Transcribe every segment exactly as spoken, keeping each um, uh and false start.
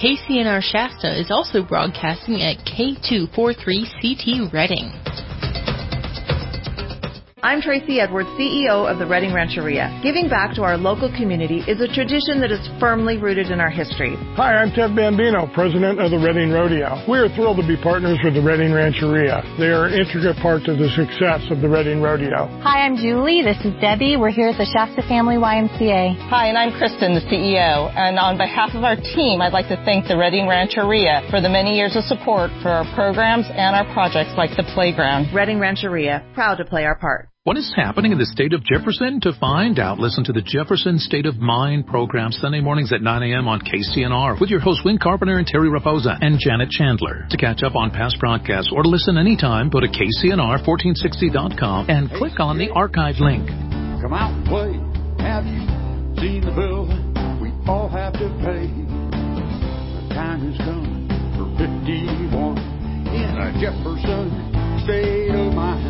K C N R Shasta is also broadcasting at K two forty-three C T Redding. I'm Tracy Edwards, C E O of the Redding Rancheria. Giving back to our local community is a tradition that is firmly rooted in our history. Hi, I'm Ted Bambino, president of the Redding Rodeo. We are thrilled to be partners with the Redding Rancheria. They are an intricate part of the success of the Redding Rodeo. Hi, I'm Julie. This is Debbie. We're here at the Shasta Family Y M C A. Hi, and I'm Kristen, the C E O. And on behalf of our team, I'd like to thank the Redding Rancheria for the many years of support for our programs and our projects like the playground. Redding Rancheria, proud to play our part. What is happening in the state of Jefferson? To find out, listen to the Jefferson State of Mind program Sunday mornings at nine a.m. on K C N R with your hosts Win Carpenter and Terry Raposa and Janet Chandler. To catch up on past broadcasts or to listen anytime, go to K C N R fourteen sixty dot com and click on the archive link. Come out and play. Have you seen the bill we all have to pay? The time has come for fifty-one in a Jefferson State of Mind.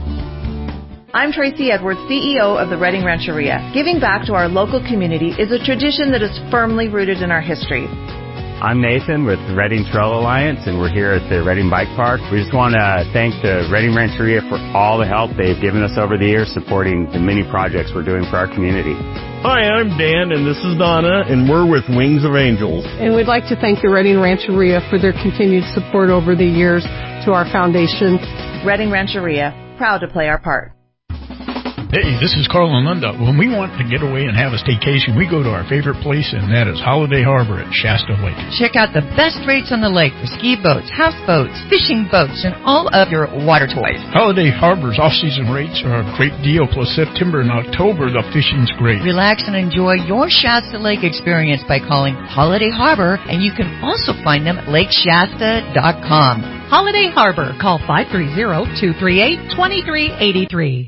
I'm Tracy Edwards, C E O of the Redding Rancheria. Giving back to our local community is a tradition that is firmly rooted in our history. I'm Nathan with the Redding Trail Alliance, and we're here at the Redding Bike Park. We just want to thank the Redding Rancheria for all the help they've given us over the years supporting the many projects we're doing for our community. Hi, I'm Dan, and this is Donna, and we're with Wings of Angels. And we'd like to thank the Redding Rancheria for their continued support over the years to our foundation. Redding Rancheria, proud to play our part. Hey, this is Carl and Linda. When we want to get away and have a staycation, we go to our favorite place, and that is Holiday Harbor at Shasta Lake. Check out the best rates on the lake for ski boats, houseboats, fishing boats, and all of your water toys. Holiday Harbor's off-season rates are a great deal, plus September and October, the fishing's great. Relax and enjoy your Shasta Lake experience by calling Holiday Harbor, and you can also find them at lake shasta dot com. Holiday Harbor. Call five three zero, two three eight, two three eight three.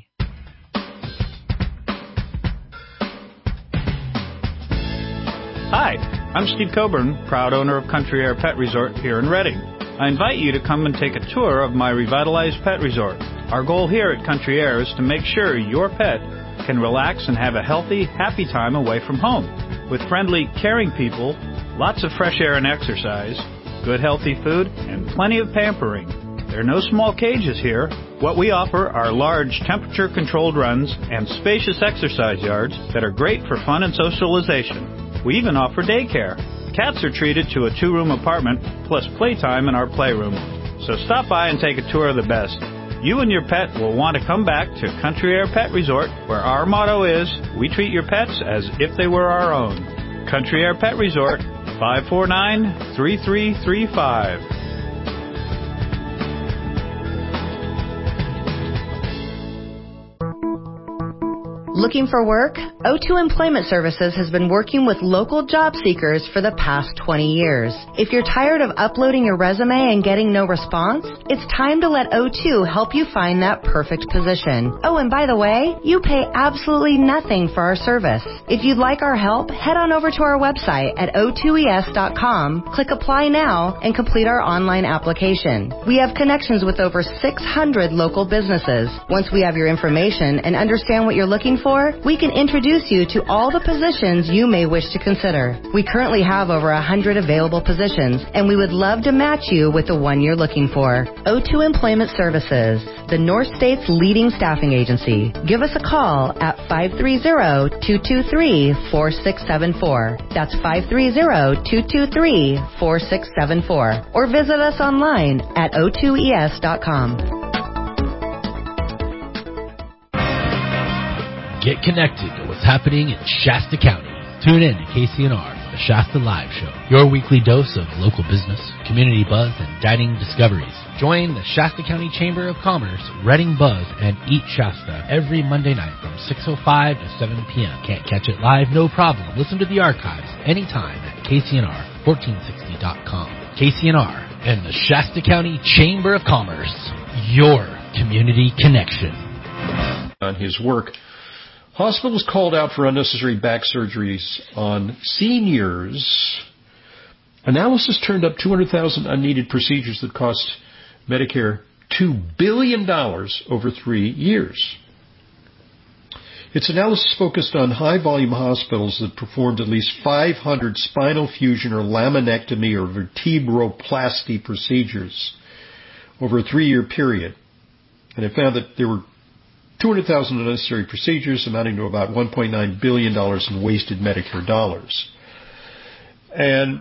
Hi, I'm Steve Coburn, proud owner of Country Air Pet Resort here in Redding. I invite you to come and take a tour of my revitalized pet resort. Our goal here at Country Air is to make sure your pet can relax and have a healthy, happy time away from home. With friendly, caring people, lots of fresh air and exercise, good healthy food, and plenty of pampering. There are no small cages here. What we offer are large temperature-controlled runs and spacious exercise yards that are great for fun and socialization. We even offer daycare. Cats are treated to a two-room apartment plus playtime in our playroom. So stop by and take a tour of the best. You and your pet will want to come back to Country Air Pet Resort, where our motto is, we treat your pets as if they were our own. Country Air Pet Resort, five four nine, three three three five. Looking for work? O two Employment Services has been working with local job seekers for the past twenty years. If you're tired of uploading your resume and getting no response, it's time to let O two help you find that perfect position. Oh, and by the way, you pay absolutely nothing for our service. If you'd like our help, head on over to our website at O two E S dot com, click Apply Now, and complete our online application. We have connections with over six hundred local businesses. Once we have your information and understand what you're looking for, we can introduce you to all the positions you may wish to consider. We currently have over one hundred available positions, and we would love to match you with the one you're looking for. O two Employment Services, the North State's leading staffing agency. Give us a call at five three zero, two two three, four six seven four. That's five three zero, two two three, four six seven four. Or visit us online at O two E S dot com. Get connected to what's happening in Shasta County. Tune in to K C N R for the Shasta Live Show, your weekly dose of local business, community buzz, and dining discoveries. Join the Shasta County Chamber of Commerce, Redding Buzz, and Eat Shasta every Monday night from six oh five to seven p.m. Can't catch it live? No problem. Listen to the archives anytime at K C N R fourteen sixty dot com. K C N R and the Shasta County Chamber of Commerce, your community connection. On his work, hospitals called out for unnecessary back surgeries on seniors. Analysis turned up two hundred thousand unneeded procedures that cost Medicare two billion dollars over three years. Its analysis focused on high-volume hospitals that performed at least five hundred spinal fusion or laminectomy or vertebroplasty procedures over a three-year period. And it found that there were two hundred thousand unnecessary procedures amounting to about one point nine billion dollars in wasted Medicare dollars. And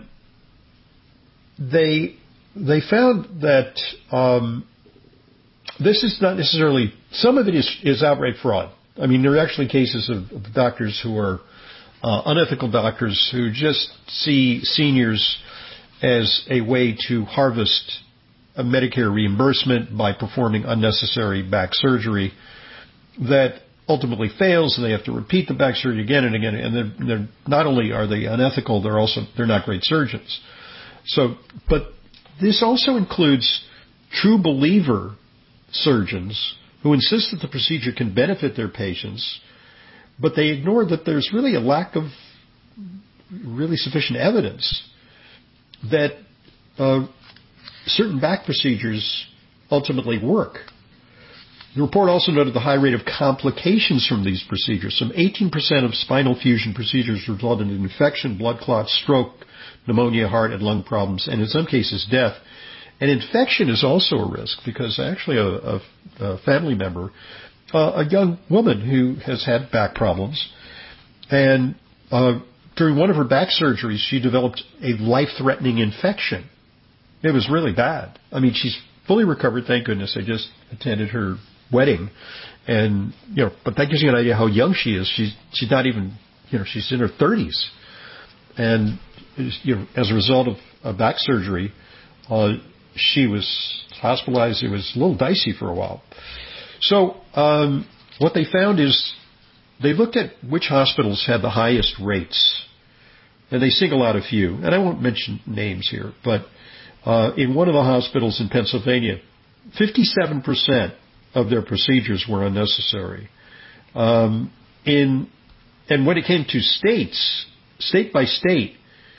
they they found that um, this is not necessarily, some of it is, is outright fraud. I mean, there are actually cases of, of doctors who are uh, unethical doctors who just see seniors as a way to harvest a Medicare reimbursement by performing unnecessary back surgery that ultimately fails, and they have to repeat the back surgery again and again. And they're, they're not only are they unethical, they're also they're not great surgeons. So, but this also includes true believer surgeons who insist that the procedure can benefit their patients, but they ignore that there's really a lack of really sufficient evidence that uh, certain back procedures ultimately work. The report also noted the high rate of complications from these procedures. Some eighteen percent of spinal fusion procedures resulted in infection, blood clots, stroke, pneumonia, heart and lung problems, and in some cases death. And infection is also a risk because actually a, a, a family member, uh, a young woman who has had back problems, and uh, during one of her back surgeries, she developed a life-threatening infection. It was really bad. I mean, she's fully recovered, thank goodness. I just attended her wedding, and you know, but that gives you an idea how young she is. She's she's not even, you know, she's in her thirties, and you know, as a result of a back surgery, uh, she was hospitalized. It was a little dicey for a while. So um, what they found is they looked at which hospitals had the highest rates, and they single out a few. And I won't mention names here, but uh, in one of the hospitals in Pennsylvania, fifty-seven percent of their procedures were unnecessary. Um, in and when it came to states, state by state,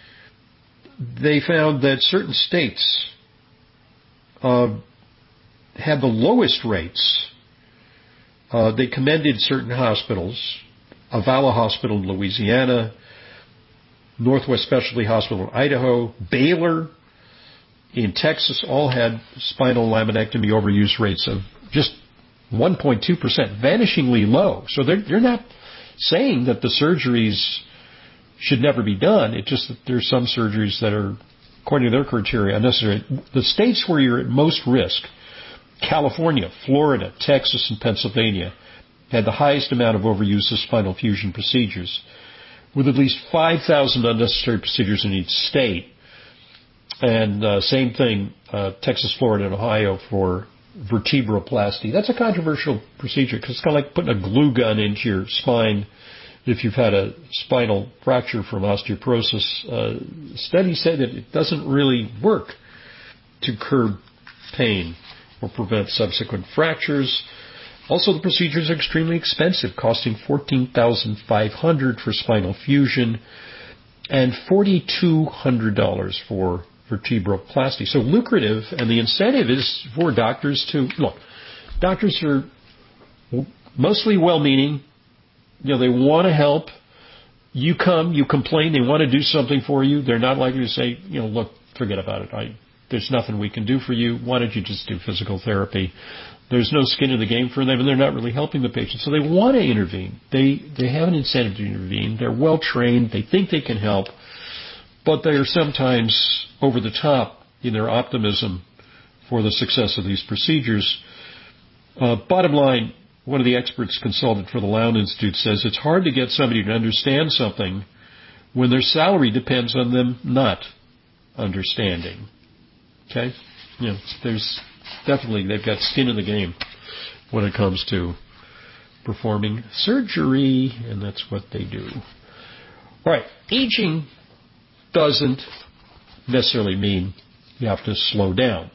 they found that certain states uh, had the lowest rates. Uh, they commended certain hospitals, Avala Hospital in Louisiana, Northwest Specialty Hospital in Idaho, Baylor in Texas, all had spinal laminectomy overuse rates of just one point two percent, vanishingly low. So they're, they're not saying that the surgeries should never be done. It's just that there's some surgeries that are, according to their criteria, unnecessary. The states where you're at most risk, California, Florida, Texas, and Pennsylvania, had the highest amount of overuse of spinal fusion procedures, with at least five thousand unnecessary procedures in each state. And uh, same thing, uh, Texas, Florida, and Ohio for vertebroplasty. That's a controversial procedure because it's kind of like putting a glue gun into your spine if you've had a spinal fracture from osteoporosis. Uh, studies say that it doesn't really work to curb pain or prevent subsequent fractures. Also, the procedure is extremely expensive, costing fourteen thousand five hundred dollars for spinal fusion and four thousand two hundred dollars for vertebroplasty. So lucrative, and the incentive is for doctors to, look, doctors are mostly well-meaning. You know, they want to help. You come, you complain, they want to do something for you. They're not likely to say, you know, look, forget about it. I, there's nothing we can do for you. Why don't you just do physical therapy? There's no skin in the game for them, and they're not really helping the patient. So they want to intervene. They they have an incentive to intervene. They're well trained. They think they can help, but they are sometimes over the top in their optimism for the success of these procedures. Uh, bottom line, one of the experts consulted for the Lown Institute says it's hard to get somebody to understand something when their salary depends on them not understanding. Okay? You know, there's definitely, they've got skin in the game when it comes to performing surgery, and that's what they do. All right, aging doesn't necessarily mean you have to slow down.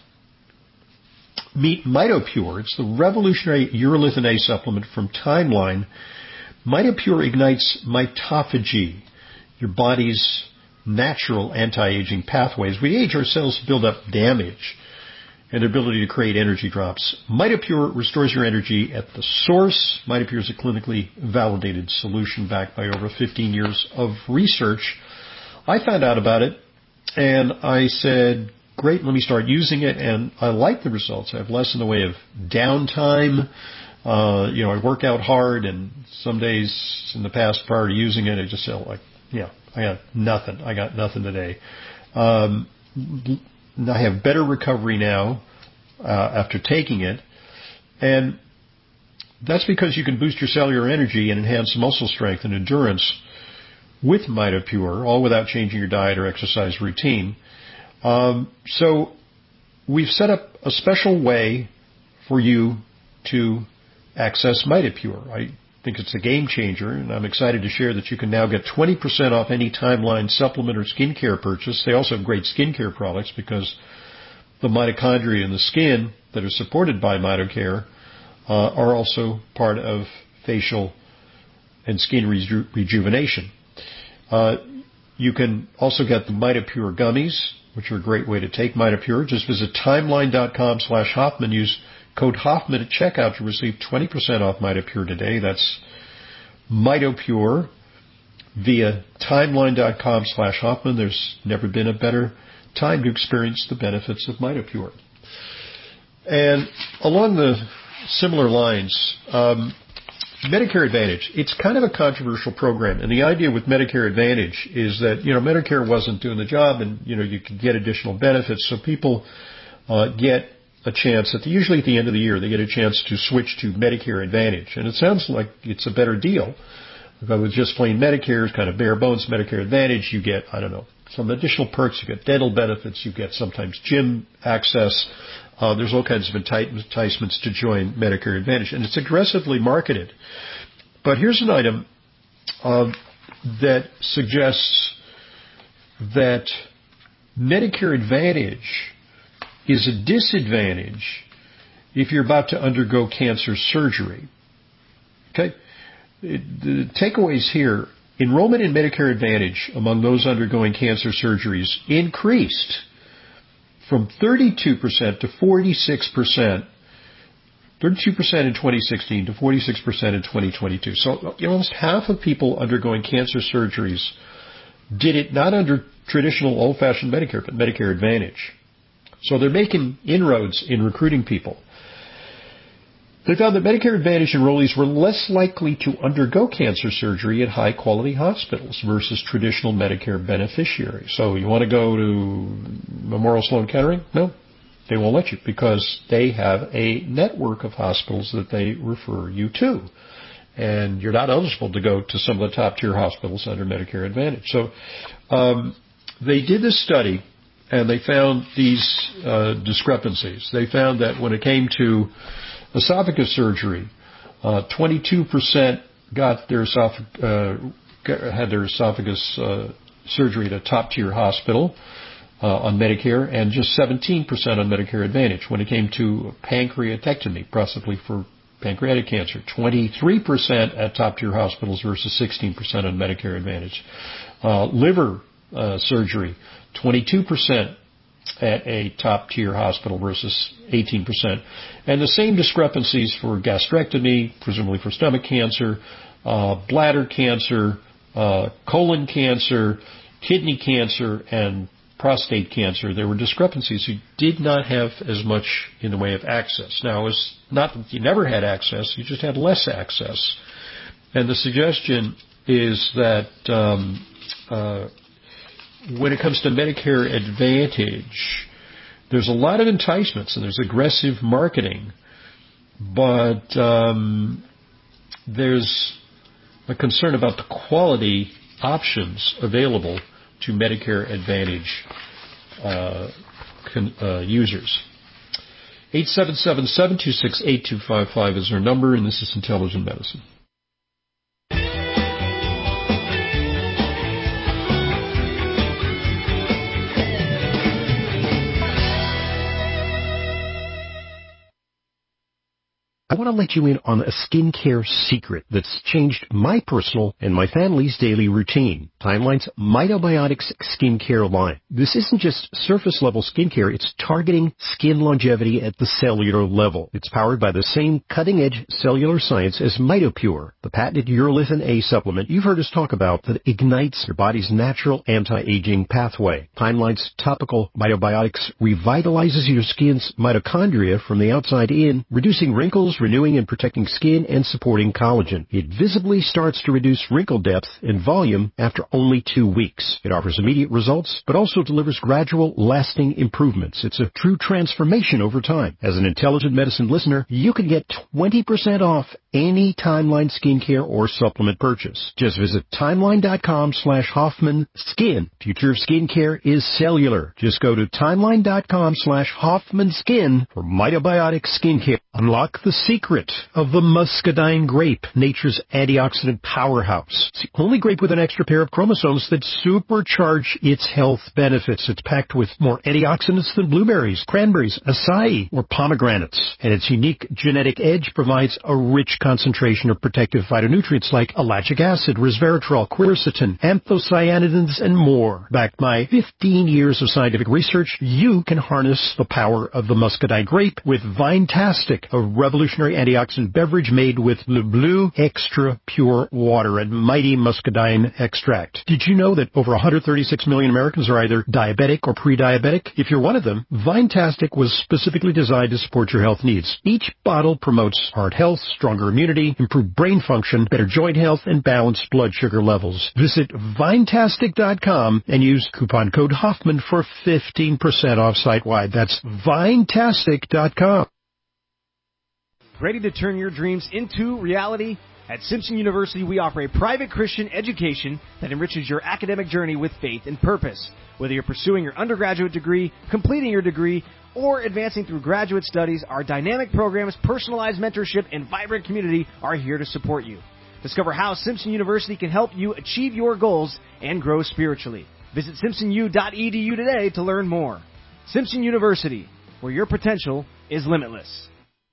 Meet MitoPure. It's the revolutionary urolithin A supplement from Timeline. MitoPure ignites mitophagy, your body's natural anti-aging pathways. We age, our cells build up damage, and their ability to create energy drops. MitoPure restores your energy at the source. MitoPure is a clinically validated solution backed by over fifteen years of research. I found out about it, and I said, great, let me start using it, and I like the results. I have less in the way of downtime. Uh, you know, I work out hard, and some days in the past prior to using it, I just felt like, yeah, I got nothing. I got nothing today. Um, I have better recovery now uh, after taking it, and that's because you can boost your cellular energy and enhance muscle strength and endurance with MitoPure, all without changing your diet or exercise routine. Um, so we've set up a special way for you to access MitoPure. I think it's a game changer, and I'm excited to share that you can now get twenty percent off any Timeline supplement or skincare purchase. They also have great skincare products because the mitochondria in the skin that are supported by MitoCare uh, are also part of facial and skin reju- rejuvenation. Uh, you can also get the MitoPure gummies, which are a great way to take MitoPure. Just visit timeline.com slash Hoffman. Use code Hoffman at checkout to receive twenty percent off MitoPure today. That's MitoPure via timeline.com slash Hoffman. There's never been a better time to experience the benefits of MitoPure. And along the similar lines, um, Medicare Advantage, it's kind of a controversial program. And the idea with Medicare Advantage is that, you know, Medicare wasn't doing the job and, you know, you could get additional benefits. So people uh, get a chance, at the, usually at the end of the year, they get a chance to switch to Medicare Advantage. And it sounds like it's a better deal. But with just plain Medicare, it's kind of bare bones Medicare Advantage, you get, I don't know, some additional perks. You get dental benefits. You get sometimes gym access. Uh, there's all kinds of enticements to join Medicare Advantage. And it's aggressively marketed. But here's an item uh, that suggests that Medicare Advantage is a disadvantage if you're about to undergo cancer surgery. Okay? It, the takeaways here, enrollment in Medicare Advantage among those undergoing cancer surgeries increased from thirty-two percent to forty-six percent, thirty-two percent in twenty sixteen to forty-six percent in twenty twenty-two. So you know, almost half of people undergoing cancer surgeries did it not under traditional old-fashioned Medicare, but Medicare Advantage. So they're making inroads in recruiting people. They found that Medicare Advantage enrollees were less likely to undergo cancer surgery at high-quality hospitals versus traditional Medicare beneficiaries. So you want to go to Memorial Sloan Kettering? No, they won't let you because they have a network of hospitals that they refer you to. And you're not eligible to go to some of the top-tier hospitals under Medicare Advantage. So um, they did this study, and they found these uh, discrepancies. They found that when it came to esophagus surgery, uh, twenty-two percent got their esophag- uh, had their esophagus uh, surgery at a top-tier hospital uh, on Medicare, and just seventeen percent on Medicare Advantage. When it came to pancreatectomy, possibly for pancreatic cancer, twenty-three percent at top-tier hospitals versus sixteen percent on Medicare Advantage. Uh, liver uh, surgery, twenty-two percent at a top-tier hospital versus eighteen percent. And the same discrepancies for gastrectomy, presumably for stomach cancer, uh, bladder cancer, uh, colon cancer, kidney cancer, and prostate cancer. There were discrepancies who did not have as much in the way of access. Now, it's not that you never had access, you just had less access. And the suggestion is that um, uh, when it comes to Medicare Advantage, there's a lot of enticements and there's aggressive marketing, but um, there's a concern about the quality options available to Medicare Advantage uh, con, uh, users. eight seven seven, seven two six, eight two five five is our number, and this is Intelligent Medicine. I want to let you in on a skincare secret that's changed my personal and my family's daily routine. Timeline's Mitobiotics skincare line. This isn't just surface-level skincare, it's targeting skin longevity at the cellular level. It's powered by the same cutting-edge cellular science as MitoPure, the patented urolithin A supplement you've heard us talk about that ignites your body's natural anti-aging pathway. Timeline's topical Mitobiotics revitalizes your skin's mitochondria from the outside in, reducing wrinkles, renewing and protecting skin, and supporting collagen. It visibly starts to reduce wrinkle depth and volume after only two weeks. It offers immediate results, but also delivers gradual, lasting improvements. It's a true transformation over time. As an Intelligent Medicine listener, you can get twenty percent off any Timeline skincare or supplement purchase. Just visit timeline.com slash Hoffman Skin. Future of skincare is cellular. Just go to timeline.com slash Hoffman Skin for Mitobiotic skincare. Unlock the secret of the muscadine grape, nature's antioxidant powerhouse. It's the only grape with an extra pair of chromosomes that supercharge its health benefits. It's packed with more antioxidants than blueberries, cranberries, acai, or pomegranates. And its unique genetic edge provides a rich concentration of protective phytonutrients like ellagic acid, resveratrol, quercetin, anthocyanidins, and more. Backed by fifteen years of scientific research, you can harness the power of the muscadine grape with Vinetastic, a revolutionary antioxidant beverage made with Le Bleu Extra Pure Water and Mighty Muscadine Extract. Did you know that over one hundred thirty-six million Americans are either diabetic or pre-diabetic? If you're one of them, Vinetastic was specifically designed to support your health needs. Each bottle promotes heart health, stronger immunity, improved brain function, better joint health, and balanced blood sugar levels. Visit Vinetastic dot com and use coupon code Hoffman for fifteen percent off site-wide. That's Vinetastic dot com. Ready to turn your dreams into reality? At Simpson University, we offer a private Christian education that enriches your academic journey with faith and purpose. Whether you're pursuing your undergraduate degree, completing your degree, or advancing through graduate studies, our dynamic programs, personalized mentorship, and vibrant community are here to support you. Discover how Simpson University can help you achieve your goals and grow spiritually. Visit simpson u dot e d u today to learn more. Simpson University, where your potential is limitless.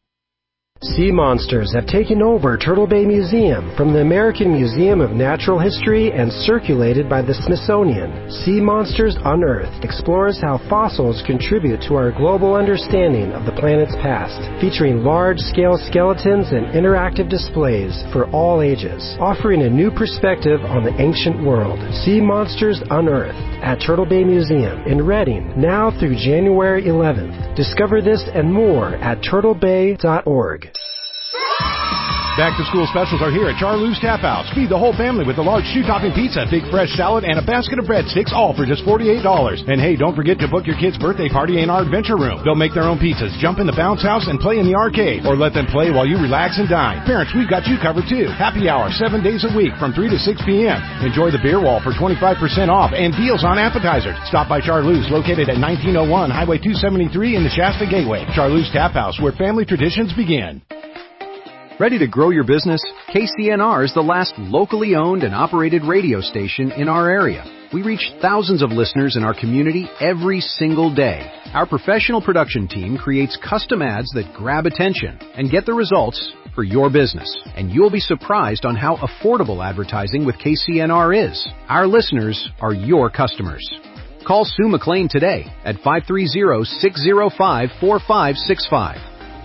Sea monsters have taken over Turtle Bay Museum from the American Museum of Natural History and circulated by the Smithsonian. Sea Monsters Unearthed explores how fossils contribute to our global understanding of the planet's past, featuring large-scale skeletons and interactive displays for all ages, offering a new perspective on the ancient world. Sea Monsters Unearthed at Turtle Bay Museum in Redding, now through January eleventh. Discover this and more at turtle bay dot org. Back-to-school specials are here at Charlie's Tap House. Feed the whole family with a large shoe-topping pizza, big fresh salad, and a basket of breadsticks, all for just forty-eight dollars. And hey, don't forget to book your kid's birthday party in our adventure room. They'll make their own pizzas, jump in the bounce house, and play in the arcade. Or let them play while you relax and dine. Parents, we've got you covered too. Happy hour, seven days a week from three to six p.m. Enjoy the beer wall for twenty-five percent off and deals on appetizers. Stop by Charlie's, located at nineteen oh one Highway two seventy-three in the Shasta Gateway. Charlie's Tap House, where family traditions begin. Ready to grow your business? K C N R is the last locally owned and operated radio station in our area. We reach thousands of listeners in our community every single day. Our professional production team creates custom ads that grab attention and get the results for your business. And you'll be surprised on how affordable advertising with K C N R is. Our listeners are your customers. Call Sue McLean today at five three zero, six zero five, four five six five.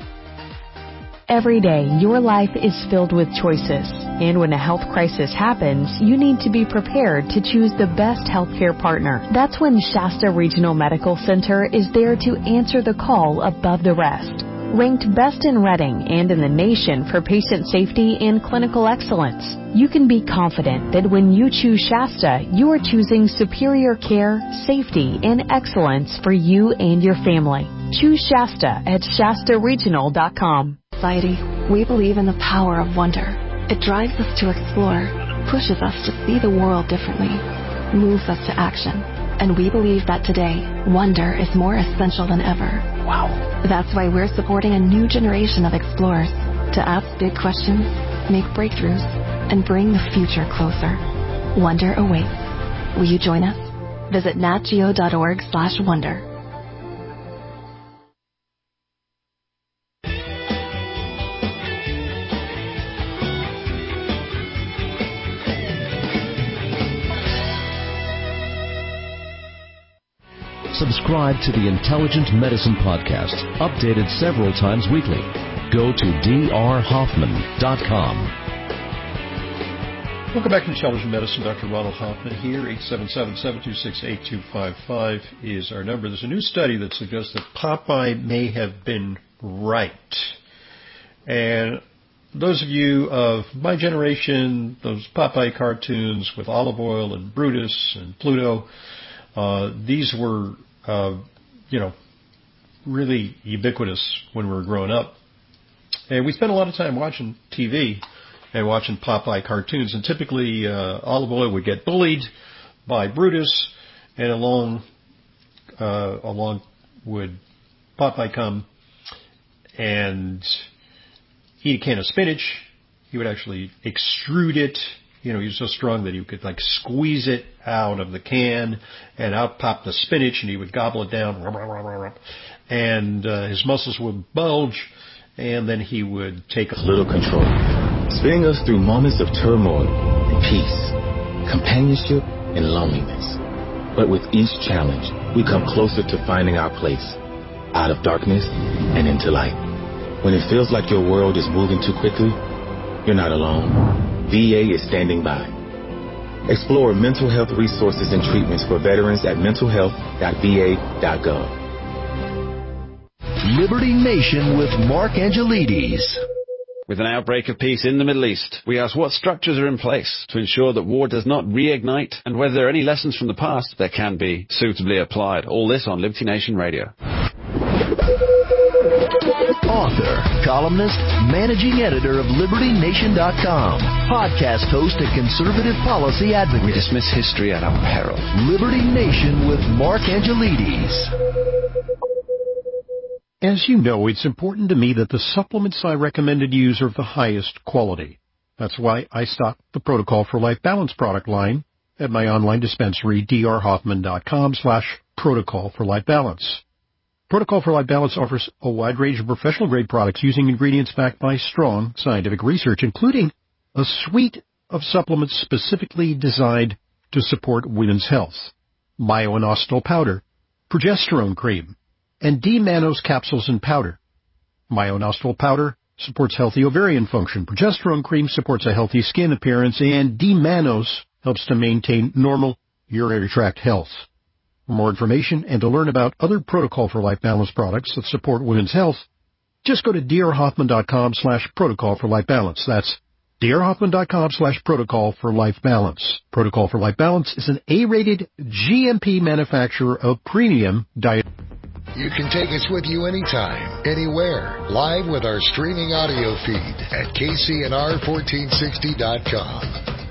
Every day, your life is filled with choices. And when a health crisis happens, you need to be prepared to choose the best healthcare partner. That's when Shasta Regional Medical Center is there to answer the call above the rest. Ranked best in Redding and in the nation for patient safety and clinical excellence, you can be confident that when you choose Shasta, you are choosing superior care, safety, and excellence for you and your family. Choose Shasta at shasta regional dot com. Society, we believe in the power of wonder. It drives us to explore, pushes us to see the world differently, moves us to action. And we believe that today, wonder is more essential than ever. Wow. That's why we're supporting a new generation of explorers to ask big questions, make breakthroughs, and bring the future closer. Wonder awaits. Will you join us? Visit nat geo dot org slash wonder. Subscribe to the Intelligent Medicine Podcast, updated several times weekly. Go to d r hoffman dot com. Welcome back to Intelligent Medicine. Doctor Ronald Hoffman here. eight seven seven, seven two six, eight two five five is our number. There's a new study that suggests that Popeye may have been right. And those of you of my generation, those Popeye cartoons with Olive Oyl and Brutus and Pluto, uh, these were, uh, you know, really ubiquitous when we were growing up. And we spent a lot of time watching T V and watching Popeye cartoons. And typically, uh, Olive Oyl would get bullied by Brutus, and along, uh, along would Popeye come and eat a can of spinach. He would actually extrude it. You know, he was so strong that he could like squeeze it out of the can, and out popped the spinach, and he would gobble it down. And uh, his muscles would bulge, and then he would take a little control, steering us through moments of turmoil and peace, companionship and loneliness. But with each challenge, we come closer to finding our place, out of darkness and into light. When it feels like your world is moving too quickly, you're not alone. V A is standing by. Explore mental health resources and treatments for veterans at mental health dot v a dot gov. Liberty Nation with Mark Angelides. With an outbreak of peace in the Middle East, we ask what structures are in place to ensure that war does not reignite, and whether there are any lessons from the past that can be suitably applied. All this on Liberty Nation Radio. Author, columnist, managing editor of Liberty Nation dot com, podcast host and conservative policy advocate. We dismiss history at our peril. Liberty Nation with Mark Angelides. As you know, it's important to me that the supplements I recommended use are of the highest quality. That's why I stock the Protocol for Life Balance product line at my online dispensary, d r hoffman dot com slash protocol for life balance. Protocol for Life Balance offers a wide range of professional-grade products using ingredients backed by strong scientific research, including a suite of supplements specifically designed to support women's health: Myo-inositol powder, progesterone cream, and D-mannose capsules and powder. Myo-inositol powder supports healthy ovarian function, progesterone cream supports a healthy skin appearance, and D-mannose helps to maintain normal urinary tract health. For more information and to learn about other Protocol for Life Balance products that support women's health, just go to d r hoffman dot com slash protocol for life balance. That's d r hoffman dot com slash protocol for life balance. Protocol for Life Balance is an A-rated G M P manufacturer of premium diet. You can take us with you anytime, anywhere, live with our streaming audio feed at k c n r fourteen sixty dot com.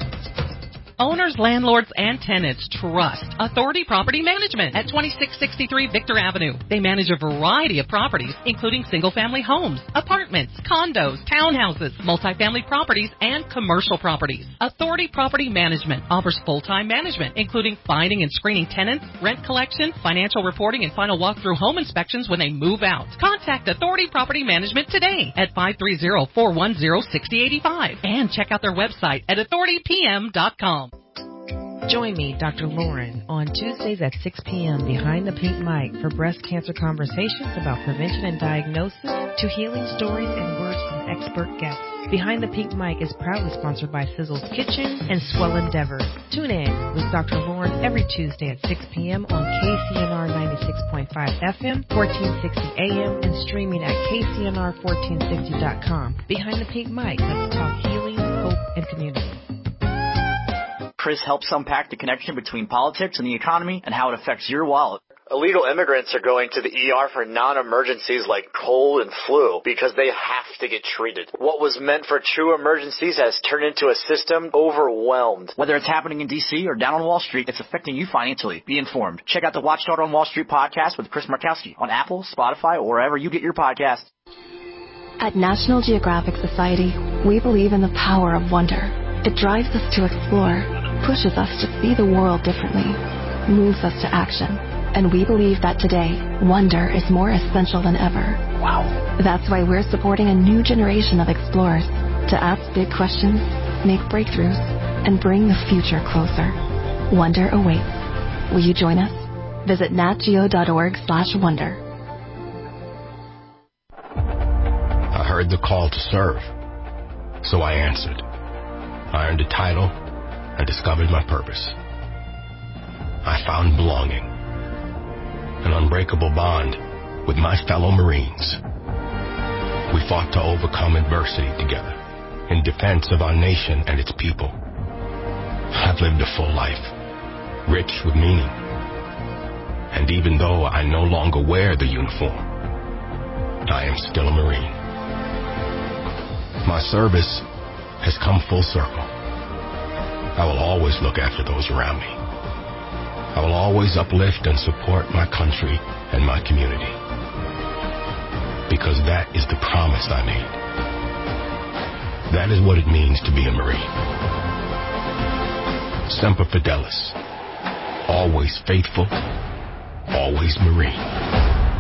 Owners, landlords, and tenants trust Authority Property Management at twenty-six sixty-three Victor Avenue. They manage a variety of properties, including single-family homes, apartments, condos, townhouses, multifamily properties, and commercial properties. Authority Property Management offers full-time management, including finding and screening tenants, rent collection, financial reporting, and final walkthrough home inspections when they move out. Contact Authority Property Management today at five three zero, four one zero, six zero eight five and check out their website at authority p m dot com. Join me, Doctor Lauren, on Tuesdays at six p.m. behind the pink mic for breast cancer conversations about prevention and diagnosis to healing stories and words from expert guests. Behind the Pink Mic is proudly sponsored by Sizzle's Kitchen and Swell Endeavor. Tune in with Doctor Lauren every Tuesday at six p.m. on K C N R ninety-six point five F M, fourteen sixty A M, and streaming at k c n r fourteen sixty dot com. Behind the Pink Mic, let's talk healing, hope, and community. Chris helps unpack the connection between politics and the economy and how it affects your wallet. Illegal immigrants are going to the E R for non-emergencies like cold and flu because they have to get treated. What was meant for true emergencies has turned into a system overwhelmed. Whether it's happening in D C or down on Wall Street, it's affecting you financially. Be informed. Check out the Watchdog on Wall Street podcast with Chris Markowski on Apple, Spotify, or wherever you get your podcasts. At National Geographic Society, we believe in the power of wonder. It drives us to explore, pushes us to see the world differently, moves us to action. And we believe that today, wonder is more essential than ever. Wow. That's why we're supporting a new generation of explorers to ask big questions, make breakthroughs, and bring the future closer. Wonder awaits. Will you join us? Visit natgeo.org slash wonder. I heard the call to serve, so I answered. I earned a title and discovered my purpose. I found belonging, an unbreakable bond with my fellow Marines. We fought to overcome adversity together in defense of our nation and its people. I've lived a full life, rich with meaning. And even though I no longer wear the uniform, I am still a Marine. My service has come full circle. I will always look after those around me. I will always uplift and support my country and my community. Because that is the promise I made. That is what it means to be a Marine. Semper Fidelis. Always faithful. Always Marine.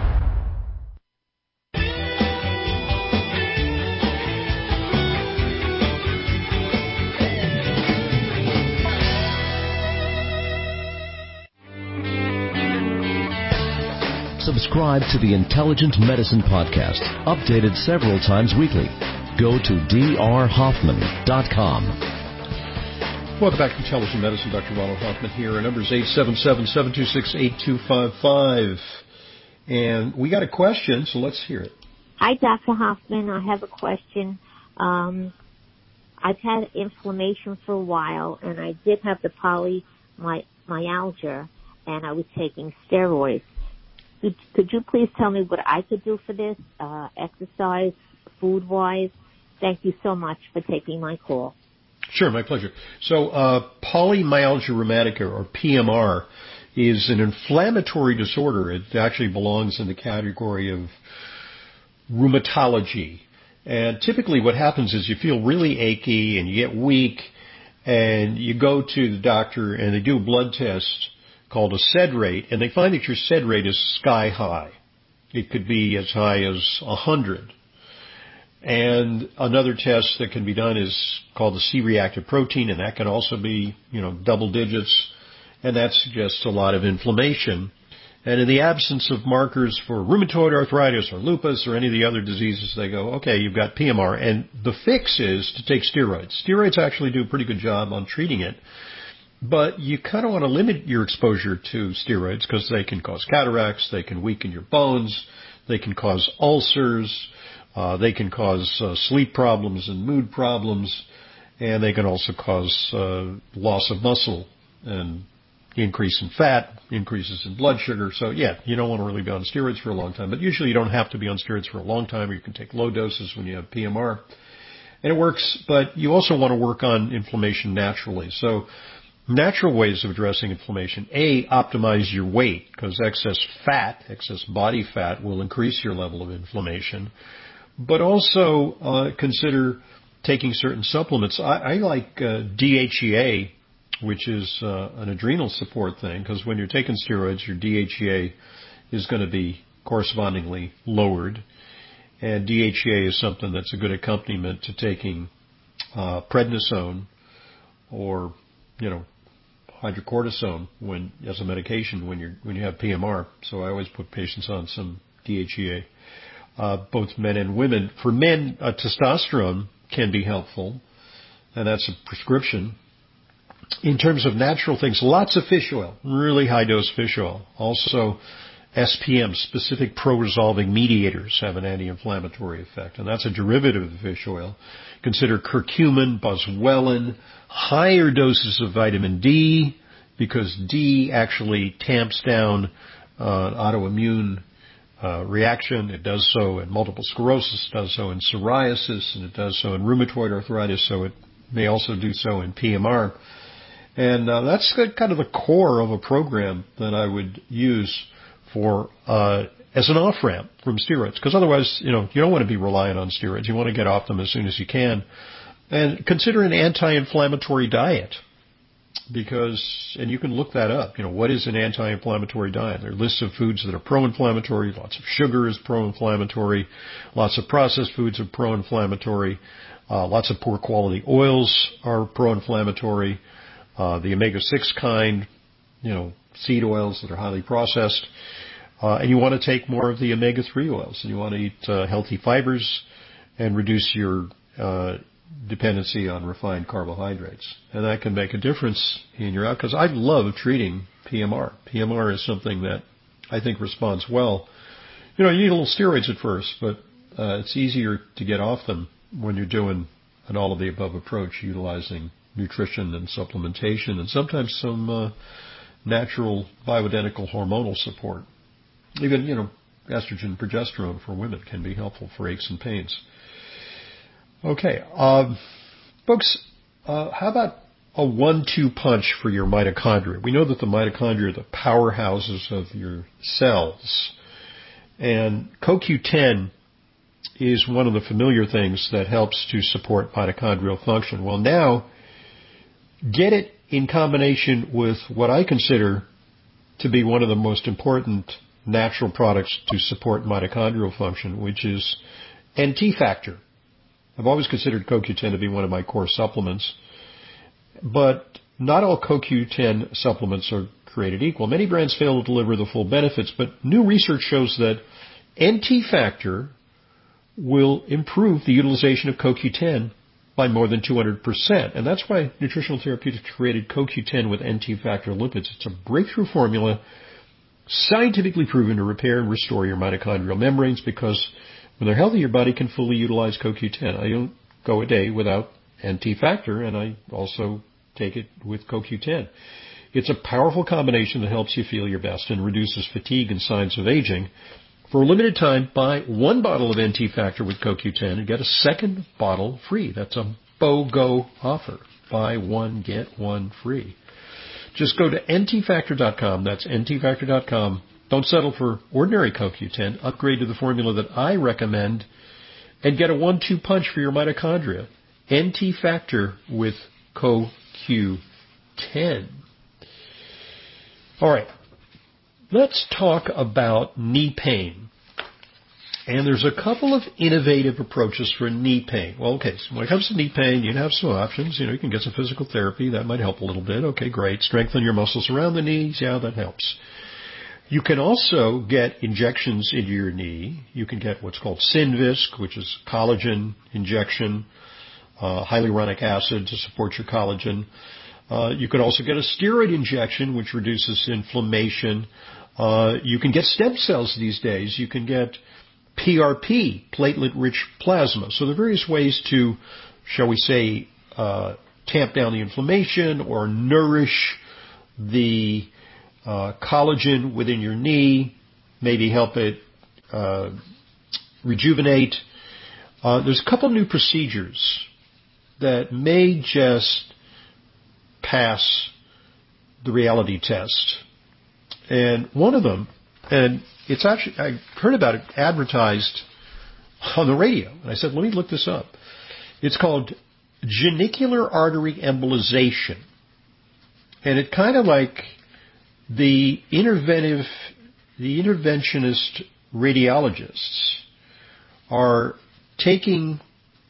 Subscribe to the Intelligent Medicine Podcast, updated several times weekly. Go to d r hoffman dot com. Welcome back to Intelligent Medicine. Doctor Ronald Hoffman here. Our number is eight seven seven, seven two six, eight two five five. And we got a question, so let's hear it. Hi, Doctor Hoffman. I have a question. Um, I've had inflammation for a while, and I did have the polymyalgia, and I was taking steroids. Could, could you please tell me what I could do for this, uh, exercise, food-wise? Thank you so much for taking my call. Sure, my pleasure. So uh, polymyalgia rheumatica, or P M R, is an inflammatory disorder. It actually belongs in the category of rheumatology. And typically what happens is you feel really achy and you get weak, and you go to the doctor and they do a blood test called a S E D rate, and they find that your S E D rate is sky high. It could be as high as one hundred. And another test that can be done is called the C-reactive protein, and that can also be, you know, double digits, and that suggests a lot of inflammation. And in the absence of markers for rheumatoid arthritis or lupus or any of the other diseases, they go, okay, you've got P M R. And the fix is to take steroids. Steroids actually do a pretty good job on treating it. But you kind of want to limit your exposure to steroids because they can cause cataracts, they can weaken your bones, they can cause ulcers, uh, they can cause uh, sleep problems and mood problems, and they can also cause uh, loss of muscle and increase in fat, increases in blood sugar. So, yeah, you don't want to really be on steroids for a long time. But usually you don't have to be on steroids for a long time, or you can take low doses when you have P M R. And it works, but you also want to work on inflammation naturally. So natural ways of addressing inflammation: A, optimize your weight, because excess fat, excess body fat, will increase your level of inflammation. But also uh, consider taking certain supplements. I, I like uh, D H E A, which is uh, an adrenal support thing, because when you're taking steroids, your D H E A is going to be correspondingly lowered. And D H E A is something that's a good accompaniment to taking uh, prednisone or, you know, hydrocortisone when as a medication when you when you have P M R. So I always put patients on some D H E A, uh, both men and women. For men, uh, testosterone can be helpful, and that's a prescription. In terms of natural things, lots of fish oil, really high dose fish oil. Also, S P M, specific pro-resolving mediators, have an anti-inflammatory effect, and that's a derivative of the fish oil. Consider curcumin, boswellia, higher doses of vitamin D, because D actually tamps down uh, an autoimmune uh, reaction. It does so in multiple sclerosis, it does so in psoriasis, and it does so in rheumatoid arthritis, so it may also do so in P M R. And uh, that's kind of the core of a program that I would use for uh as an off-ramp from steroids, because otherwise, you know, you don't want to be reliant on steroids. You want to get off them as soon as you can. And consider an anti-inflammatory diet, because, and you can look that up, you know, what is an anti-inflammatory diet? There are lists of foods that are pro-inflammatory. Lots of sugar is pro-inflammatory. Lots of processed foods are pro-inflammatory. Uh, lots of poor quality oils are pro-inflammatory. Uh, the omega six kind you know, seed oils that are highly processed. Uh, and you want to take more of the omega three oils, and you want to eat uh, healthy fibers and reduce your uh, dependency on refined carbohydrates. And that can make a difference in your outcomes. I love treating P M R. P M R is something that I think responds well. You know, you need a little steroids at first, but uh, it's easier to get off them when you're doing an all-of-the-above approach, utilizing nutrition and supplementation and sometimes some uh, natural bioidentical hormonal support. Even, you know, estrogen, progesterone for women can be helpful for aches and pains. Okay, um, folks, uh, how about a one two punch for your mitochondria? We know that the mitochondria are the powerhouses of your cells. And C O Q ten is one of the familiar things that helps to support mitochondrial function. Well, now, get it in combination with what I consider to be one of the most important natural products to support mitochondrial function, which is N T factor. I've always considered C O Q ten to be one of my core supplements, but not all C O Q ten supplements are created equal. Many brands fail to deliver the full benefits, but new research shows that N T factor will improve the utilization of C O Q ten by more than two hundred percent. And that's why Nutritional Therapeutics created C O Q ten with N T factor lipids. It's a breakthrough formula scientifically proven to repair and restore your mitochondrial membranes, because when they're healthy, your body can fully utilize C O Q ten. I don't go a day without N T factor, and I also take it with C O Q ten. It's a powerful combination that helps you feel your best and reduces fatigue and signs of aging. For a limited time, buy one bottle of N T factor with C O Q ten and get a second bottle free. That's a BOGO offer. Buy one, get one free. Just go to N T factor dot com. That's N T factor dot com. Don't settle for ordinary C O Q ten. Upgrade to the formula that I recommend and get a one two punch for your mitochondria. N T factor with C O Q ten. All right. Let's talk about knee pain. And there's a couple of innovative approaches for knee pain. Well, okay, so when it comes to knee pain, you have some options. You know, you can get some physical therapy. That might help a little bit. Okay, great. Strengthen your muscles around the knees. Yeah, that helps. You can also get injections into your knee. You can get what's called Synvisc, which is collagen injection, uh, hyaluronic acid to support your collagen. Uh, you can also get a steroid injection, which reduces inflammation. Uh, you can get stem cells these days. You can get P R P, platelet-rich plasma. So there are various ways to, shall we say, uh, tamp down the inflammation or nourish the uh, collagen within your knee, maybe help it uh, rejuvenate. Uh, there's a couple new procedures that may just pass the reality test. And one of them, and it's actually, I heard about it advertised on the radio. And I said, let me look this up. It's called genicular artery embolization. And it kind of like the interventive, the interventionist radiologists are taking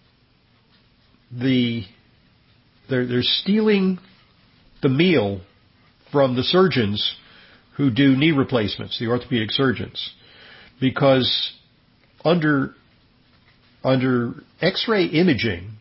the, they're, they're stealing the meal from the surgeons who do knee replacements, the orthopedic surgeons, because under under X-ray imaging,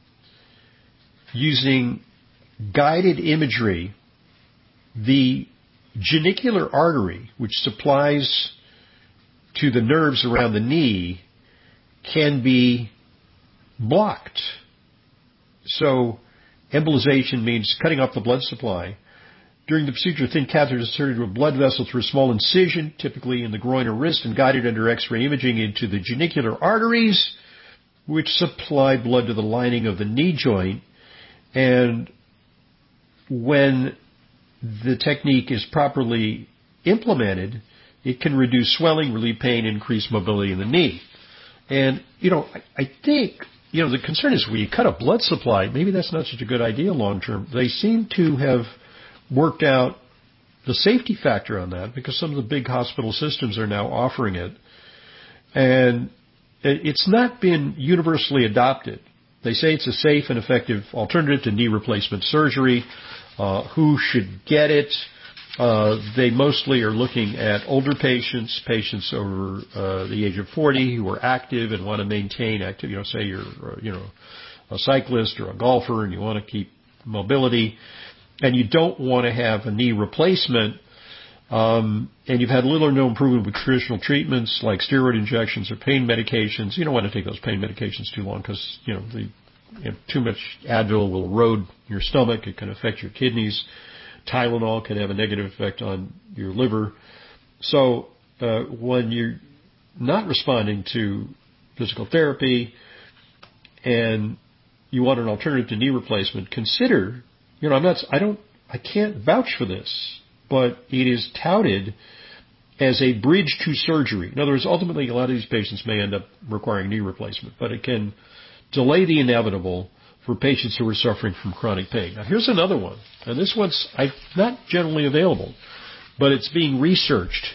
using guided imagery, the genicular artery, which supplies to the nerves around the knee, can be blocked. So embolization means cutting off the blood supply. During the procedure, a thin catheter is inserted into a blood vessel through a small incision, typically in the groin or wrist, and guided under X-ray imaging into the genicular arteries, which supply blood to the lining of the knee joint. And when the technique is properly implemented, it can reduce swelling, relieve pain, increase mobility in the knee. And, you know, I, I think, you know, the concern is when you cut a blood supply, maybe that's not such a good idea long term. They seem to have worked out the safety factor on that because some of the big hospital systems are now offering it. And it's not been universally adopted. They say it's a safe and effective alternative to knee replacement surgery. Uh, who should get it? Uh, they mostly are looking at older patients, patients over uh, the age of forty who are active and want to maintain activity. You know, say you're, uh, you know, a cyclist or a golfer and you want to keep mobility, and you don't want to have a knee replacement, um, and you've had little or no improvement with traditional treatments like steroid injections or pain medications. You don't want to take those pain medications too long because, you know, the, you know, too much Advil will erode your stomach. It can affect your kidneys. Tylenol can have a negative effect on your liver. So uh, when you're not responding to physical therapy and you want an alternative to knee replacement, consider, you know, I'm not, I don't, I can't vouch for this, but it is touted as a bridge to surgery. In other words, ultimately, a lot of these patients may end up requiring knee replacement, but it can delay the inevitable for patients who are suffering from chronic pain. Now, here's another one, and this one's not generally available, but it's being researched.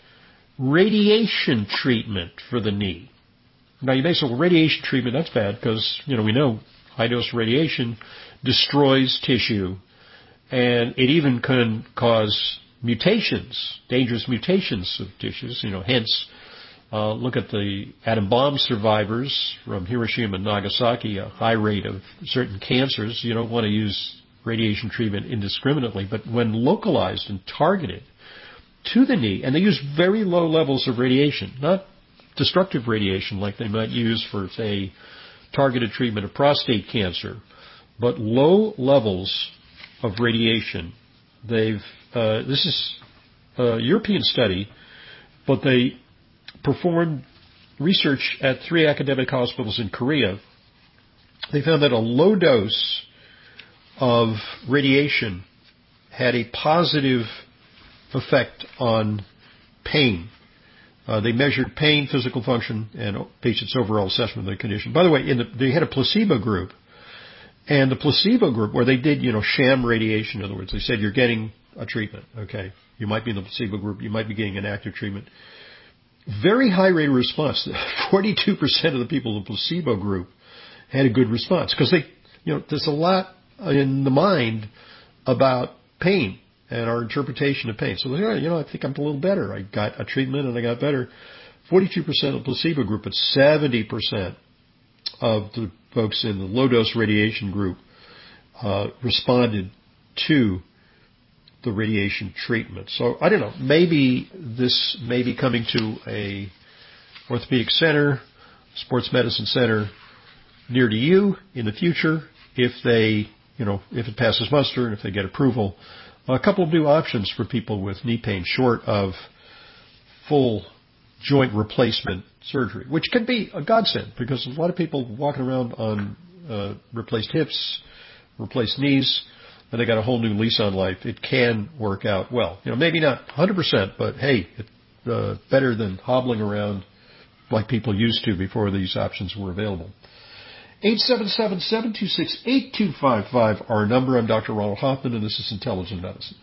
Radiation treatment for the knee. Now, you may say, well, radiation treatment, that's bad because, you know, we know high-dose radiation destroys tissue, and it even can cause mutations, dangerous mutations of tissues, you know, hence, uh, look at the atom bomb survivors from Hiroshima and Nagasaki, a high rate of certain cancers. You don't want to use radiation treatment indiscriminately, but when localized and targeted to the knee, and they use very low levels of radiation, not destructive radiation like they might use for, say, targeted treatment of prostate cancer, but low levels of radiation. They've uh, this is a European study, but they performed research at three academic hospitals in Korea. They found that a low dose of radiation had a positive effect on pain. Uh, they measured pain, physical function, and patients' overall assessment of their condition. By the way, in the, they had a placebo group, and the placebo group, where they did, you know, sham radiation, in other words, they said you're getting a treatment, okay? You might be in the placebo group, you might be getting an active treatment. Very high rate of response. forty-two percent of the people in the placebo group had a good response because they, you know, there's a lot in the mind about pain and our interpretation of pain. So, you know, I think I'm a little better. I got a treatment and I got better. forty-two percent of the placebo group, but seventy percent of the folks in the low-dose radiation group uh, responded to the radiation treatment. So, I don't know, maybe this may be coming to a orthopedic center, sports medicine center near to you in the future if they, you know, if it passes muster and if they get approval. A couple of new options for people with knee pain short of full joint replacement surgery, which can be a godsend because a lot of people walking around on uh, replaced hips, replaced knees, and they got a whole new lease on life. It can work out well. You know, maybe not one hundred percent, but hey, it's uh, better than hobbling around like people used to before these options were available. eight seven seven, seven two six, eight two five five, our number. I'm Doctor Ronald Hoffman, and this is Intelligent Medicine.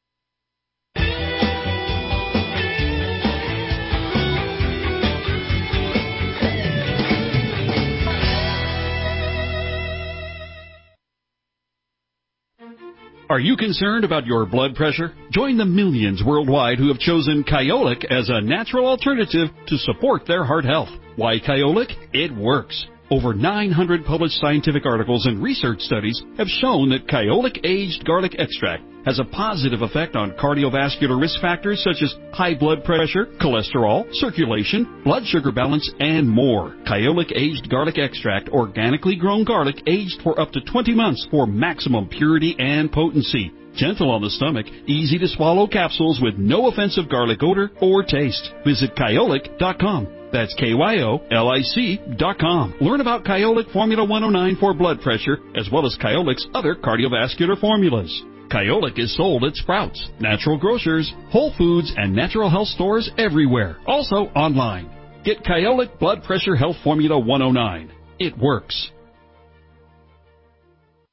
Are you concerned about your blood pressure? Join the millions worldwide who have chosen Kyolic as a natural alternative to support their heart health. Why Kyolic? It works. Over nine hundred published scientific articles and research studies have shown that Kyolic aged garlic extract has a positive effect on cardiovascular risk factors such as high blood pressure, cholesterol, circulation, blood sugar balance, and more. Kyolic aged garlic extract, organically grown garlic aged for up to twenty months for maximum purity and potency. Gentle on the stomach, easy to swallow capsules with no offensive garlic odor or taste. Visit Kyolic dot com. That's K Y O L I C dot com. Learn about Kyolic Formula one oh nine for blood pressure, as well as Kyolic's other cardiovascular formulas. Kyolic is sold at Sprouts, Natural Grocers, Whole Foods, and natural health stores everywhere. Also online. Get Kyolic Blood Pressure Health Formula one oh nine. It works.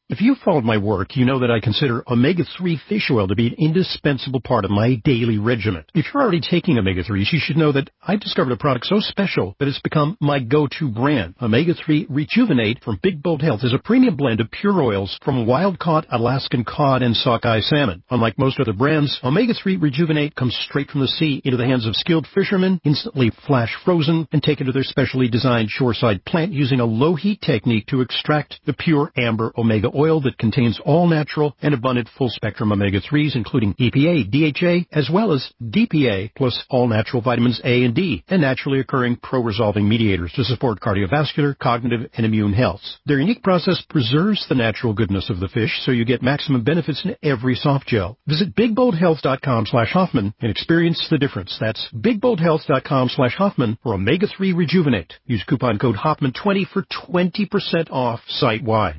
If you've followed my work, you know that I consider omega three fish oil to be an indispensable part of my daily regimen. If you're already taking omega threes, you should know that I've discovered a product so special that it's become my go-to brand. omega three Rejuvenate from Big Bold Health is a premium blend of pure oils from wild-caught Alaskan cod and sockeye salmon. Unlike most other brands, omega three Rejuvenate comes straight from the sea into the hands of skilled fishermen, instantly flash frozen, and taken to their specially designed shoreside plant using a low-heat technique to extract the pure amber omega oil that contains all natural and abundant full-spectrum omega threes, including E P A, D H A, as well as D P A, plus all natural vitamins A and D, and naturally occurring pro-resolving mediators to support cardiovascular, cognitive, and immune health. Their unique process preserves the natural goodness of the fish, so you get maximum benefits in every soft gel. Visit bigboldhealth.com slash Hoffman and experience the difference. That's bigboldhealth.com slash Hoffman for omega three Rejuvenate. Use coupon code Hoffman twenty for twenty percent off site-wide.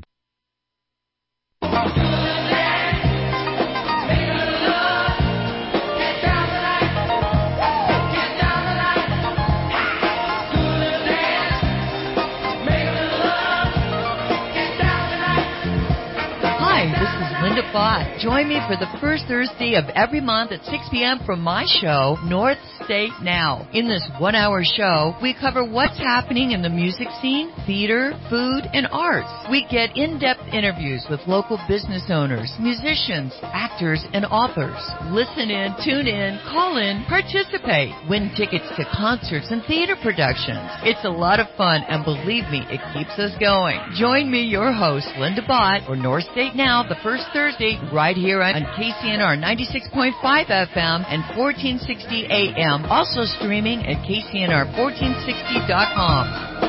Linda Bott. Join me for the first Thursday of every month at six p.m. for my show, North State Now. In this one-hour show, we cover what's happening in the music scene, theater, food, and arts. We get in-depth interviews with local business owners, musicians, actors, and authors. Listen in, tune in, call in, participate, win tickets to concerts and theater productions. It's a lot of fun, and believe me, it keeps us going. Join me, your host, Linda Bott, for North State Now, the first Thursday, right here on K C N R ninety-six point five F M and fourteen sixty A M. Also streaming at K C N R fourteen sixty dot com.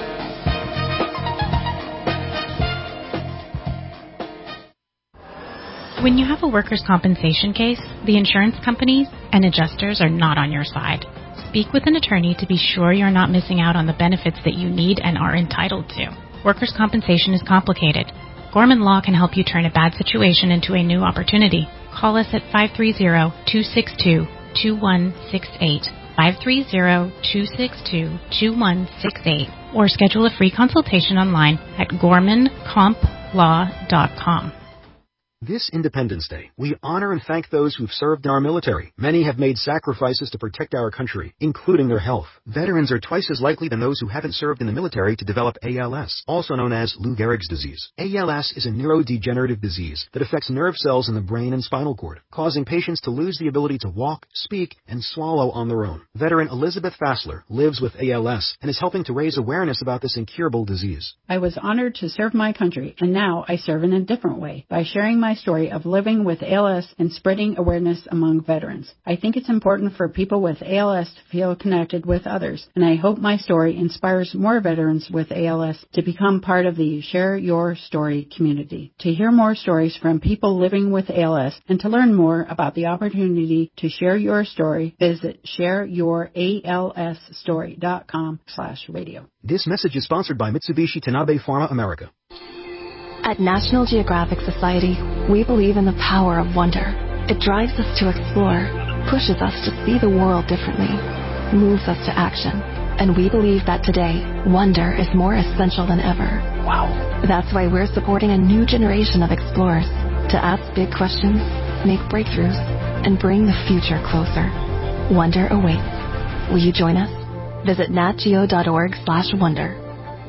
When you have a workers' compensation case, the insurance companies and adjusters are not on your side. Speak with an attorney to be sure you're not missing out on the benefits that you need and are entitled to. Workers' compensation is complicated. Gorman Law can help you turn a bad situation into a new opportunity. Call us at five three zero, two six two, two one six eight, five three zero, two six two, two one six eight, or schedule a free consultation online at gorman comp law dot com. This Independence Day, we honor and thank those who've served in our military. Many have made sacrifices to protect our country, including their health. Veterans are twice as likely than those who haven't served in the military to develop A L S, also known as Lou Gehrig's disease. A L S is a neurodegenerative disease that affects nerve cells in the brain and spinal cord, causing patients to lose the ability to walk, speak, and swallow on their own. Veteran Elizabeth Fassler lives with A L S and is helping to raise awareness about this incurable disease. I was honored to serve my country, and now I serve in a different way by sharing my my story of living with A L S and spreading awareness among veterans. I think it's important for people with A L S to feel connected with others, and I hope my story inspires more veterans with A L S to become part of the Share Your Story community. To hear more stories from people living with A L S and to learn more about the opportunity to share your story, visit share your A L S story dot com slash radio. This message is sponsored by Mitsubishi Tanabe Pharma America. At National Geographic Society, we believe in the power of wonder. It drives us to explore, pushes us to see the world differently, moves us to action. And we believe that today, wonder is more essential than ever. Wow. That's why we're supporting a new generation of explorers to ask big questions, make breakthroughs, and bring the future closer. Wonder awaits. Will you join us? Visit natgeo.org slash wonder.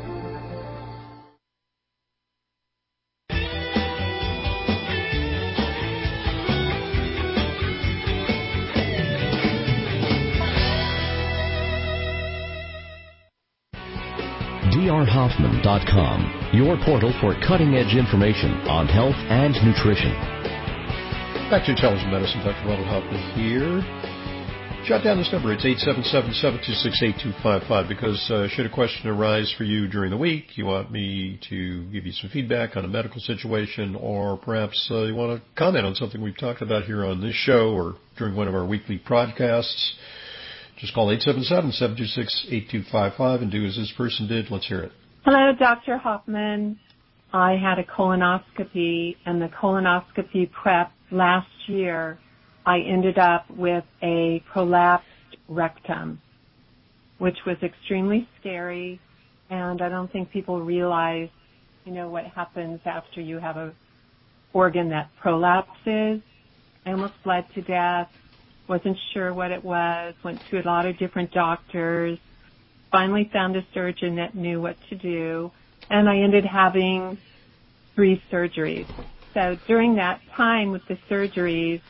D R Hoffman dot com, your portal for cutting-edge information on health and nutrition. Back to Intelligent Medicine, Doctor Ronald Hoffman here. Jot down this number. It's eight seven seven, seven two six, eight two five five because uh, should a question arise for you during the week, you want me to give you some feedback on a medical situation, or perhaps uh, you want to comment on something we've talked about here on this show or during one of our weekly podcasts, just call eight seven seven, seven two six, eight two five five and do as this person did. Let's hear it. Hello, Doctor Hoffman. I had a colonoscopy, and the colonoscopy prep last year, I ended up with a prolapsed rectum, which was extremely scary, and I don't think people realize, you know, what happens after you have a organ that prolapses. I almost bled to death. Wasn't sure what it was. Went to a lot of different doctors. Finally found a surgeon that knew what to do. And I ended having three surgeries. So during that time with the surgeries,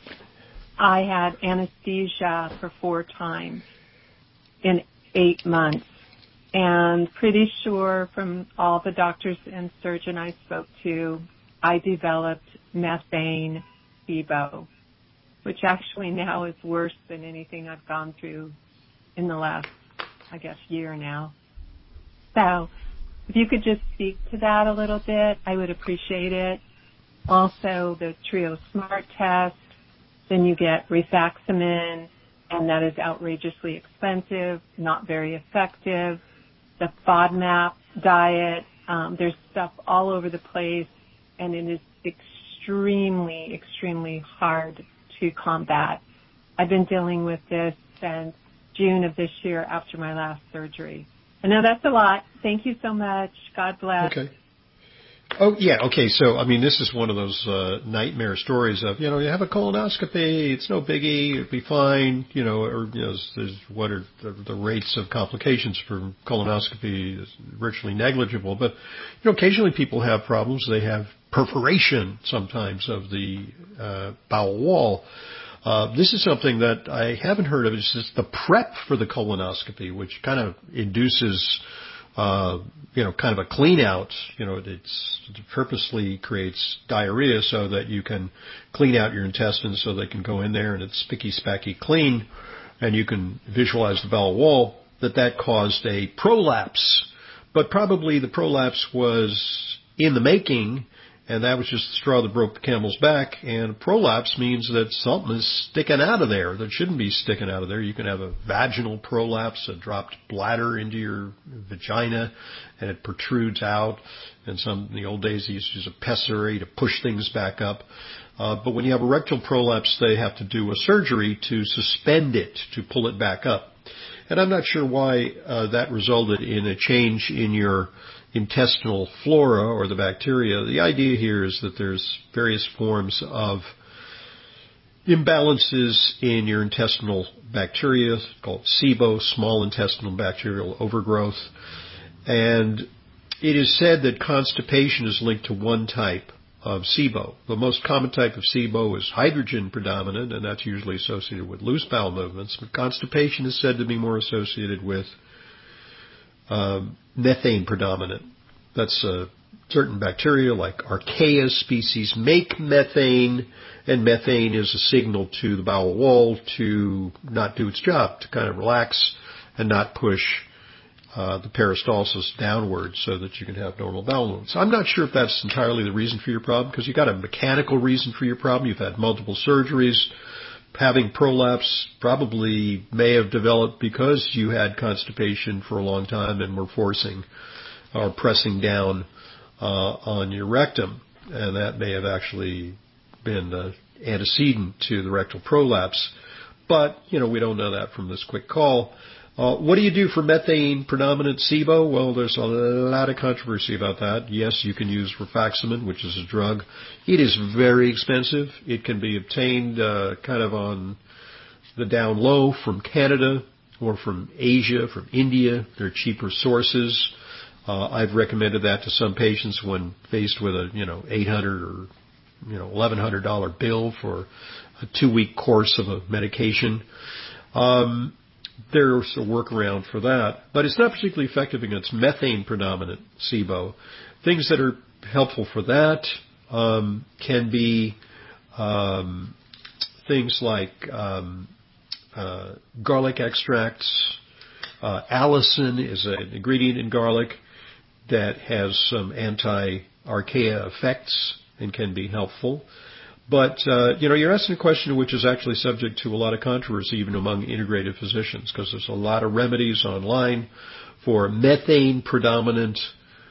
I had anesthesia for four times in eight months. And pretty sure from all the doctors and surgeon I spoke to, I developed methane SIBO, which actually now is worse than anything I've gone through in the last, I guess, year now. So if you could just speak to that a little bit, I would appreciate it. Also, the Trio Smart test, then you get rifaximin, and that is outrageously expensive, not very effective. The FODMAP diet, um, there's stuff all over the place, and it is extremely, extremely hard to combat. I've been dealing with this since June of this year after my last surgery. I know that's a lot. Thank you so much. God bless. Okay. Oh, yeah, okay, so, I mean, this is one of those uh, nightmare stories of, you know, you have a colonoscopy, it's no biggie, it'll be fine, you know, or, you know, there's, what are the, the rates of complications for colonoscopy is virtually negligible, but, you know, occasionally people have problems. They have perforation sometimes of the uh, bowel wall. Uh, this is something that I haven't heard of. It's just the prep for the colonoscopy, which kind of induces Uh, you know, kind of a clean out. You know, it's, it purposely creates diarrhea so that you can clean out your intestines so they can go in there and it's spicky, spacky clean, and you can visualize the bowel wall, that that caused a prolapse. But probably the prolapse was in the making, and that was just the straw that broke the camel's back. And prolapse means that something is sticking out of there that shouldn't be sticking out of there. You can have a vaginal prolapse, a dropped bladder into your vagina, and it protrudes out. And some, in the old days, they used to use a pessary to push things back up. Uh, but when you have a rectal prolapse, they have to do a surgery to suspend it, to pull it back up. And I'm not sure why uh, that resulted in a change in your intestinal flora or the bacteria. The idea here is that there's various forms of imbalances in your intestinal bacteria called SIBO, small intestinal bacterial overgrowth. And it is said that constipation is linked to one type of SIBO. The most common type of SIBO is hydrogen predominant, and that's usually associated with loose bowel movements. But constipation is said to be more associated with Um, methane predominant. That's uh, certain bacteria like Archaea species make methane, and methane is a signal to the bowel wall to not do its job, to kind of relax and not push uh, the peristalsis downward so that you can have normal bowel movements. I'm not sure if that's entirely the reason for your problem, because you've got a mechanical reason for your problem. You've had multiple surgeries. Having prolapse probably may have developed because you had constipation for a long time and were forcing or pressing down uh, on your rectum. And that may have actually been the antecedent to the rectal prolapse. But, you know, we don't know that from this quick call. Uh, what do you do for methane predominant SIBO? Well, there's a lot of controversy about that. Yes, you can use rifaximin, which is a drug. It is very expensive. It can be obtained uh, kind of on the down low from Canada or from Asia, from India. They're cheaper sources. Uh, I've recommended that to some patients when faced with a, you know, eight hundred dollars or, you know, eleven hundred dollars bill for a two-week course of a medication. Um, There's a workaround for that, but it's not particularly effective against methane-predominant SIBO. Things that are helpful for that um, can be um, things like um, uh, garlic extracts. Uh, allicin is an ingredient in garlic that has some anti-archaea effects and can be helpful. But, uh, you know, you're asking a question which is actually subject to a lot of controversy even among integrative physicians, because there's a lot of remedies online for methane-predominant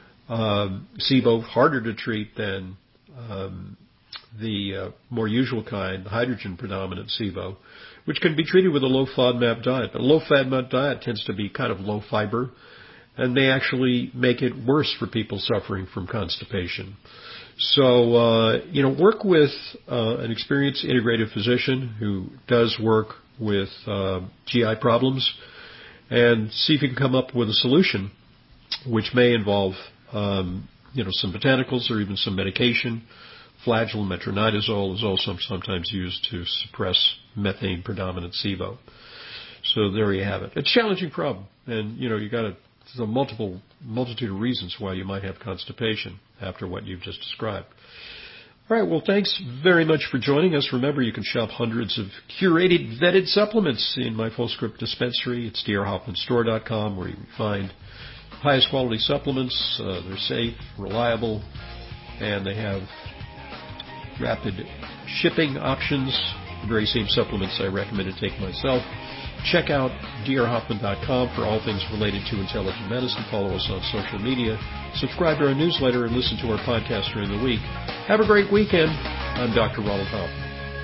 um, SIBO, harder to treat than um, the uh, more usual kind, the hydrogen-predominant SIBO, which can be treated with a low FODMAP diet. But a low FODMAP diet tends to be kind of low fiber and may actually make it worse for people suffering from constipation. So, uh, you know, work with uh, an experienced integrative physician who does work with uh, G I problems and see if you can come up with a solution which may involve, um, you know, some botanicals or even some medication. Flagyl metronidazole is also sometimes used to suppress methane-predominant SIBO. So there you have it. It's a challenging problem, and you know you got a, there's a multiple multitude of reasons why you might have constipation after what you've just described. All right, well, thanks very much for joining us. Remember, you can shop hundreds of curated, vetted supplements in my Fullscript dispensary. It's d r hoffman store dot com, where you can find highest quality supplements. Uh, they're safe, reliable, and they have rapid shipping options. The very same supplements I recommend to take myself. Check out d r hoffman dot com for all things related to intelligent medicine. Follow us on social media. Subscribe to our newsletter and listen to our podcast during the week. Have a great weekend. I'm Doctor Ronald Hoffman.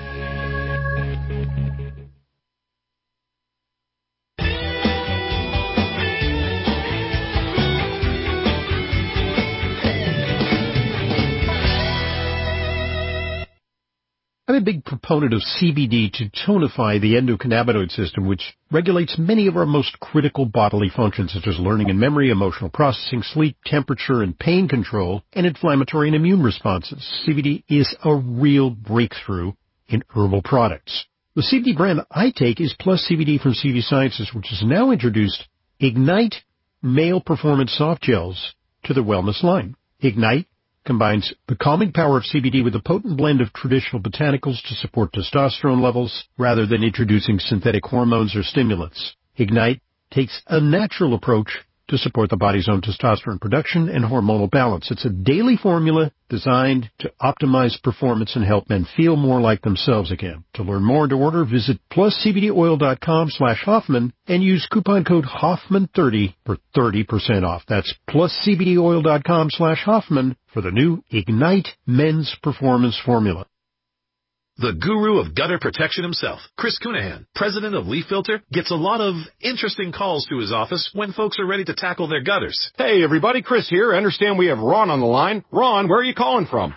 I'm a big proponent of C B D to tonify the endocannabinoid system, which regulates many of our most critical bodily functions, such as learning and memory, emotional processing, sleep, temperature and pain control, and inflammatory and immune responses. C B D is a real breakthrough in herbal products. The C B D brand I take is Plus C B D from C V Sciences, which has now introduced Ignite Male Performance Soft Gels to the wellness line. Ignite combines the calming power of C B D with a potent blend of traditional botanicals to support testosterone levels rather than introducing synthetic hormones or stimulants. Ignite takes a natural approach to support the body's own testosterone production and hormonal balance. It's a daily formula designed to optimize performance and help men feel more like themselves again. To learn more and to order, visit plus c b d oil dot com slash Hoffman and use coupon code Hoffman thirty for thirty percent off. That's plus c b d oil dot com slash Hoffman for the new Ignite Men's Performance Formula. The guru of gutter protection himself, Chris Cunahan, president of Leaf Filter, gets a lot of interesting calls to his office when folks are ready to tackle their gutters. Hey, everybody, Chris here. I understand we have Ron on the line. Ron, where are you calling from?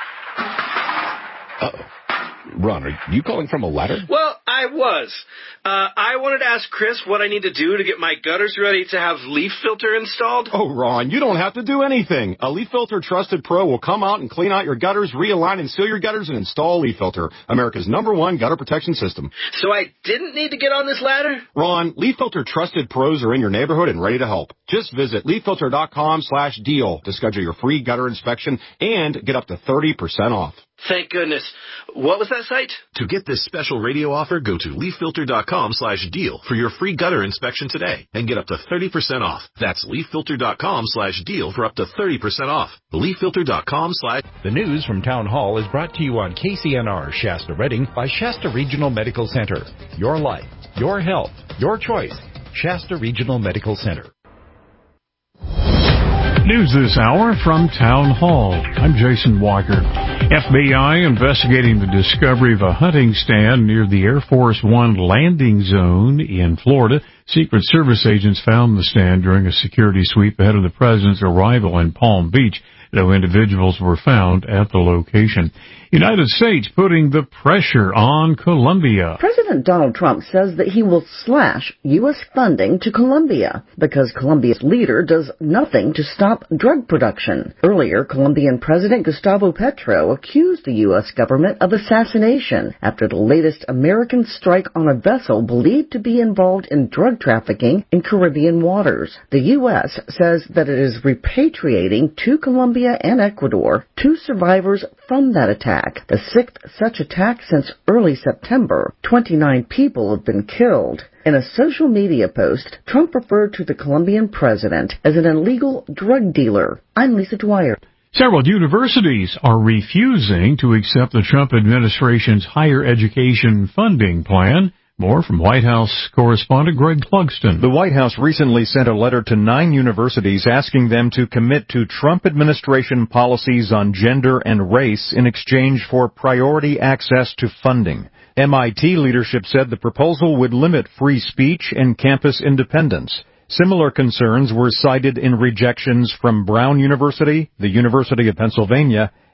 Uh-oh. Ron, are you calling from a ladder? Well, I was. Uh, I wanted to ask Chris what I need to do to get my gutters ready to have Leaf Filter installed. Oh, Ron, you don't have to do anything. A Leaf Filter Trusted Pro will come out and clean out your gutters, realign and seal your gutters, and install Leaf Filter, America's number one gutter protection system. So I didn't need to get on this ladder? Ron, Leaf Filter Trusted Pros are in your neighborhood and ready to help. Just visit leaf filter dot com slash deal to schedule your free gutter inspection and get up to thirty percent off. Thank goodness. What was that site? To get this special radio offer, go to leaf filter dot com slash deal for your free gutter inspection today and get up to thirty percent off. That's leaf filter dot com slash deal for up to thirty percent off. leaf filter dot com slash... The news from Town Hall is brought to you on K C N R Shasta Redding by Shasta Regional Medical Center. Your life, your health, your choice. Shasta Regional Medical Center. News this hour from Town Hall. I'm Jason Walker. F B I investigating the discovery of a hunting stand near the Air Force One landing zone in Florida. Secret Service agents found the stand during a security sweep ahead of the president's arrival in Palm Beach. No individuals were found at the location. United States putting the pressure on Colombia. President Donald Trump says that he will slash U S funding to Colombia because Colombia's leader does nothing to stop drug production. Earlier, Colombian President Gustavo Petro accused the U S government of assassination after the latest American strike on a vessel believed to be involved in drug trafficking in Caribbean waters. The U S says that it is repatriating to Colombia and Ecuador two survivors from that attack. The sixth such attack since early September. twenty-nine people have been killed. In a social media post, Trump referred to the Colombian president as an illegal drug dealer. I'm Lisa Dwyer. Several universities are refusing to accept the Trump administration's higher education funding plan. More from White House correspondent Greg Clugston. The White House recently sent a letter to nine universities asking them to commit to Trump administration policies on gender and race in exchange for priority access to funding. M I T leadership said the proposal would limit free speech and campus independence. Similar concerns were cited in rejections from Brown University, the University of Pennsylvania,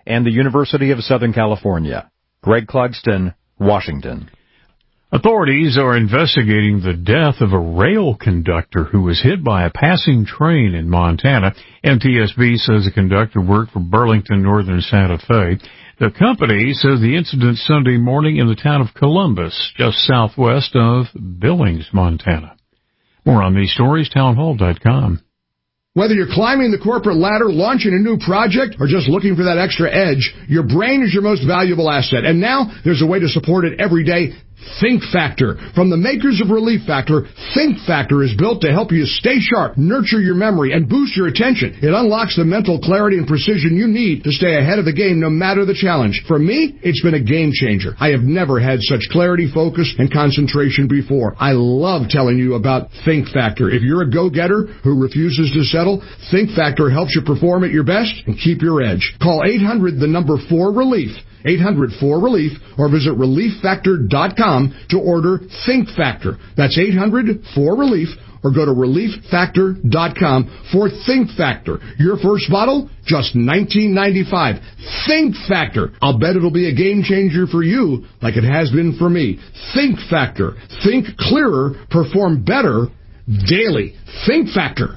and the University of Southern California. Greg Clugston, Washington. Authorities are investigating the death of a rail conductor who was hit by a passing train in Montana. M T S B says the conductor worked for Burlington Northern Santa Fe. The company says the incident Sunday morning in the town of Columbus, just southwest of Billings, Montana. More on these stories, townhall dot com. Whether you're climbing the corporate ladder, launching a new project, or just looking for that extra edge, your brain is your most valuable asset. And now there's a way to support it every day. Think Factor. From the makers of Relief Factor, Think Factor is built to help you stay sharp, nurture your memory, and boost your attention. It unlocks the mental clarity and precision you need to stay ahead of the game no matter the challenge. For me, it's been a game changer. I have never had such clarity, focus, and concentration before. I love telling you about Think Factor. If you're a go-getter who refuses to settle, Think Factor helps you perform at your best and keep your edge. Call eight hundred, the number four, relief. eight hundred four relief or visit relief factor dot com to order Think Factor. That's eight hundred four relief or go to relief factor dot com for Think Factor. Your first bottle, just nineteen ninety-five. Think Factor. I'll bet it'll be a game changer for you like it has been for me. Think Factor. Think clearer, perform better daily. Think Factor.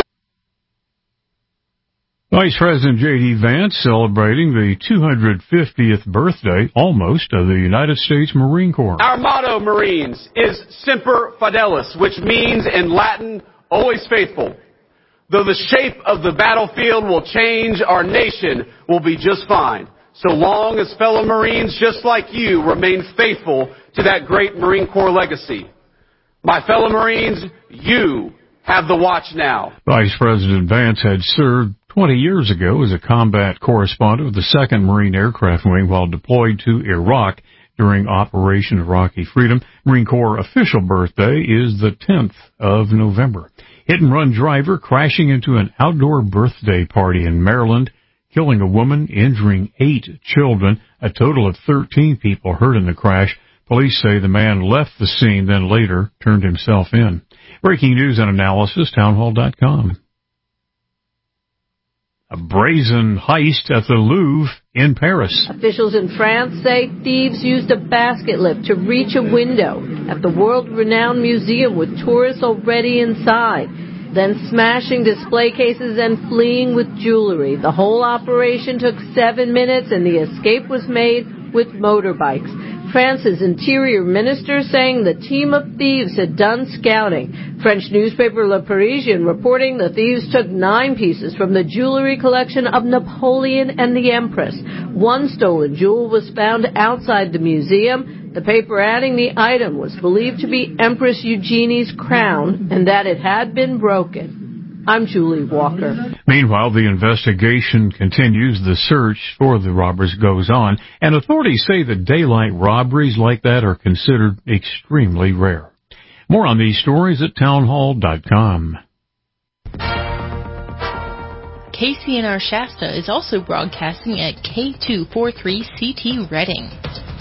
Vice President J D. Vance celebrating the two hundred fiftieth birthday, almost, of the United States Marine Corps. Our motto, Marines, is Semper Fidelis, which means in Latin, always faithful. Though the shape of the battlefield will change, our nation will be just fine, so long as fellow Marines just like you remain faithful to that great Marine Corps legacy. My fellow Marines, you have the watch now. Vice President Vance had served twenty years ago as a combat correspondent of the second Marine Aircraft Wing while deployed to Iraq during Operation Iraqi Freedom. Marine Corps official birthday is the tenth of November. Hit-and-run driver crashing into an outdoor birthday party in Maryland, killing a woman, injuring eight children. A total of thirteen people hurt in the crash. Police say the man left the scene, then later turned himself in. Breaking news and analysis, townhall dot com. A brazen heist at the Louvre in Paris. Officials in France say thieves used a basket lift to reach a window at the world-renowned museum with tourists already inside, then smashing display cases and fleeing with jewelry. The whole operation took seven minutes and the escape was made with motorbikes. France's interior minister saying the team of thieves had done scouting. French newspaper Le Parisien reporting the thieves took nine pieces from the jewelry collection of Napoleon and the Empress. One stolen jewel was found outside the museum. The paper adding the item was believed to be Empress Eugenie's crown and that it had been broken. I'm Julie Walker. Meanwhile, the investigation continues. The search for the robbers goes on, and authorities say that daylight robberies like that are considered extremely rare. More on these stories at townhall dot com. K C N R Shasta is also broadcasting at K two forty-three C T Redding.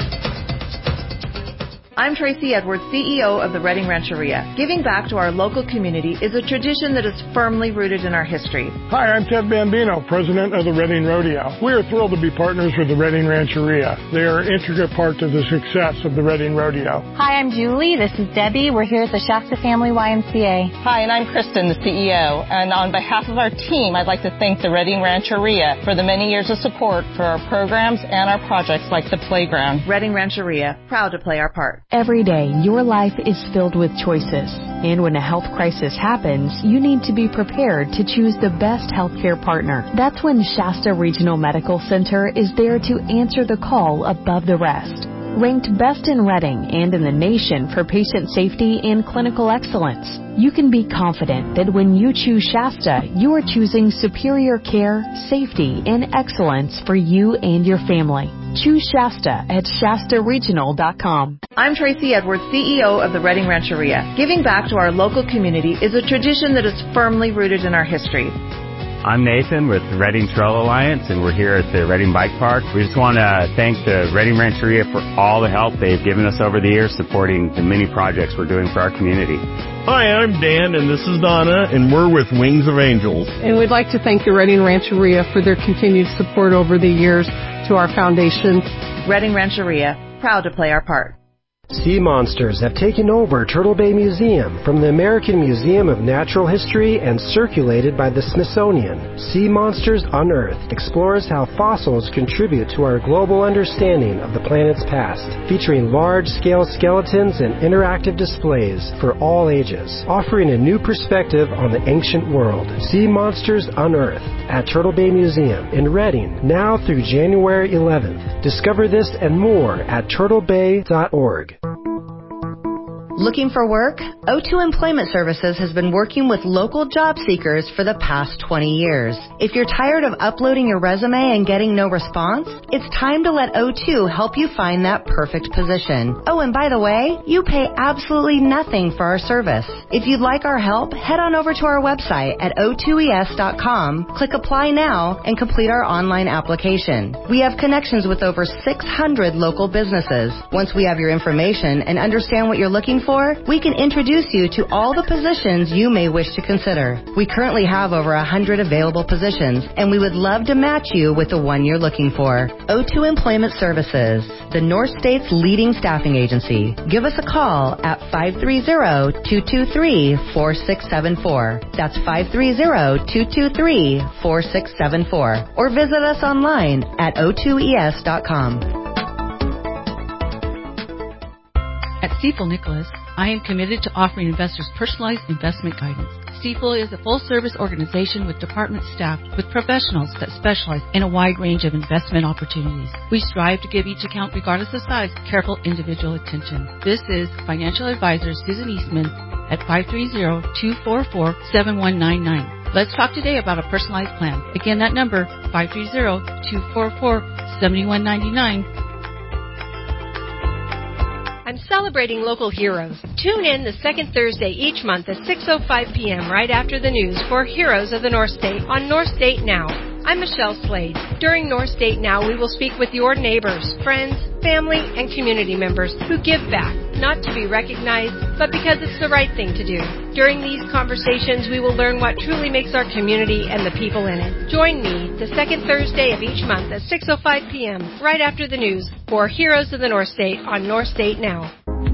I'm Tracy Edwards, C E O of the Redding Rancheria. Giving back to our local community is a tradition that is firmly rooted in our history. Hi, I'm Ted Bambino, president of the Redding Rodeo. We are thrilled to be partners with the Redding Rancheria. They are an intricate part to the success of the Redding Rodeo. Hi, I'm Julie. This is Debbie. We're here at the Shasta Family Y M C A. Hi, and I'm Kristen, the C E O. And on behalf of our team, I'd like to thank the Redding Rancheria for the many years of support for our programs and our projects like the playground. Redding Rancheria, proud to play our part. Every day, your life is filled with choices. And when a health crisis happens, you need to be prepared to choose the best healthcare partner. That's when Shasta Regional Medical Center is there to answer the call above the rest. Ranked best in Redding and in the nation for patient safety and clinical excellence, you can be confident that when you choose Shasta, you are choosing superior care, safety, and excellence for you and your family. Choose Shasta at shasta regional dot com. I'm Tracy Edwards, C E O of the Redding Rancheria. Giving back to our local community is a tradition that is firmly rooted in our history. I'm Nathan with the Redding Trail Alliance, and we're here at the Redding Bike Park. We just want to thank the Redding Rancheria for all the help they've given us over the years supporting the many projects we're doing for our community. Hi, I'm Dan, and this is Donna, and we're with Wings of Angels. And we'd like to thank the Redding Rancheria for their continued support over the years to our foundation. Redding Rancheria, proud to play our part. Sea monsters have taken over Turtle Bay Museum from the American Museum of Natural History and circulated by the Smithsonian. Sea Monsters Unearthed explores how fossils contribute to our global understanding of the planet's past, featuring large-scale skeletons and interactive displays for all ages, offering a new perspective on the ancient world. Sea Monsters Unearthed at Turtle Bay Museum in Redding, now through January eleventh. Discover this and more at turtle bay dot org. Looking for work? O two Employment Services has been working with local job seekers for the past twenty years. If you're tired of uploading your resume and getting no response, it's time to let O two help you find that perfect position. Oh, and by the way, you pay absolutely nothing for our service. If you'd like our help, head on over to our website at o two e s dot com, click Apply Now, and complete our online application. We have connections with over six hundred local businesses. Once we have your information and understand what you're looking for, For, we can introduce you to all the positions you may wish to consider. We currently have over one hundred available positions, and we would love to match you with the one you're looking for. O two Employment Services, the North State's leading staffing agency. Give us a call at five three zero, two two three, four six seven four. That's five three zero, two two three, four six seven four. Or visit us online at o two e s dot com. At Stifel Nicholas, I am committed to offering investors personalized investment guidance. Stifel is a full-service organization with department staffed with professionals that specialize in a wide range of investment opportunities. We strive to give each account, regardless of size, careful individual attention. This is financial advisor Susan Eastman at five three zero, two four four, seven one nine nine. Let's talk today about a personalized plan. Again, that number, five three zero, two four four, seven one nine nine. I'm celebrating local heroes. Tune in the second Thursday each month at six oh five p.m. right after the news for Heroes of the North State on North State Now. I'm Michelle Slade. During North State Now, we will speak with your neighbors, friends, family, and community members who give back, not to be recognized, but because it's the right thing to do. During these conversations, we will learn what truly makes our community and the people in it. Join me the second Thursday of each month at six oh five p.m. right after the news for Heroes of the North State on North State Now.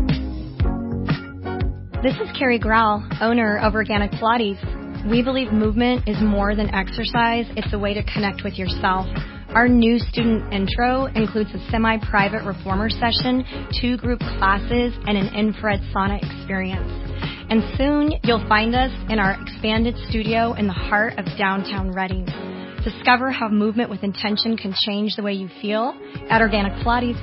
This is Carrie Grau, owner of Organic Pilates. We believe movement is more than exercise. It's a way to connect with yourself. Our new student intro includes a semi-private reformer session, two group classes, and an infrared sauna experience. And soon you'll find us in our expanded studio in the heart of downtown Redding. Discover how movement with intention can change the way you feel at Organic Pilates.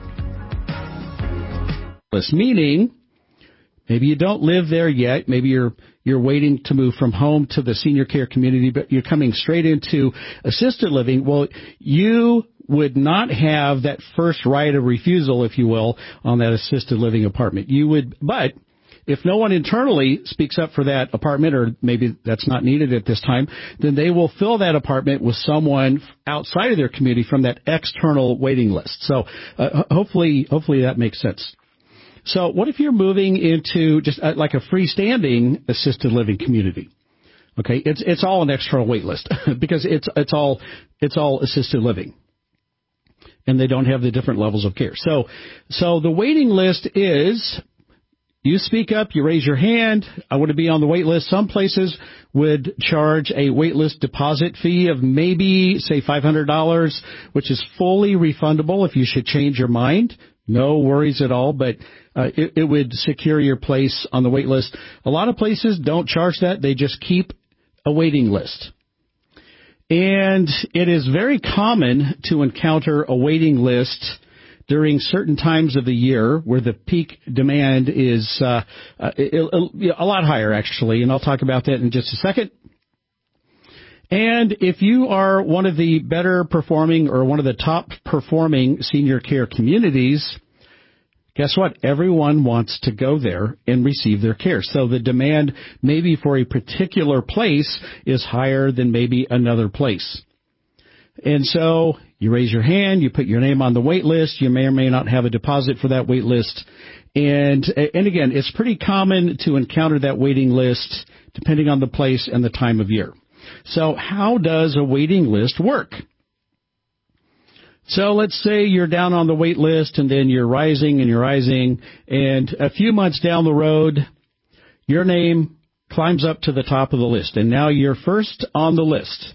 This meaning, maybe you don't live there yet. Maybe you're you're waiting to move from home to the senior care community, but you're coming straight into assisted living. Well, you would not have that first right of refusal, if you will, on that assisted living apartment. You would, but if no one internally speaks up for that apartment, or maybe that's not needed at this time, then they will fill that apartment with someone outside of their community from that external waiting list. So uh, hopefully, hopefully that makes sense. So what if you're moving into just uh, like a freestanding assisted living community? Okay, it's it's all an external wait list because it's it's all it's all assisted living, and they don't have the different levels of care. So so the waiting list is, you speak up, you raise your hand, I want to be on the wait list. Some places would charge a wait list deposit fee of maybe, say, five hundred dollars, which is fully refundable if you should change your mind. No worries at all, but uh, it, it would secure your place on the wait list. A lot of places don't charge that. They just keep a waiting list. And it is very common to encounter a waiting list during certain times of the year where the peak demand is uh, a, a lot higher, actually, and I'll talk about that in just a second. And if you are one of the better performing or one of the top performing senior care communities, guess what? Everyone wants to go there and receive their care. So the demand maybe for a particular place is higher than maybe another place. And so you raise your hand, you put your name on the wait list, you may or may not have a deposit for that wait list, And, and again, it's pretty common to encounter that waiting list depending on the place and the time of year. So how does a waiting list work? So let's say you're down on the wait list and then you're rising and you're rising, and a few months down the road, your name climbs up to the top of the list, and now you're first on the list.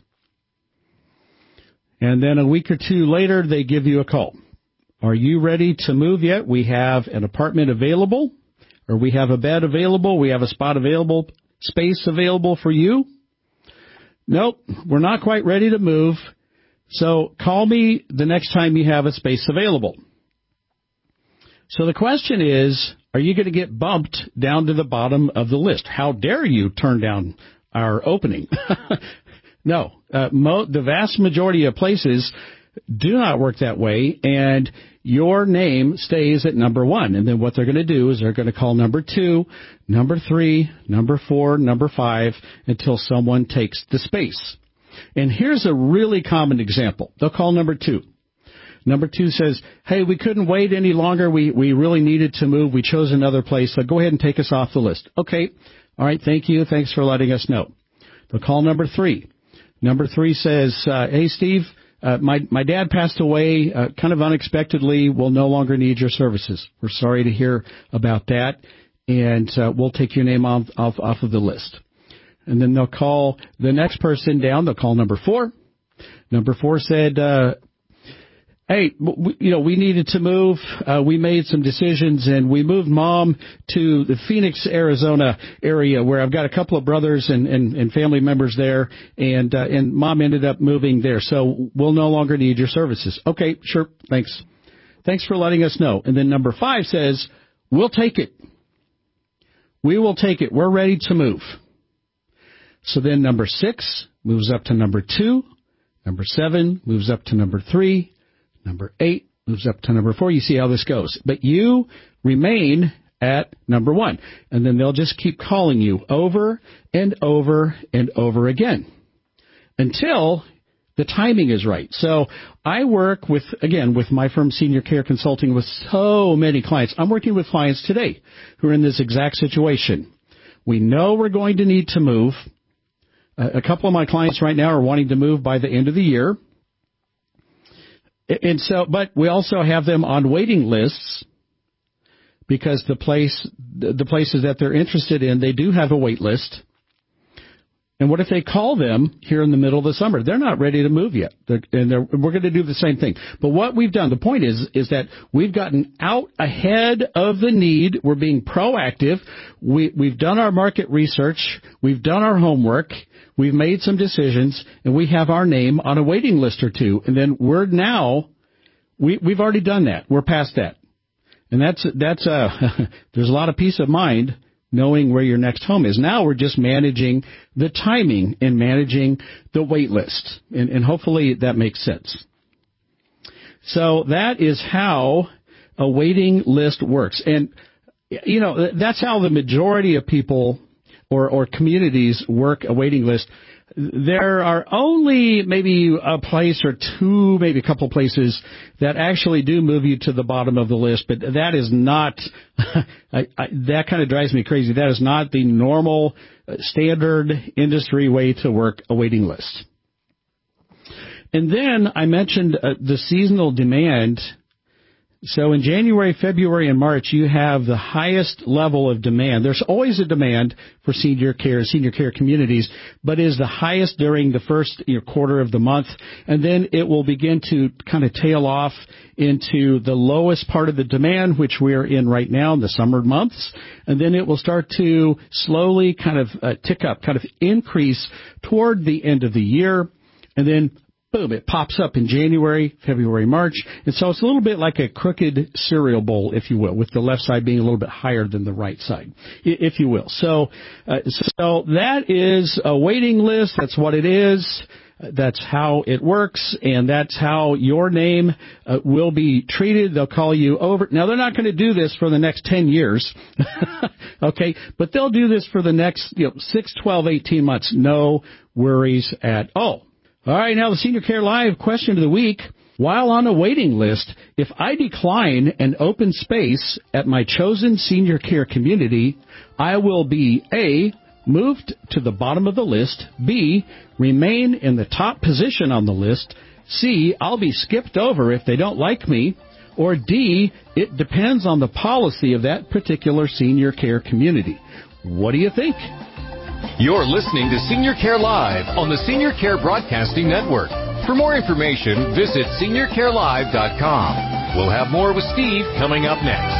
And then a week or two later, they give you a call. Are you ready to move yet? We have an apartment available, or we have a bed available, we have a spot available, space available for you. Nope, we're not quite ready to move, so call me the next time you have a space available. So the question is, are you going to get bumped down to the bottom of the list? How dare you turn down our opening? No, uh, mo- the vast majority of places do not work that way, and your name stays at number one. And then what they're going to do is they're going to call number two, number three, number four, number five, until someone takes the space. And here's a really common example. They'll call number two. Number two says, hey, we couldn't wait any longer. We, we really needed to move. We chose another place, so go ahead and take us off the list. Okay. All right. Thank you. Thanks for letting us know. They'll call number three. Number three says, uh, hey, Steve, uh, my, my dad passed away uh, kind of unexpectedly. We'll no longer need your services. We're sorry to hear about that, and uh, we'll take your name off, off, off of the list. And then they'll call the next person down. They'll call number four. Number four said, uh, hey, we, you know, we needed to move. Uh, we made some decisions, and we moved Mom to the Phoenix, Arizona area, where I've got a couple of brothers and, and, and family members there, and uh, and Mom ended up moving there. So we'll no longer need your services. Okay, sure, thanks. Thanks for letting us know. And then number five says, we'll take it. We will take it. We're ready to move. So then number six moves up to number two. Number seven moves up to number three. Number eight moves up to number four. You see how this goes. But you remain at number one. And then they'll just keep calling you over and over and over again until the timing is right. So I work with, again, with my firm Senior Care Consulting with so many clients. I'm working with clients today who are in this exact situation. We know we're going to need to move. A couple of my clients right now are wanting to move by the end of the year. And so, but we also have them on waiting lists because the place, the places that they're interested in, they do have a wait list. And what if they call them here in the middle of the summer? They're not ready to move yet. They're, and they're, we're going to do the same thing. But what we've done, the point is, is that we've gotten out ahead of the need. We're being proactive. We, we've done our market research. We've done our homework. We've made some decisions, and we have our name on a waiting list or two. And then we're now, we, we've already done that. We're past that. And that's, that's, uh, there's a lot of peace of mind knowing where your next home is. Now we're just managing the timing and managing the wait list. And, and hopefully that makes sense. So that is how a waiting list works. And, you know, that's how the majority of people or, or communities work a waiting list. There are only maybe a place or two, maybe a couple places that actually do move you to the bottom of the list, but that is not, I, I, that kind of drives me crazy. That is not the normal, uh, standard industry way to work a waiting list. And then I mentioned uh, the seasonal demand. So in January, February, and March, you have the highest level of demand. There's always a demand for senior care, senior care communities, but it is the highest during the first you know, quarter of the month. And then it will begin to kind of tail off into the lowest part of the demand, which we're in right now in the summer months. And then it will start to slowly kind of uh, tick up, kind of increase toward the end of the year. And then boom, it pops up in January, February, March. And so it's a little bit like a crooked cereal bowl, if you will, with the left side being a little bit higher than the right side, if you will. So, uh, so that is a waiting list. That's what it is. That's how it works, and that's how your name uh, will be treated. They'll call you over. Now, they're not going to do this for the next ten years, okay, but they'll do this for the next you know, six, twelve, eighteen months. No worries at all. All right, now the Senior Care Live question of the week. While on a waiting list, if I decline an open space at my chosen senior care community, I will be A, moved to the bottom of the list, B, remain in the top position on the list, C, I'll be skipped over if they don't like me, or D, it depends on the policy of that particular senior care community. What do you think? You're listening to Senior Care Live on the Senior Care Broadcasting Network. For more information, visit senior care live dot com. We'll have more with Steve coming up next.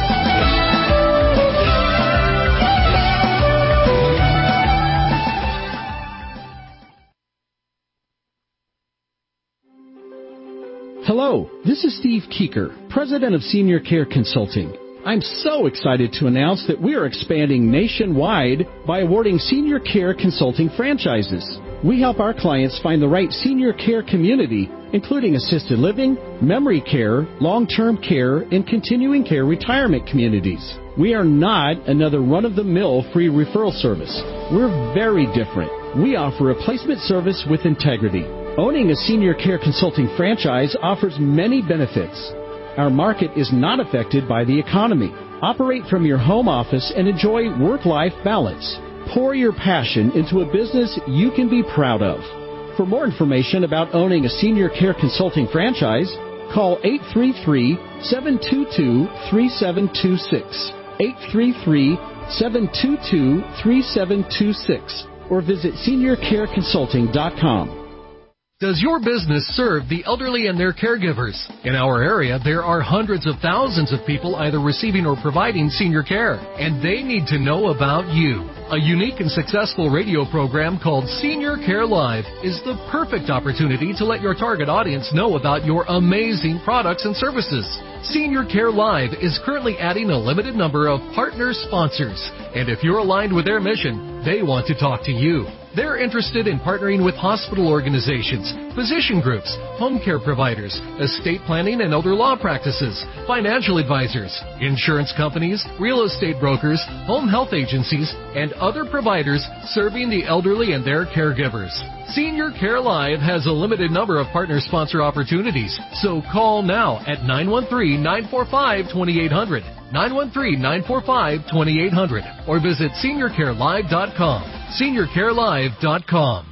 Hello, this is Steve Keeker, President of Senior Care Consulting. I'm so excited to announce that we are expanding nationwide by awarding senior care consulting franchises. We help our clients find the right senior care community, including assisted living, memory care, long-term care, and continuing care retirement communities. We are not another run-of-the-mill free referral service. We're very different. We offer a placement service with integrity. Owning a senior care consulting franchise offers many benefits. Our market is not affected by the economy. Operate from your home office and enjoy work-life balance. Pour your passion into a business you can be proud of. For more information about owning a senior care consulting franchise, call eight three three, seven two two, three seven two six, eight three three, seven two two, three seven two six, or visit senior care consulting dot com. Does your business serve the elderly and their caregivers? In our area, there are hundreds of thousands of people either receiving or providing senior care, and they need to know about you. A unique and successful radio program called Senior Care Live is the perfect opportunity to let your target audience know about your amazing products and services. Senior Care Live is currently adding a limited number of partner sponsors, and if you're aligned with their mission, they want to talk to you. They're interested in partnering with hospital organizations, physician groups, home care providers, estate planning and elder law practices, financial advisors, insurance companies, real estate brokers, home health agencies, and other providers serving the elderly and their caregivers. Senior Care Live has a limited number of partner sponsor opportunities, so call now at nine one three, nine four five, two eight zero zero, nine one three, nine four five, two eight zero zero, or visit senior care live dot com. senior care live dot com.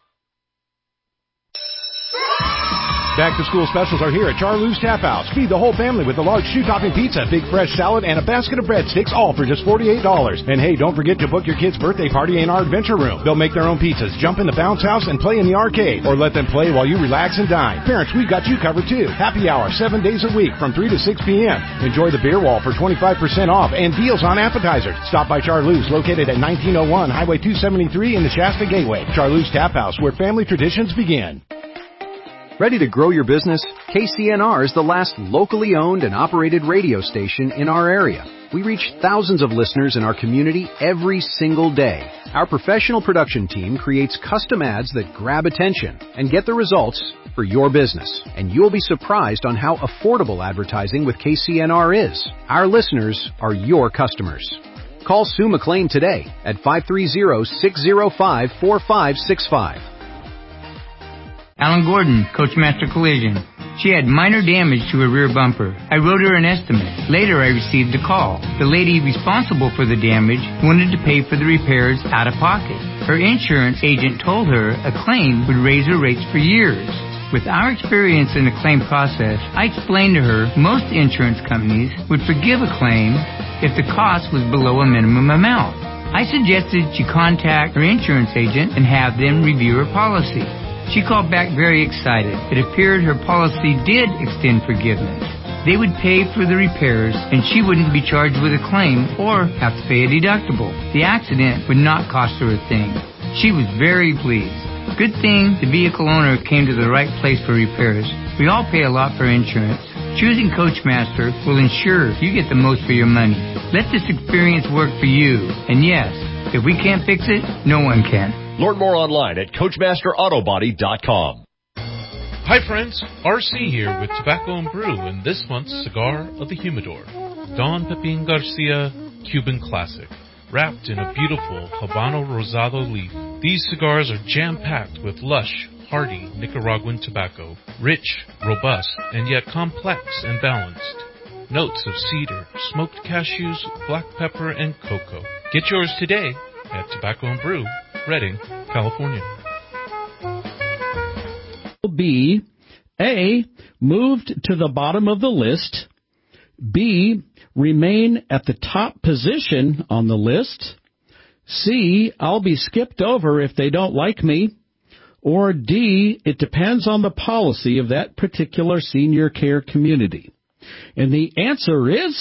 Back to school specials are here at Charlie's Tap House. Feed the whole family with a large shoe-topping pizza, big fresh salad, and a basket of breadsticks, all for just forty-eight dollars. And hey, don't forget to book your kid's birthday party in our adventure room. They'll make their own pizzas, jump in the bounce house, and play in the arcade. Or let them play while you relax and dine. Parents, we've got you covered too. Happy hour, seven days a week from three to six p.m. Enjoy the beer wall for twenty-five percent off and deals on appetizers. Stop by Charlie's, located at nineteen oh one Highway two seventy-three in the Shasta Gateway. Charlie's Tap House, where family traditions begin. Ready to grow your business? K C N R is the last locally owned and operated radio station in our area. We reach thousands of listeners in our community every single day. Our professional production team creates custom ads that grab attention and get the results for your business. And you'll be surprised on how affordable advertising with K C N R is. Our listeners are your customers. Call Sue McLean today at five three zero, six zero five, four five six five. Alan Gordon, Coachmaster Collision. She had minor damage to her rear bumper. I wrote her an estimate. Later, I received a call. The lady responsible for the damage wanted to pay for the repairs out of pocket. Her insurance agent told her a claim would raise her rates for years. With our experience in the claim process, I explained to her most insurance companies would forgive a claim if the cost was below a minimum amount. I suggested she contact her insurance agent and have them review her policy. She called back very excited. It appeared her policy did extend forgiveness. They would pay for the repairs, and she wouldn't be charged with a claim or have to pay a deductible. The accident would not cost her a thing. She was very pleased. Good thing the vehicle owner came to the right place for repairs. We all pay a lot for insurance. Choosing Coachmaster will ensure you get the most for your money. Let this experience work for you. And yes, if we can't fix it, no one can. Learn more online at coachmaster auto body dot com. Hi friends, R C here with Tobacco and Brew and this month's Cigar of the Humidor. Don Pepin Garcia Cuban Classic, wrapped in a beautiful Habano Rosado leaf. These cigars are jam-packed with lush, hardy Nicaraguan tobacco, rich, robust, and yet complex and balanced. Notes of cedar, smoked cashews, black pepper, and cocoa. Get yours today at Tobacco and Brew, Redding, California. B, A, moved to the bottom of the list. B, remain at the top position on the list. C, I'll be skipped over if they don't like me. Or D, it depends on the policy of that particular senior care community. And the answer is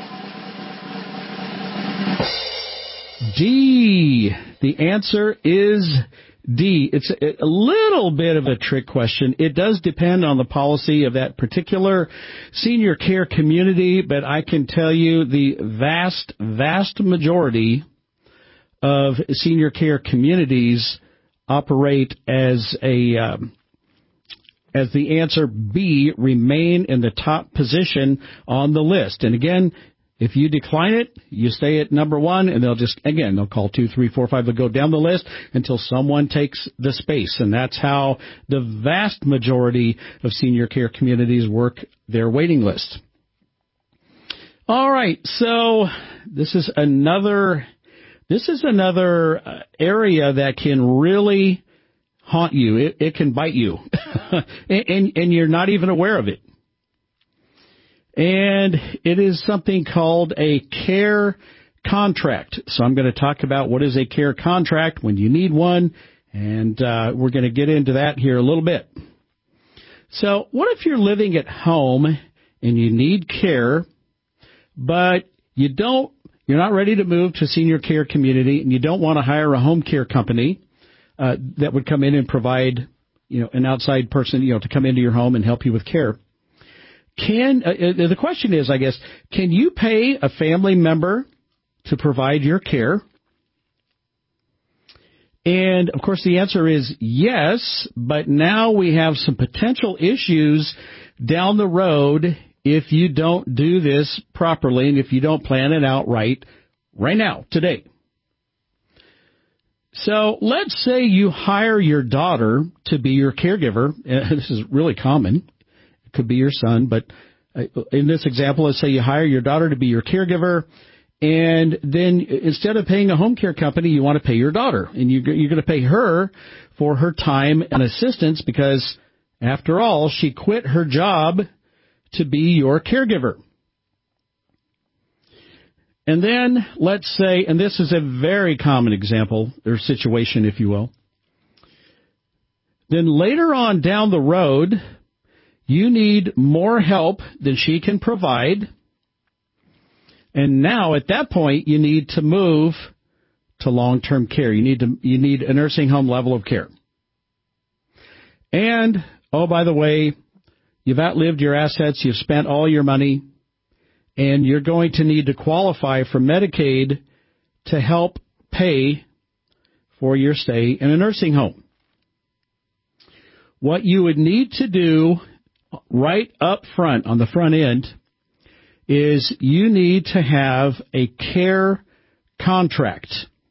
D. The answer is D. It's a little bit of a trick question. It does depend on the policy of that particular senior care community, but I can tell you the vast, vast majority of senior care communities operate as a um, as the answer B, remain in the top position on the list. And again, if you decline it, you stay at number one, and they'll just, again, they'll call two, three, four, five, they'll go down the list until someone takes the space. And that's how the vast majority of senior care communities work their waiting list. All right, so this is another, this is another area that can really haunt you. It, it can bite you, and, and, and you're not even aware of it. And it is something called a care contract. So I'm going to talk about what is a care contract, when you need one, and uh, we're going to get into that here a little bit. So what if you're living at home and you need care, but you don't, you're not ready to move to a senior care community, and you don't want to hire a home care company uh, that would come in and provide, you know, an outside person, you know, to come into your home and help you with care? Can uh, the question is, I guess, can you pay a family member to provide your care? And, of course, the answer is yes, but now we have some potential issues down the road if you don't do this properly and if you don't plan it out right, right now, today. So let's say you hire your daughter to be your caregiver. This is really common. Could be your son, but in this example, let's say you hire your daughter to be your caregiver, and then instead of paying a home care company, you want to pay your daughter, and you, you're going to pay her for her time and assistance because, after all, she quit her job to be your caregiver. And then let's say, and this is a very common example or situation, if you will, then later on down the road, you need more help than she can provide. And now at that point, you need to move to long-term care. You need to, you need a nursing home level of care. And, oh, by the way, you've outlived your assets. You've spent all your money, and you're going to need to qualify for Medicaid to help pay for your stay in a nursing home. What you would need to do right up front, on the front end, is you need to have a care contract.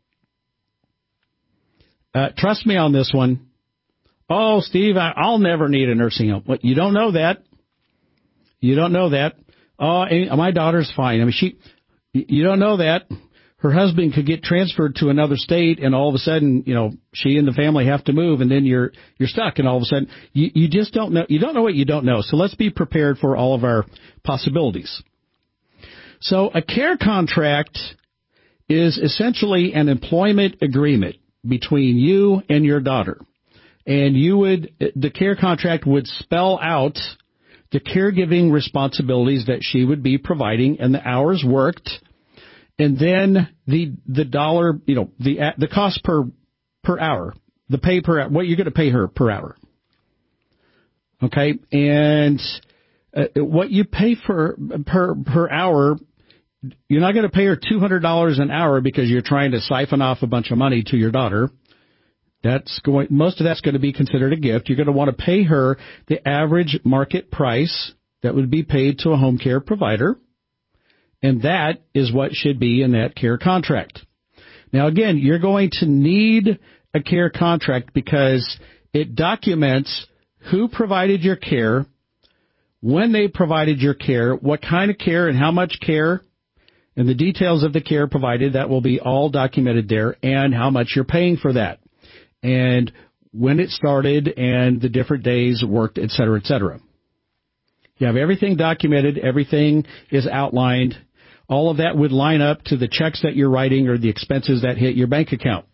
Uh, trust me on this one. Oh, Steve, I, I'll never need a nursing home. Well, you don't know that. You don't know that. Oh, my daughter's fine. I mean, she. You don't know that. Her husband could get transferred to another state, and all of a sudden, you know, she and the family have to move, and then you're you're stuck, and all of a sudden, you, you just don't know. You don't know what you don't know. So let's be prepared for all of our possibilities. So a care contract is essentially an employment agreement between you and your daughter, and you would the care contract would spell out the caregiving responsibilities that she would be providing and the hours worked. And then the the dollar, you know, the the cost per per hour, the pay per what you're going to pay her per hour. Okay, and uh, what you pay for per per hour, you're not going to pay her two hundred dollars an hour because you're trying to siphon off a bunch of money to your daughter. That's going most of that's going to be considered a gift. You're going to want to pay her the average market price that would be paid to a home care provider. And that is what should be in that care contract. Now, again, you're going to need a care contract because It documents who provided your care, when they provided your care, what kind of care and how much care, and the details of the care provided. That will be all documented there, and how much you're paying for that, and when it started, and the different days worked, et cetera, et cetera. You have everything documented. Everything is outlined. All of that would line up to the checks that you're writing or the expenses that hit your bank account.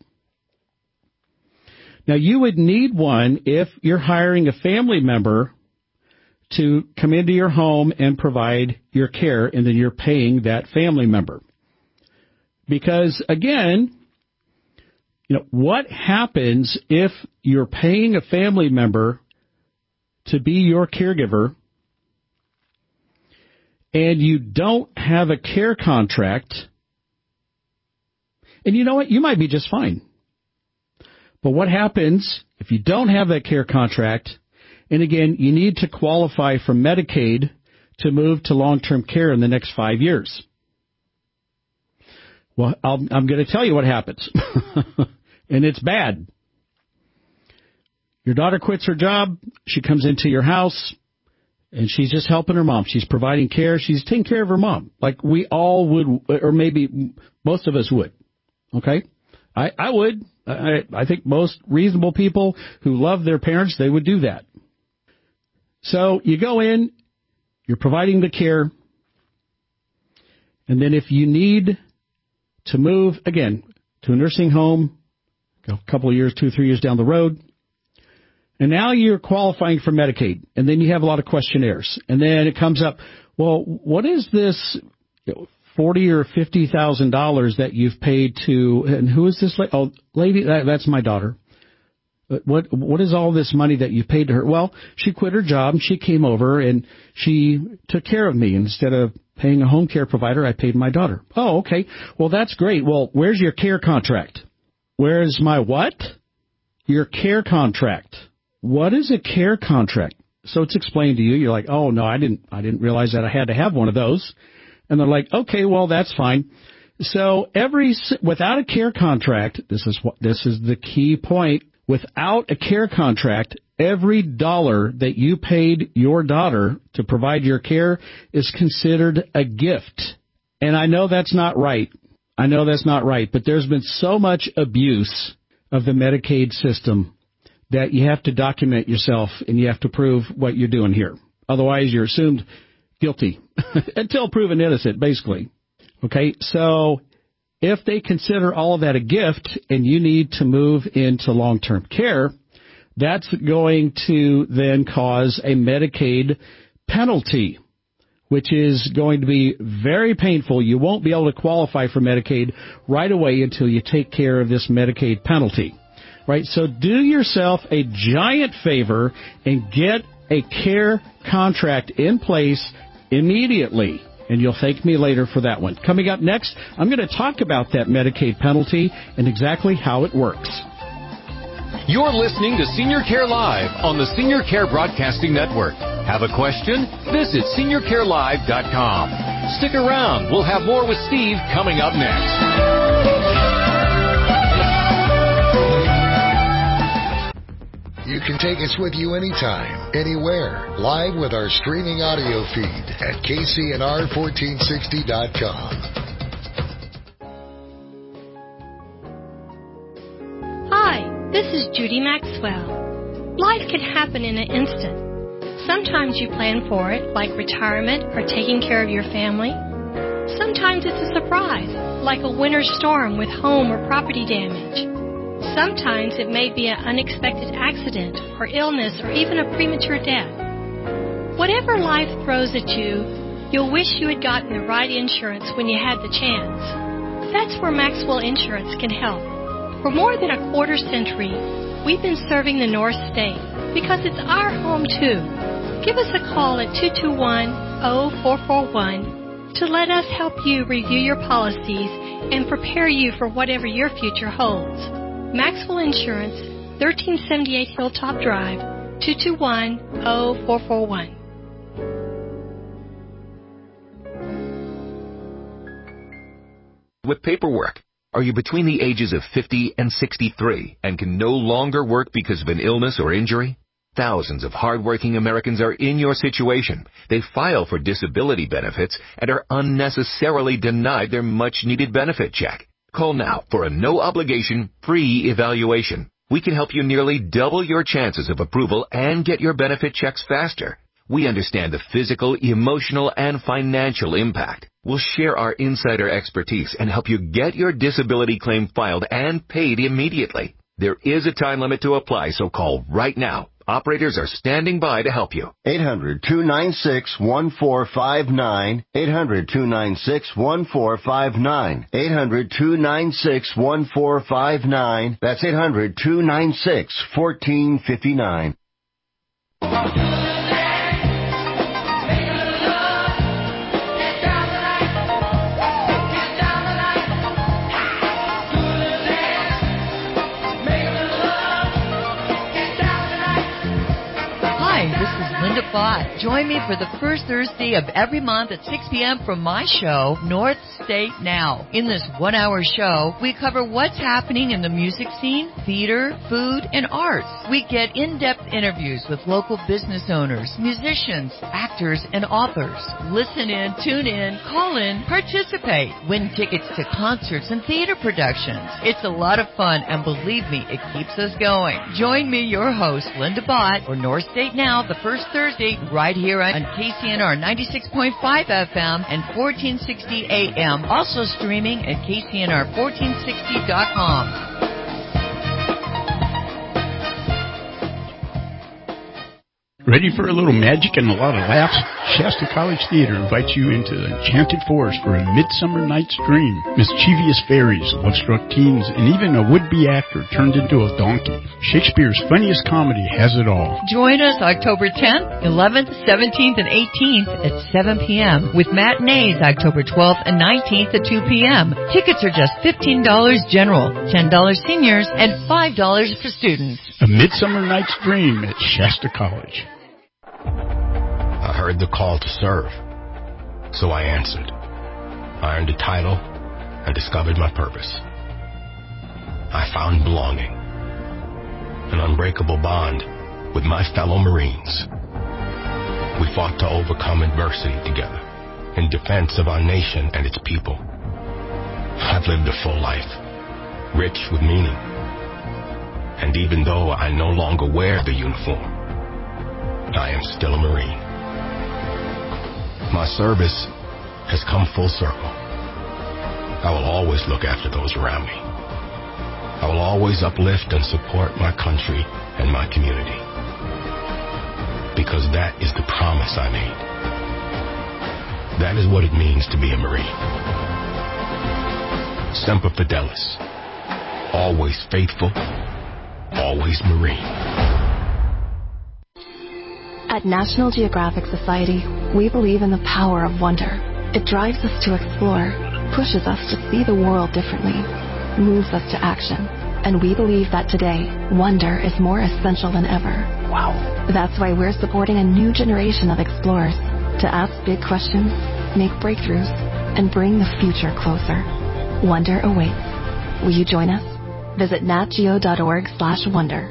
Now, you would need one if you're hiring a family member to come into your home and provide your care, and then you're paying that family member. Because, again, you know, what happens if you're paying a family member to be your caregiver and you don't have a care contract? And you know what? You might be just fine. But what happens if you don't have that care contract? And again, you need to qualify for Medicaid to move to long-term care in the next five years. Well, I'll, I'm going to tell you what happens. And it's bad. Your daughter quits her job. She comes into your house, and she's just helping her mom. She's providing care. She's taking care of her mom, like we all would, or maybe most of us would. Okay? I, I would. I, I think most reasonable people who love their parents, they would do that. So you go in, you're providing the care, and then if you need to move, again, to a nursing home, a couple of years, two, three years down the road, and now you're qualifying for Medicaid, and then you have a lot of questionnaires, and then it comes up, well, what is this forty or fifty thousand dollars that you've paid to, and who is this? La- oh, lady, that, that's my daughter. What what is all this money that you paid to her? Well, she quit her job, and she came over, and she took care of me. Instead of paying a home care provider, I paid my daughter. Oh, okay. Well, that's great. Well, where's your care contract? Where's my what? Your care contract. What is a care contract? So it's explained to you. You're like, oh, no, I didn't I didn't realize that I had to have one of those. And they're like, okay, well, that's fine. So every without a care contract, this is what this is the key point. Without a care contract, every dollar that you paid your daughter to provide your care is considered a gift. And I know that's not right. I know that's not right. But there's been so much abuse of the Medicaid system that you have to document yourself and you have to prove what you're doing here. Otherwise, you're assumed guilty until proven innocent, basically. Okay, so if they consider all of that a gift and you need to move into long-term care, that's going to then cause a Medicaid penalty, which is going to be very painful. You won't be able to qualify for Medicaid right away until you take care of this Medicaid penalty. Right? So do yourself a giant favor and get a care contract in place immediately. And you'll thank me later for that one. Coming up next, I'm going to talk about that Medicaid penalty and exactly how it works. You're listening to Senior Care Live on the Senior Care Broadcasting Network. Have a question? Visit senior care live dot com. Stick around. We'll have more with Steve coming up next. You can take us with you anytime, anywhere, live with our streaming audio feed at K C N R fourteen sixty dot com. Hi, this is Judy Maxwell. Life can happen in an instant. Sometimes you plan for it, like retirement or taking care of your family. Sometimes it's a surprise, like a winter storm with home or property damage. Sometimes it may be an unexpected accident or illness or even a premature death. Whatever life throws at you, you'll wish you had gotten the right insurance when you had the chance. That's where Maxwell Insurance can help. For more than a quarter century, we've been serving the North State because it's our home too. Give us a call at two two one, zero four four one to let us help you review your policies and prepare you for whatever your future holds. Maxwell Insurance, thirteen seventy-eight Hilltop Drive, two two one, zero four four one. With paperwork. Are you between the ages of fifty and sixty-three and can no longer work because of an illness or injury? Thousands of hardworking Americans are in your situation. They file for disability benefits and are unnecessarily denied their much-needed benefit check. Call now for a no-obligation, free evaluation. We can help you nearly double your chances of approval and get your benefit checks faster. We understand the physical, emotional, and financial impact. We'll share our insider expertise and help you get your disability claim filed and paid immediately. There is a time limit to apply, so call right now. Operators are standing by to help you. eight hundred, two nine six, one four five nine. eight hundred, two nine six, one four five nine. eight hundred, two nine six, one four five nine. That's eight hundred, two nine six, one four five nine. Linda Bott. Join me for the first Thursday of every month at six p.m. from my show, North State Now. In this one-hour show, we cover what's happening in the music scene, theater, food, and arts. We get in-depth interviews with local business owners, musicians, actors, and authors. Listen in, tune in, call in, participate. Win tickets to concerts and theater productions. It's a lot of fun, and believe me, it keeps us going. Join me, your host, Linda Bott, for North State Now, the first Thursday, right here on K C N R ninety-six point five F M and fourteen sixty A M. Also streaming at K C N R fourteen sixty dot com. Ready for a little magic and a lot of laughs? Shasta College Theater invites you into the enchanted forest for a Midsummer Night's Dream. Mischievous fairies, love-struck teens, and even a would-be actor turned into a donkey. Shakespeare's funniest comedy has it all. Join us October tenth, eleventh, seventeenth, and eighteenth at seven p.m. with matinees October twelfth and nineteenth at two p.m. Tickets are just fifteen dollars general, ten dollars seniors, and five dollars for students. A Midsummer Night's Dream at Shasta College. I heard the call to serve, so I answered. I earned a title and discovered my purpose. I found belonging, an unbreakable bond with my fellow Marines. We fought to overcome adversity together in defense of our nation and its people. I've lived a full life, rich with meaning. And even though I no longer wear the uniform, I am still a Marine. My service has come full circle. I will always look after those around me. I will always uplift and support my country and my community. Because that is the promise I made. That is what it means to be a Marine. Semper Fidelis. Always faithful. Always Marine. At National Geographic Society, we believe in the power of wonder. It drives us to explore, pushes us to see the world differently, moves us to action. And we believe that today, wonder is more essential than ever. Wow. That's why we're supporting a new generation of explorers to ask big questions, make breakthroughs, and bring the future closer. Wonder awaits. Will you join us? Visit natgeo.org slash wonder.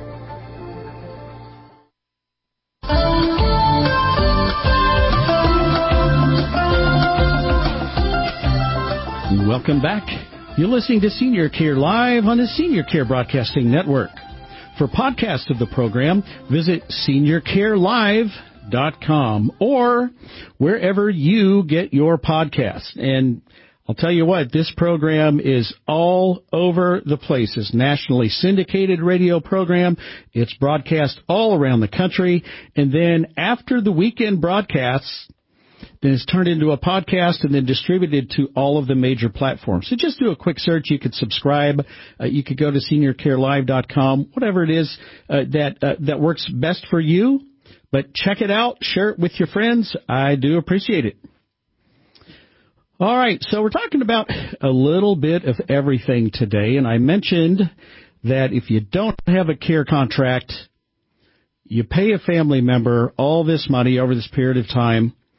Welcome back. You're listening to Senior Care Live on the Senior Care Broadcasting Network. For podcasts of the program, visit senior care live dot com or wherever you get your podcasts. And I'll tell you what, this program is all over the place. It's a nationally syndicated radio program. It's broadcast all around the country. And then after the weekend broadcasts, then it's turned into a podcast and then distributed to all of the major platforms. So just do a quick search. You could subscribe. Uh, you could go to senior care live dot com, whatever it is uh, that uh, that works best for you. But check it out. Share it with your friends. I do appreciate it. All right, so we're talking about a little bit of everything today. And I mentioned that if you don't have a care contract, you pay a family member all this money over this period of time,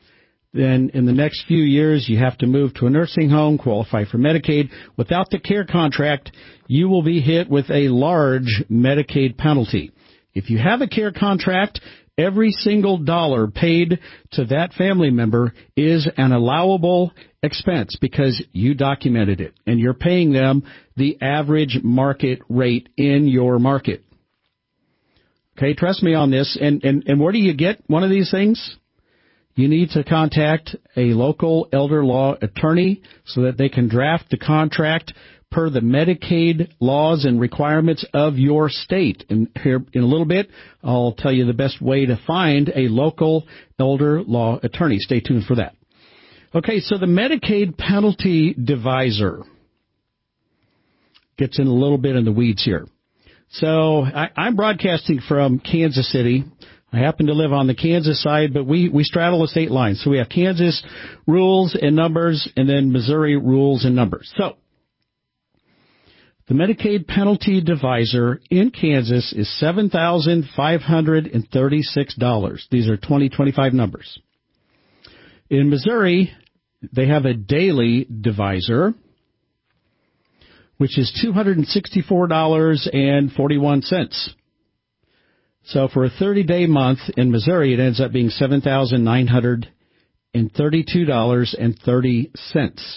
then in the next few years you have to move to a nursing home, qualify for Medicaid. Without the care contract, you will be hit with a large Medicaid penalty. If you have a care contract, every single dollar paid to that family member is an allowable expense because you documented it, and you're paying them the average market rate in your market. Okay, trust me on this. And, and, and where do you get one of these things? You need to contact a local elder law attorney so that they can draft the contract per the Medicaid laws and requirements of your state. And here in a little bit, I'll tell you the best way to find a local elder law attorney. Stay tuned for that. Okay, so the Medicaid penalty divisor gets in a little bit in the weeds here. So I, I'm broadcasting from Kansas City. I happen to live on the Kansas side, but we, we straddle the state line. So we have Kansas rules and numbers, and then Missouri rules and numbers. So the Medicaid penalty divisor in Kansas is seven thousand five hundred thirty-six dollars. These are twenty twenty-five numbers. In Missouri, they have a daily divisor, which is two hundred sixty-four dollars and forty-one cents. So for a thirty-day month in Missouri, it ends up being seven thousand nine hundred thirty-two dollars and thirty cents.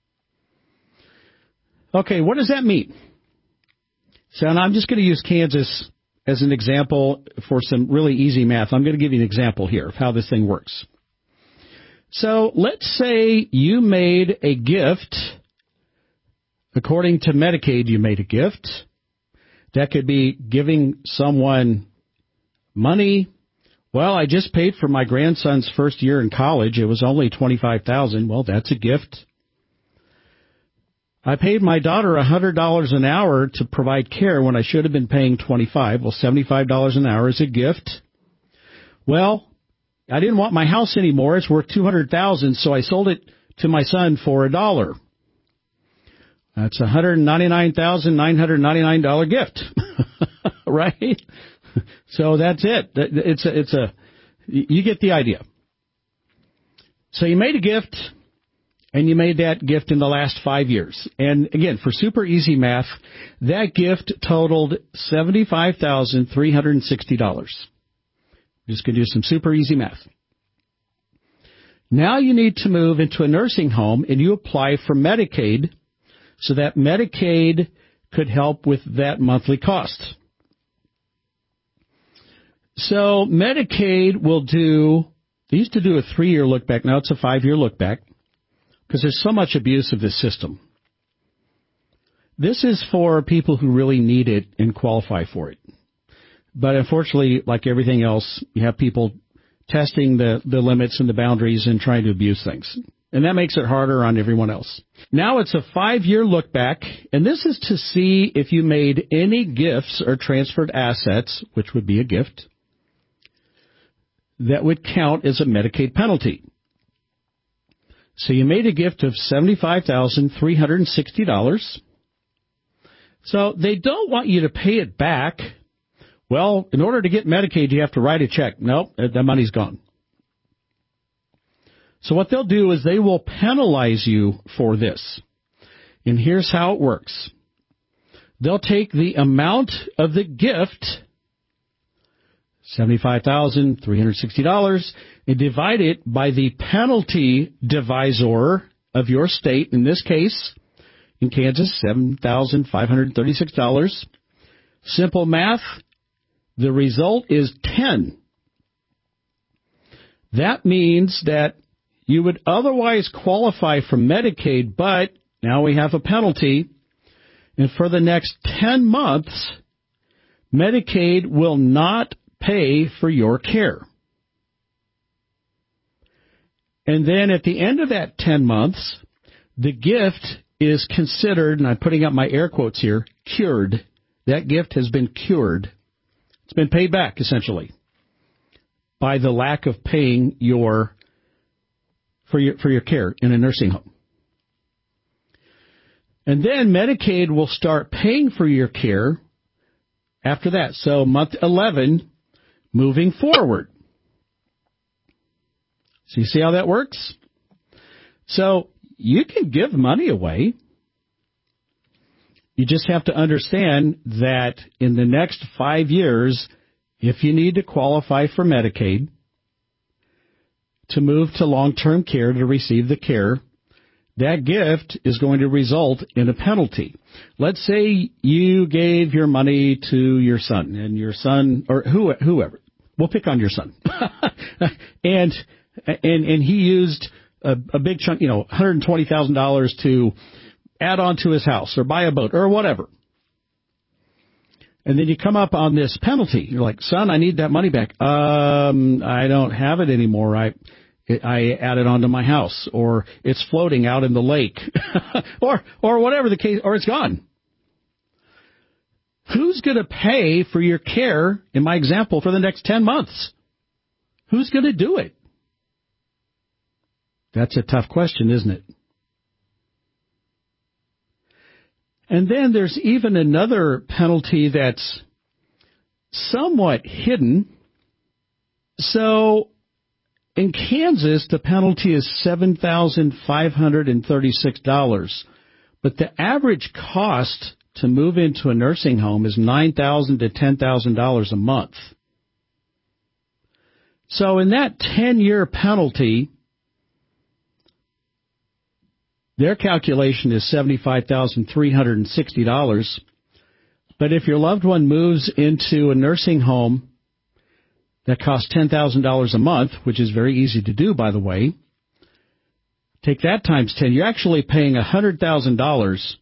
Okay, what does that mean? So and I'm just going to use Kansas as an example for some really easy math. I'm going to give you an example here of how this thing works. So let's say you made a gift. According to Medicaid, you made a gift. That could be giving someone money. Well, I just paid for my grandson's first year in college. It was only twenty-five thousand dollars. Well, that's a gift. I paid my daughter one hundred dollars an hour to provide care when I should have been paying twenty-five dollars. Well, seventy-five dollars an hour is a gift. Well, I didn't want my house anymore. It's worth two hundred thousand dollars, so I sold it to my son for a dollar. That's a one hundred ninety-nine thousand nine hundred ninety-nine dollars gift, right? So that's it. It's a, it's a, you get the idea. So you made a gift, and you made that gift in the last five years. And again, for super easy math, that gift totaled seventy-five thousand three hundred sixty dollars. Just going to do some super easy math. Now you need to move into a nursing home, and you apply for Medicaid so that Medicaid could help with that monthly cost. So Medicaid will do, they used to do a three-year look back. Now it's a five-year look back because there's so much abuse of this system. This is for people who really need it and qualify for it. But unfortunately, like everything else, you have people testing the, the limits and the boundaries and trying to abuse things. And that makes it harder on everyone else. Now it's a five-year look back, and this is to see if you made any gifts or transferred assets, which would be a gift, that would count as a Medicaid penalty. So you made a gift of seventy-five thousand three hundred sixty dollars. So they don't want you to pay it back. Well, in order to get Medicaid, you have to write a check. Nope, that money's gone. So what they'll do is they will penalize you for this. And here's how it works. They'll take the amount of the gift, seventy-five thousand three hundred sixty dollars, and divide it by the penalty divisor of your state. In this case, in Kansas, seven thousand five hundred thirty-six dollars. Simple math. The result is ten. That means that you would otherwise qualify for Medicaid, but now we have a penalty. And for the next ten months, Medicaid will not pay for your care. And then at the end of that ten months, the gift is considered, and I'm putting up my air quotes here, cured. That gift has been cured. It's been paid back, essentially, by the lack of paying your for your for your care in a nursing home. And then Medicaid will start paying for your care after that. So month eleven, moving forward. So you see how that works? So you can give money away. You just have to understand that in the next five years, if you need to qualify for Medicaid, to move to long-term care to receive the care, that gift is going to result in a penalty. Let's say you gave your money to your son, and your son, or who, whoever, we'll pick on your son, and and and he used a, a big chunk, you know, one hundred twenty thousand dollars to add on to his house or buy a boat or whatever. And then you come up on this penalty. You're like, son, I need that money back. Um, I don't have it anymore. I I added on to my house, or it's floating out in the lake, or or whatever the case, or it's gone. Who's going to pay for your care, in my example, for the next ten months? Who's going to do it? That's a tough question, isn't it? And then there's even another penalty that's somewhat hidden. So in Kansas, the penalty is seven thousand five hundred thirty-six dollars, but the average cost to move into a nursing home is nine thousand dollars to ten thousand dollars a month. So in that ten-year penalty, their calculation is seventy-five thousand three hundred sixty dollars. But if your loved one moves into a nursing home that costs ten thousand dollars a month, which is very easy to do, by the way, take that times ten, you're actually paying one hundred thousand dollars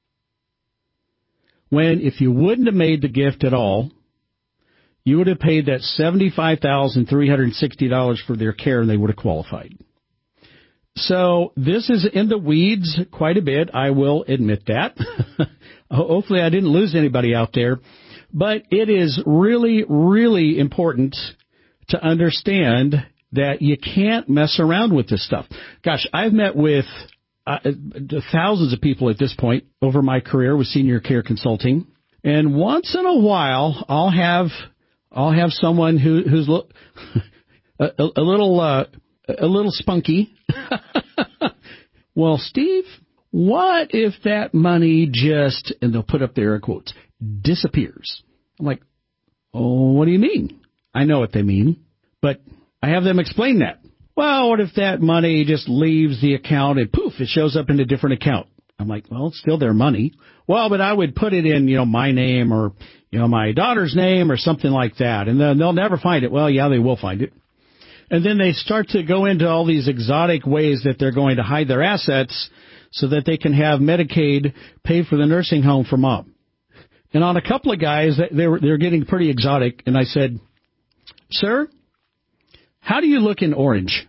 when if you wouldn't have made the gift at all, you would have paid that seventy-five thousand three hundred sixty dollars for their care and they would have qualified. So this is in the weeds quite a bit. I will admit that. Hopefully I didn't lose anybody out there. But it is really, really important to understand that you can't mess around with this stuff. Gosh, I've met with uh, thousands of people at this point over my career with senior care consulting. And once in a while, I'll have I'll have someone who, who's a, a, a little uh, a little spunky. Well, Steve, what if that money just, and they'll put up their air quotes, disappears? I'm like, oh, what do you mean? I know what they mean, but I have them explain that. Well, what if that money just leaves the account and poof, it shows up in a different account? I'm like, well, it's still their money. Well, but I would put it in, you know, my name or, you know, my daughter's name or something like that, and then they'll never find it. Well, yeah, they will find it. And then they start to go into all these exotic ways that they're going to hide their assets so that they can have Medicaid pay for the nursing home for mom. And on a couple of guys, they were they're getting pretty exotic. And I said, sir, how do you look in orange?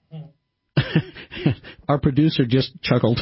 Our producer just chuckled.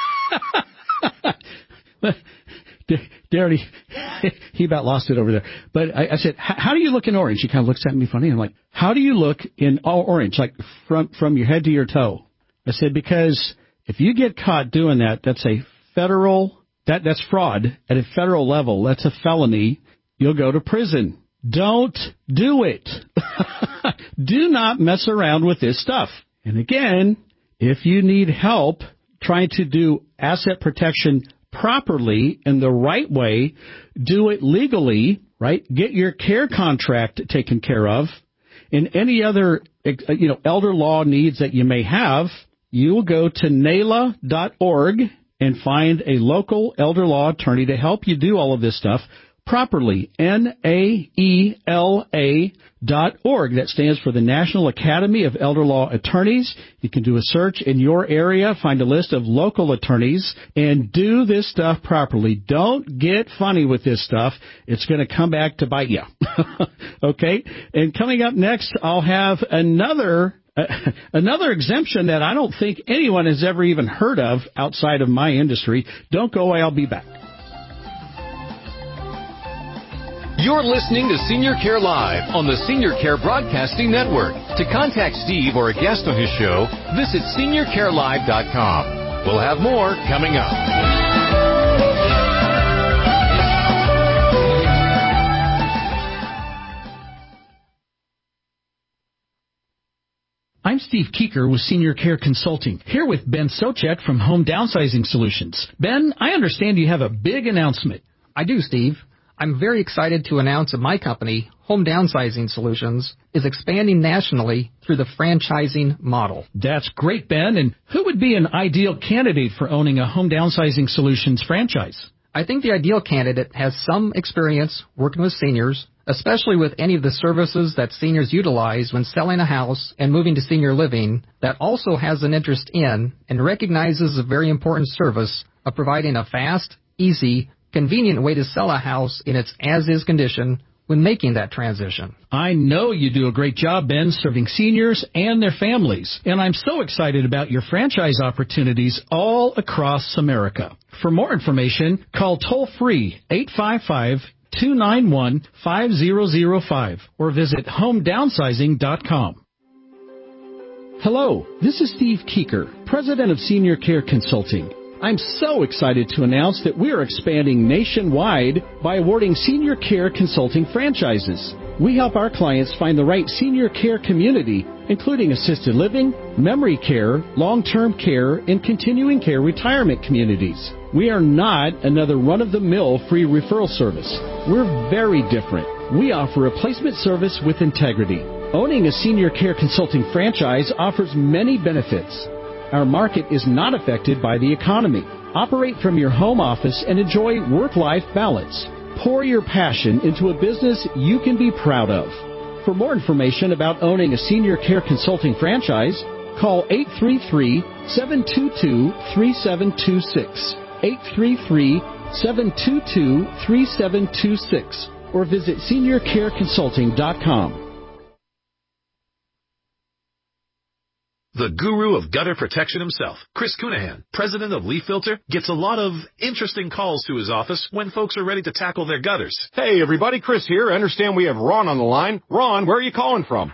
Darren, he, he about lost it over there. But I, I said, how do you look in orange? He kind of looks at me funny. I'm like, how do you look in all orange, like from from your head to your toe? I said, because if you get caught doing that, that's a federal, that that's fraud at a federal level. That's a felony. You'll go to prison. Don't do it. Do not mess around with this stuff. And again, if you need help trying to do asset protection properly in the right way, do it legally, right? Get your care contract taken care of, and any other, you know, elder law needs that you may have, you will go to N A L A dot org and find a local elder law attorney to help you do all of this stuff properly. N A E L A dot org. That stands for the National Academy of Elder Law Attorneys. You can do a search in your area, find a list of local attorneys, and do this stuff properly. Don't get funny with this stuff. It's going to come back to bite you. Okay? And coming up next, I'll have another uh, another exemption that I don't think anyone has ever even heard of outside of my industry. Don't go away. I'll be back. You're listening to Senior Care Live on the Senior Care Broadcasting Network. To contact Steve or a guest on his show, visit senior care live dot com. We'll have more coming up. I I'm Steve Keeker with Senior Care Consulting, here with Ben Socek from Home Downsizing Solutions. Ben, I understand you have a big announcement. I do, Steve. I'm very excited to announce that my company, Home Downsizing Solutions, is expanding nationally through the franchising model. That's great, Ben. And who would be an ideal candidate for owning a Home Downsizing Solutions franchise? I think the ideal candidate has some experience working with seniors, especially with any of the services that seniors utilize when selling a house and moving to senior living, that also has an interest in and recognizes the very important service of providing a fast, easy, convenient way to sell a house in its as-is condition when making that transition. I know you do a great job, Ben, serving seniors and their families, and I'm so excited about your franchise opportunities all across America. For more information, call toll-free eight five five, two nine one, five zero zero five or visit home downsizing dot com. Hello, this is Steve Keeker, President of Senior Care Consulting. I'm so excited to announce that we are expanding nationwide by awarding Senior Care Consulting franchises. We help our clients find the right senior care community, including assisted living, memory care, long-term care, and continuing care retirement communities. We are not another run-of-the-mill free referral service. We're very different. We offer a placement service with integrity. Owning a Senior Care Consulting franchise offers many benefits. Our market is not affected by the economy. Operate from your home office and enjoy work-life balance. Pour your passion into a business you can be proud of. For more information about owning a Senior Care Consulting franchise, call eight three three, seven two two, three seven two six, eight three three, seven two two, three seven two six, or visit senior care consulting dot com. The guru of gutter protection himself, Chris Cunahan, president of Leaf Filter, gets a lot of interesting calls to his office when folks are ready to tackle their gutters. Hey, everybody, Chris here. I understand we have Ron on the line. Ron, where are you calling from?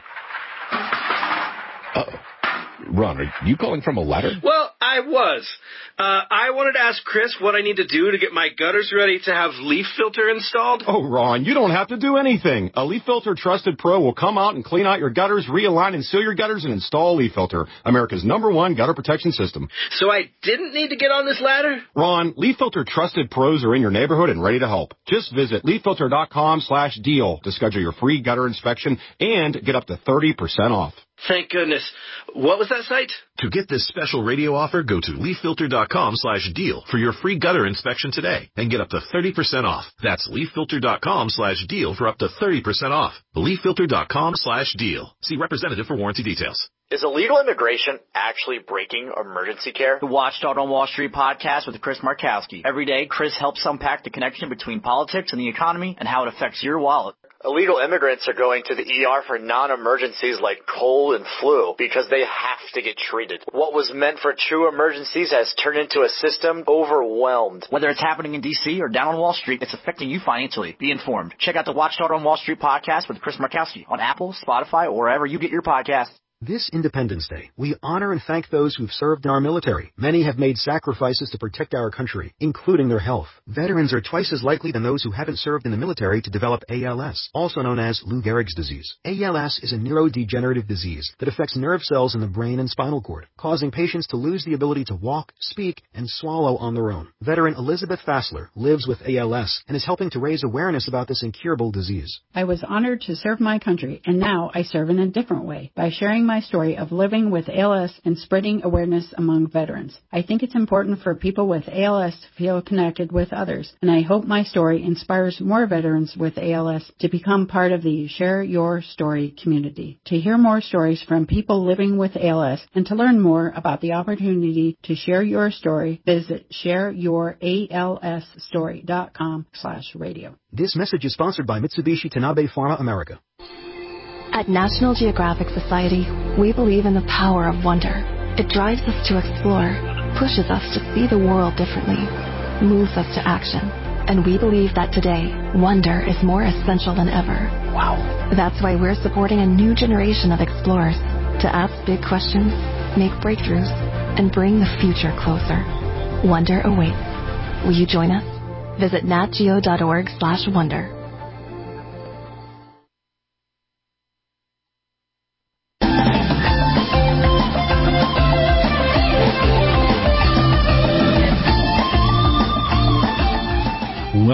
Uh-oh. Ron, are you calling from a ladder? Well, I was. Uh, I wanted to ask Chris what I need to do to get my gutters ready to have Leaf Filter installed. Oh, Ron, you don't have to do anything. A Leaf Filter Trusted Pro will come out and clean out your gutters, realign and seal your gutters, and install Leaf Filter, America's number one gutter protection system. So I didn't need to get on this ladder? Ron, Leaf Filter Trusted Pros are in your neighborhood and ready to help. Just visit leaf filter dot com slash deal to schedule your free gutter inspection and get up to thirty percent off. Thank goodness. What was that site? To get this special radio offer, go to leaf filter dot com slash deal for your free gutter inspection today and get up to thirty percent off. That's leaf filter dot com slash deal for up to thirty percent off. leaf filter dot com slash deal. See representative for warranty details. Is illegal immigration actually breaking emergency care? The Watchdog on Wall Street podcast with Chris Markowski. Every day, Chris helps unpack the connection between politics and the economy and how it affects your wallet. Illegal immigrants are going to the E R for non-emergencies like cold and flu because they have to get treated. What was meant for true emergencies has turned into a system overwhelmed. Whether it's happening in D C or down on Wall Street, it's affecting you financially. Be informed. Check out the Watchdog on Wall Street podcast with Chris Markowski on Apple, Spotify, or wherever you get your podcasts. This Independence Day, we honor and thank those who've served in our military. Many have made sacrifices to protect our country, including their health. Veterans are twice as likely than those who haven't served in the military to develop A L S, also known as Lou Gehrig's disease. A L S is a neurodegenerative disease that affects nerve cells in the brain and spinal cord, causing patients to lose the ability to walk, speak, and swallow on their own. Veteran Elizabeth Fassler lives with A L S and is helping to raise awareness about this incurable disease. I was honored to serve my country, and now I serve in a different way by sharing my story of living with A L S and spreading awareness among veterans. I think it's important for people with A L S to feel connected with others, and I hope my story inspires more veterans with A L S to become part of the Share Your Story community. To hear more stories from people living with A L S and to learn more about the opportunity to share your story, visit share your A L S story dot com slash radio. This message is sponsored by Mitsubishi Tanabe Pharma America. At National Geographic Society, we believe in the power of wonder. It drives us to explore, pushes us to see the world differently, moves us to action. And we believe that today, wonder is more essential than ever. Wow. That's why we're supporting a new generation of explorers to ask big questions, make breakthroughs, and bring the future closer. Wonder awaits. Will you join us? Visit natgeo dot org slash wonder.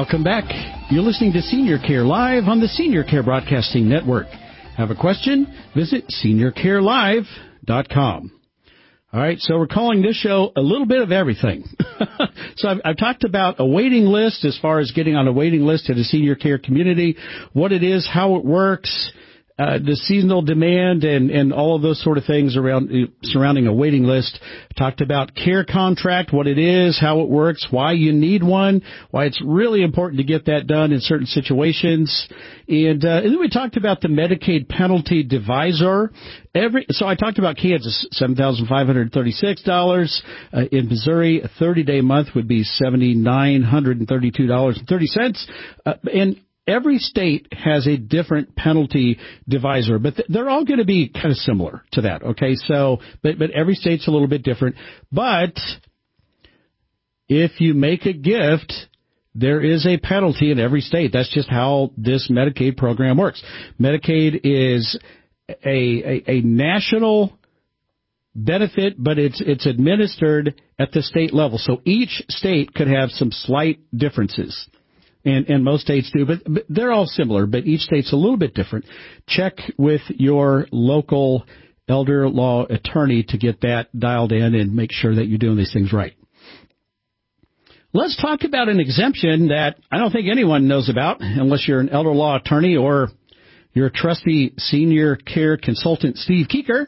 Welcome back. You're listening to Senior Care Live on the Senior Care Broadcasting Network. Have a question? Visit senior care live dot com. All right, so we're calling this show a little bit of everything. So I've, I've talked about a waiting list as far as getting on a waiting list to the senior care community, what it is, how it works, uh, the seasonal demand, and, and all of those sort of things around surrounding a waiting list. Talked about care contract, what it is, how it works, why you need one, why it's really important to get that done in certain situations. And, uh, and then we talked about the Medicaid penalty divisor. Every, so I talked about Kansas, seven thousand five hundred thirty-six dollars. Uh, in Missouri, a thirty-day month would be seven thousand nine hundred thirty-two dollars and thirty cents. Uh, and every state has a different penalty divisor, but th- they're all going to be kind of similar to that, okay? So, but, but every state's a little bit different. But if you make a gift, there is a penalty in every state. That's just how this Medicaid program works. Medicaid is a, a, a national benefit, but it's it's administered at the state level. So each state could have some slight differences. And, and most states do, but, but they're all similar, but each state's a little bit different. Check with your local elder law attorney to get that dialed in and make sure that you're doing these things right. Let's talk about an exemption that I don't think anyone knows about unless you're an elder law attorney or your trusty senior care consultant, Steve Keeker.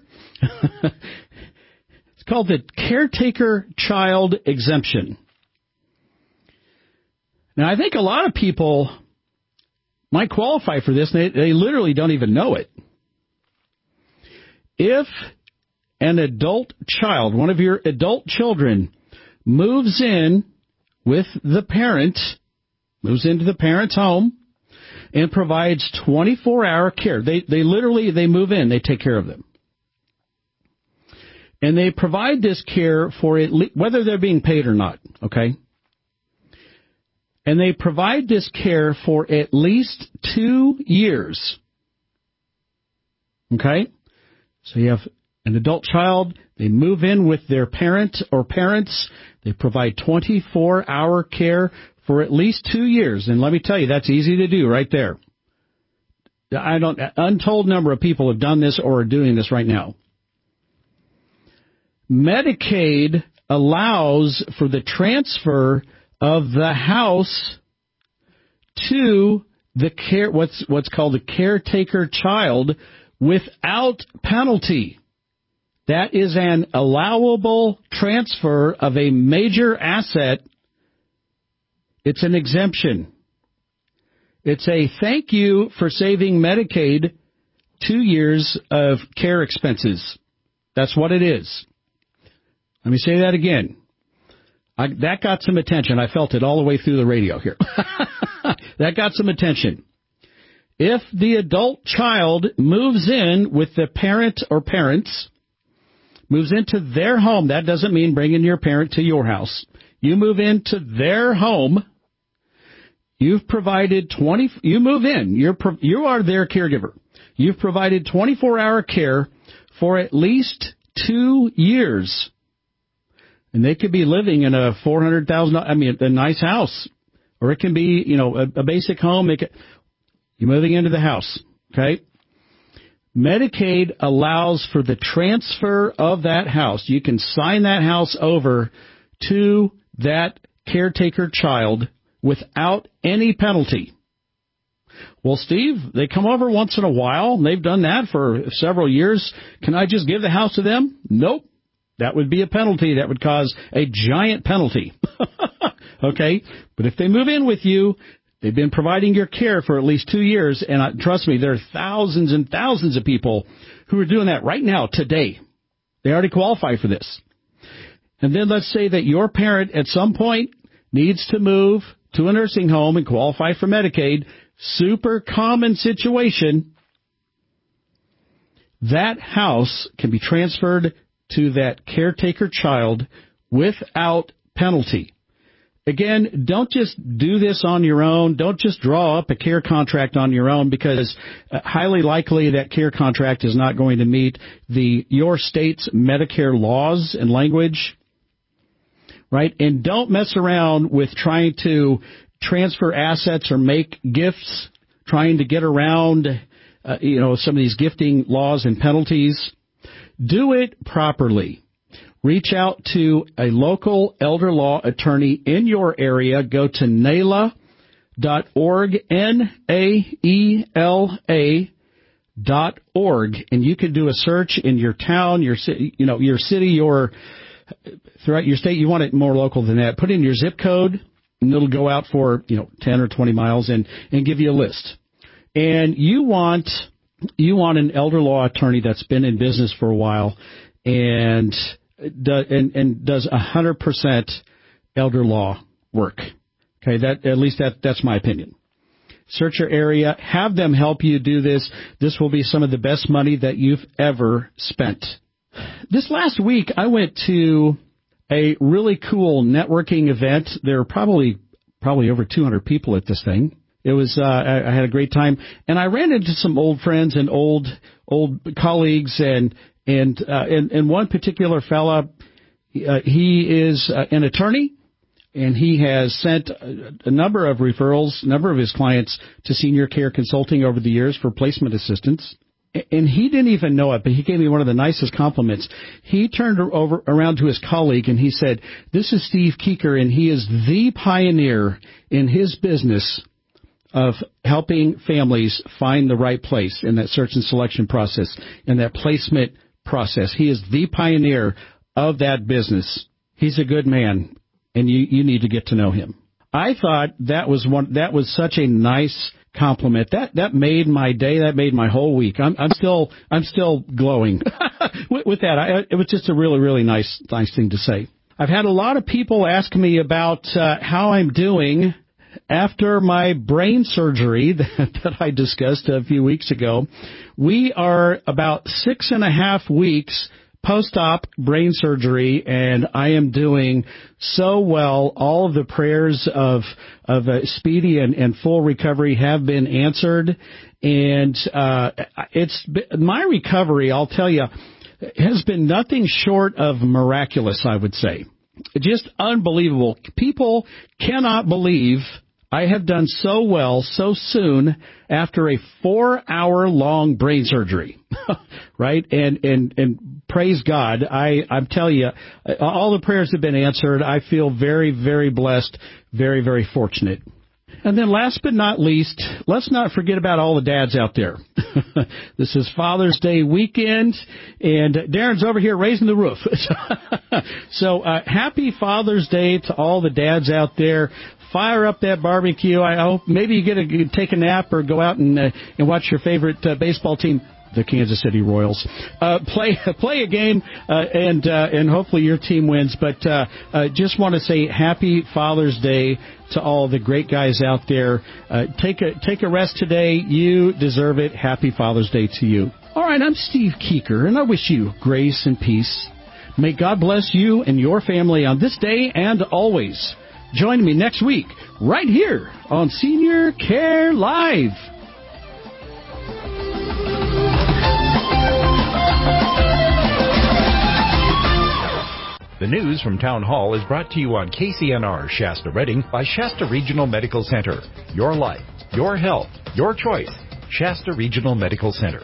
It's called the Caretaker Child Exemption. Now, I think a lot of people might qualify for this, and they, they literally don't even know it. If an adult child, one of your adult children, moves in with the parent, moves into the parent's home, and provides twenty-four hour care, they, they literally, they move in, they take care of them. And they provide this care for at least, whether they're being paid or not, okay? And they provide this care for at least two years. Okay? So you have an adult child, they move in with their parent or parents, they provide twenty-four hour care for at least two years. And let me tell you, that's easy to do right there. I don't, an untold number of people have done this or are doing this right now. Medicaid allows for the transfer of the house to the care, what's what's called a caretaker child, without penalty. That is an allowable transfer of a major asset. It's an exemption. It's a thank you for saving Medicaid two years of care expenses. That's what it is. Let me say that again. I, that got some attention. I felt it all the way through the radio here. That got some attention. If the adult child moves in with the parent or parents, moves into their home, that doesn't mean bringing your parent to your house. You move into their home. You've provided twenty. You move in. You're you are their caregiver. You've provided twenty-four hour care for at least two years. And they could be living in a four hundred thousand dollars, I mean, a nice house. Or it can be, you know, a, a basic home. It can, you're moving into the house, okay? Medicaid allows for the transfer of that house. You can sign that house over to that caretaker child without any penalty. Well, Steve, they come over once in a while, and they've done that for several years. Can I just give the house to them? Nope. That would be a penalty. That would cause a giant penalty. Okay? But if they move in with you, they've been providing your care for at least two years, and uh, trust me, there are thousands and thousands of people who are doing that right now, today. They already qualify for this. And then let's say that your parent at some point needs to move to a nursing home and qualify for Medicaid. Super common situation. That house can be transferred to that caretaker child without penalty. Again, don't just do this on your own. Don't just draw up a care contract on your own, because uh, highly likely that care contract is not going to meet the your state's Medicare laws and language. Right? And don't mess around with trying to transfer assets or make gifts, trying to get around, uh, you know, some of these gifting laws and penalties. Do it properly. Reach out to a local elder law attorney in your area. Go to N A E L A dot org, N A E L A dot org, and you can do a search in your town, your city, you know, your city, your throughout your state. You want it more local than that. Put in your zip code, and it'll go out for, you know, ten or twenty miles and, and give you a list. And you want you want an elder law attorney that's been in business for a while and do, and, and does one hundred percent elder law work. Okay, that at least that that's my opinion. Search your area, have them help you do this. This will be some of the best money that you've ever spent. This last week, I went to a really cool networking event. There were probably probably over two hundred people at this thing. It was uh, I, I had a great time, and I ran into some old friends and old old colleagues, and and uh, and, and one particular fella, uh, he is uh, an attorney. And he has sent a, a number of referrals, a number of his clients to Senior Care Consulting over the years for placement assistance. And he didn't even know it, but he gave me one of the nicest compliments. He turned over around to his colleague and he said, "This is Steve Keeker, and he is the pioneer in his business of helping families find the right place in that search and selection process, in that placement process. He is the pioneer of that business. He's a good man. And you, you need to get to know him." I thought that was one, that was such a nice compliment. That, that made my day. That made my whole week. I'm, I'm still, I'm still glowing with, with that. I, it was just a really, really nice, nice thing to say. I've had a lot of people ask me about, uh, how I'm doing after my brain surgery that, that I discussed a few weeks ago. We are about six and a half weeks post-op brain surgery, and I am doing so well. All of the prayers of of a speedy and, and full recovery have been answered, and uh, it's my recovery, I'll tell you, has been nothing short of miraculous, I would say. Just unbelievable. People cannot believe I have done so well so soon after a four-hour-long brain surgery, right? And and and praise God, I I'm telling you, all the prayers have been answered. I feel very, very blessed, very, very fortunate. And then last but not least, let's not forget about all the dads out there. This is Father's Day weekend, and Darren's over here raising the roof. So uh, happy Father's Day to all the dads out there. Fire up that barbecue. I hope maybe you get to take a nap or go out and uh, and watch your favorite uh, baseball team, the Kansas City Royals, uh, play play a game, uh, and uh, and hopefully your team wins. But uh, uh, just want to say happy Father's Day to all the great guys out there. Uh, take a take a rest today. You deserve it. Happy Father's Day to you. All right, I'm Steve Keeker, and I wish you grace and peace. May God bless you and your family on this day and always. Join me next week right here on Senior Care Live. The news from Town Hall is brought to you on K C N R Shasta Redding by Shasta Regional Medical Center. Your life, your health, your choice. Shasta Regional Medical Center.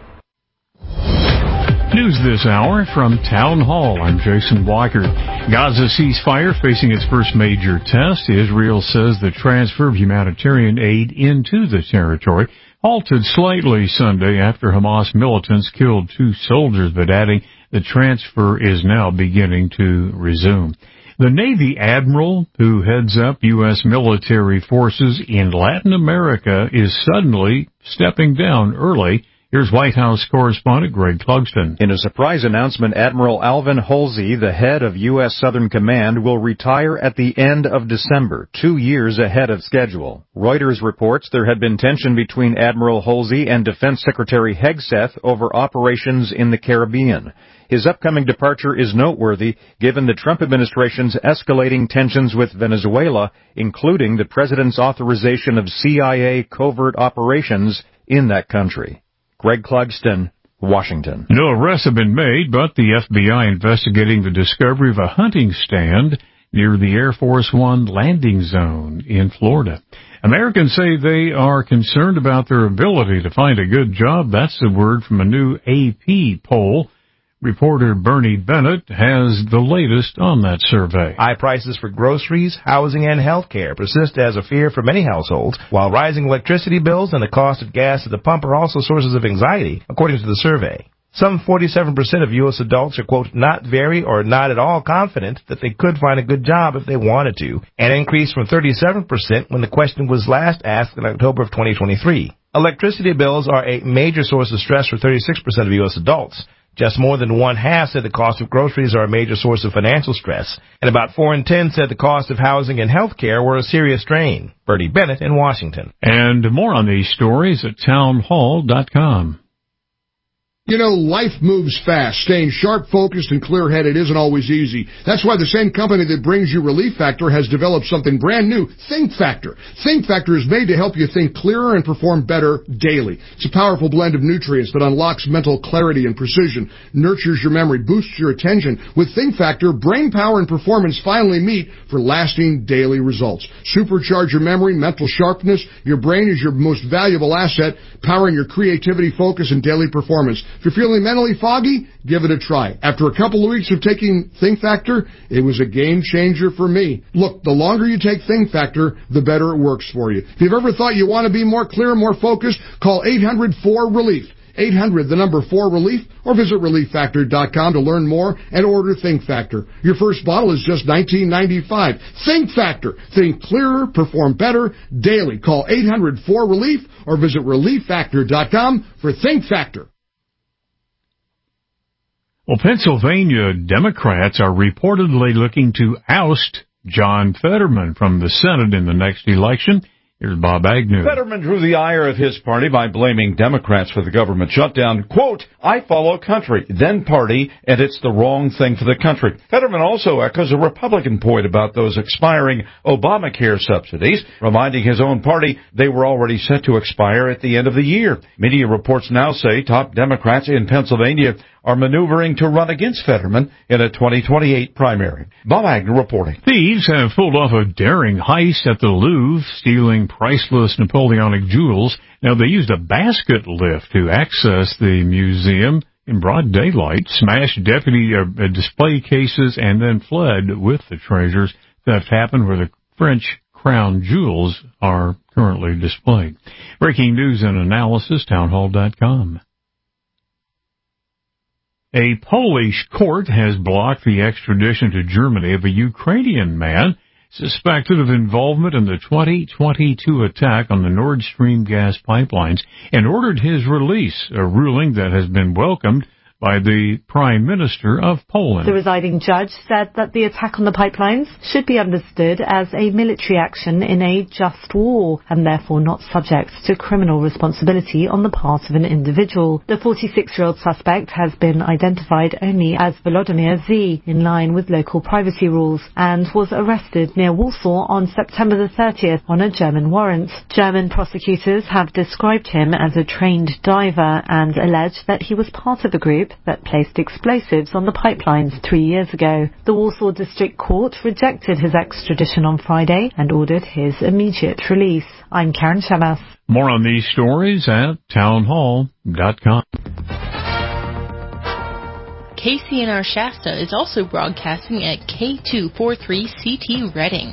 News this hour from Town Hall. I'm Jason Blackard. Gaza ceasefire facing its first major test. Israel says the transfer of humanitarian aid into the territory halted slightly Sunday after Hamas militants killed two soldiers, but adding the transfer is now beginning to resume. The Navy Admiral who heads up U S military forces in Latin America is suddenly stepping down early. Here's White House correspondent Greg Clugston. In a surprise announcement, Admiral Alvin Halsey, the head of U S Southern Command, will retire at the end of December, two years ahead of schedule. Reuters reports there had been tension between Admiral Halsey and Defense Secretary Hegseth over operations in the Caribbean. His upcoming departure is noteworthy given the Trump administration's escalating tensions with Venezuela, including the president's authorization of C I A covert operations in that country. Greg Clugston, Washington. No arrests have been made, but the F B I investigating the discovery of a hunting stand near the Air Force One landing zone in Florida. Americans say they are concerned about their ability to find a good job. That's the word from a new A P poll. Reporter Bernie Bennett has the latest on that survey. High prices for groceries, housing, and health care persist as a fear for many households, while rising electricity bills and the cost of gas at the pump are also sources of anxiety, according to the survey. Some forty-seven percent of U S adults are, quote, not very or not at all confident that they could find a good job if they wanted to, an increase from thirty-seven percent when the question was last asked in October of twenty twenty-three. Electricity bills are a major source of stress for thirty-six percent of U S adults. Just more than one-half said the cost of groceries are a major source of financial stress, and about four in ten said the cost of housing and health care were a serious strain. Bernie Bennett in Washington. And more on these stories at townhall dot com. You know, life moves fast. Staying sharp, focused, and clear-headed isn't always easy. That's why the same company that brings you Relief Factor has developed something brand new, Think Factor. Think Factor is made to help you think clearer and perform better daily. It's a powerful blend of nutrients that unlocks mental clarity and precision, nurtures your memory, boosts your attention. With Think Factor, brain power and performance finally meet for lasting daily results. Supercharge your memory, mental sharpness. Your brain is your most valuable asset, powering your creativity, focus, and daily performance. If you're feeling mentally foggy, give it a try. After a couple of weeks of taking Think Factor, it was a game changer for me. Look, the longer you take Think Factor, the better it works for you. If you've ever thought you want to be more clear, more focused, call eight hundred four relief. eight hundred, the number four relief, or visit relief factor dot com to learn more and order Think Factor. Your first bottle is just nineteen ninety-five dollars. Think Factor. Think clearer, perform better, daily. Call eight hundred four relief or visit relief factor dot com for Think Factor. Well, Pennsylvania Democrats are reportedly looking to oust John Fetterman from the Senate in the next election. Here's Bob Agnew. Fetterman drew the ire of his party by blaming Democrats for the government shutdown. Quote, I follow country, then party, and it's the wrong thing for the country. Fetterman also echoes a Republican point about those expiring Obamacare subsidies, reminding his own party they were already set to expire at the end of the year. Media reports now say top Democrats in Pennsylvania are maneuvering to run against Fetterman in a twenty twenty-eight primary. Bob Agnew reporting. Thieves have pulled off a daring heist at the Louvre, stealing priceless Napoleonic jewels. Now, they used a basket lift to access the museum in broad daylight, smashed deputy uh, display cases, and then fled with the treasures. Theft happened where the French crown jewels are currently displayed. Breaking news and analysis, townhall dot com. A Polish court has blocked the extradition to Germany of a Ukrainian man suspected of involvement in the twenty twenty-two attack on the Nord Stream gas pipelines and ordered his release, a ruling that has been welcomed by the Prime Minister of Poland. The presiding judge said that the attack on the pipelines should be understood as a military action in a just war and therefore not subject to criminal responsibility on the part of an individual. The forty-six-year-old suspect has been identified only as Volodymyr Z, in line with local privacy rules, and was arrested near Warsaw on September the thirtieth on a German warrant. German prosecutors have described him as a trained diver and alleged that he was part of a group that placed explosives on the pipelines three years ago. The Warsaw District Court rejected his extradition on Friday and ordered his immediate release. I'm Karen Shamas. More on these stories at townhall dot com. K C N R Shasta is also broadcasting at K two forty-three C T Reading.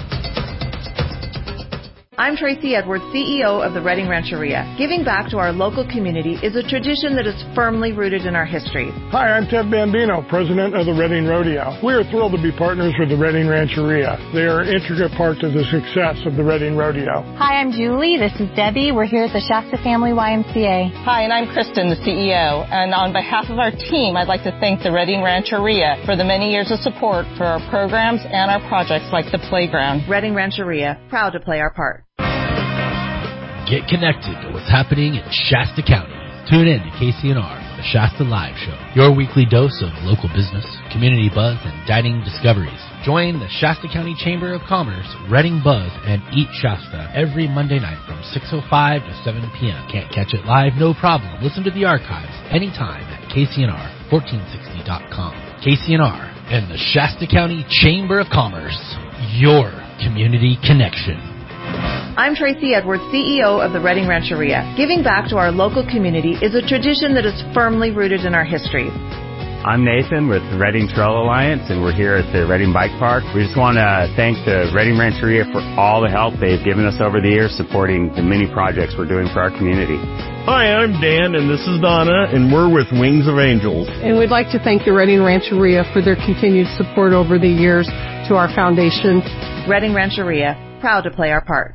I'm Tracy Edwards, C E O of the Reading Rancheria. Giving back to our local community is a tradition that is firmly rooted in our history. Hi, I'm Ted Bambino, president of the Reading Rodeo. We are thrilled to be partners with the Reading Rancheria. They are an intricate part of the success of the Reading Rodeo. Hi, I'm Julie. This is Debbie. We're here at the Shasta Family Y M C A. Hi, and I'm Kristen, the C E O. And on behalf of our team, I'd like to thank the Reading Rancheria for the many years of support for our programs and our projects like the playground. Reading Rancheria, proud to play our part. Get connected to what's happening in Shasta County. Tune in to K C N R, the Shasta Live Show, your weekly dose of local business, community buzz, and dining discoveries. Join the Shasta County Chamber of Commerce, Reading Buzz, and Eat Shasta every Monday night from six oh five to seven p.m. Can't catch it live? No problem. Listen to the archives anytime at K C N R fourteen sixty dot com. K C N R, and the Shasta County Chamber of Commerce, your community connection. I'm Tracy Edwards, C E O of the Redding Rancheria. Giving back to our local community is a tradition that is firmly rooted in our history. I'm Nathan with the Redding Trail Alliance, and we're here at the Redding Bike Park. We just want to thank the Redding Rancheria for all the help they've given us over the years supporting the many projects we're doing for our community. Hi, I'm Dan, and this is Donna, and we're with Wings of Angels. And we'd like to thank the Redding Rancheria for their continued support over the years to our foundation. Redding Rancheria, proud to play our part.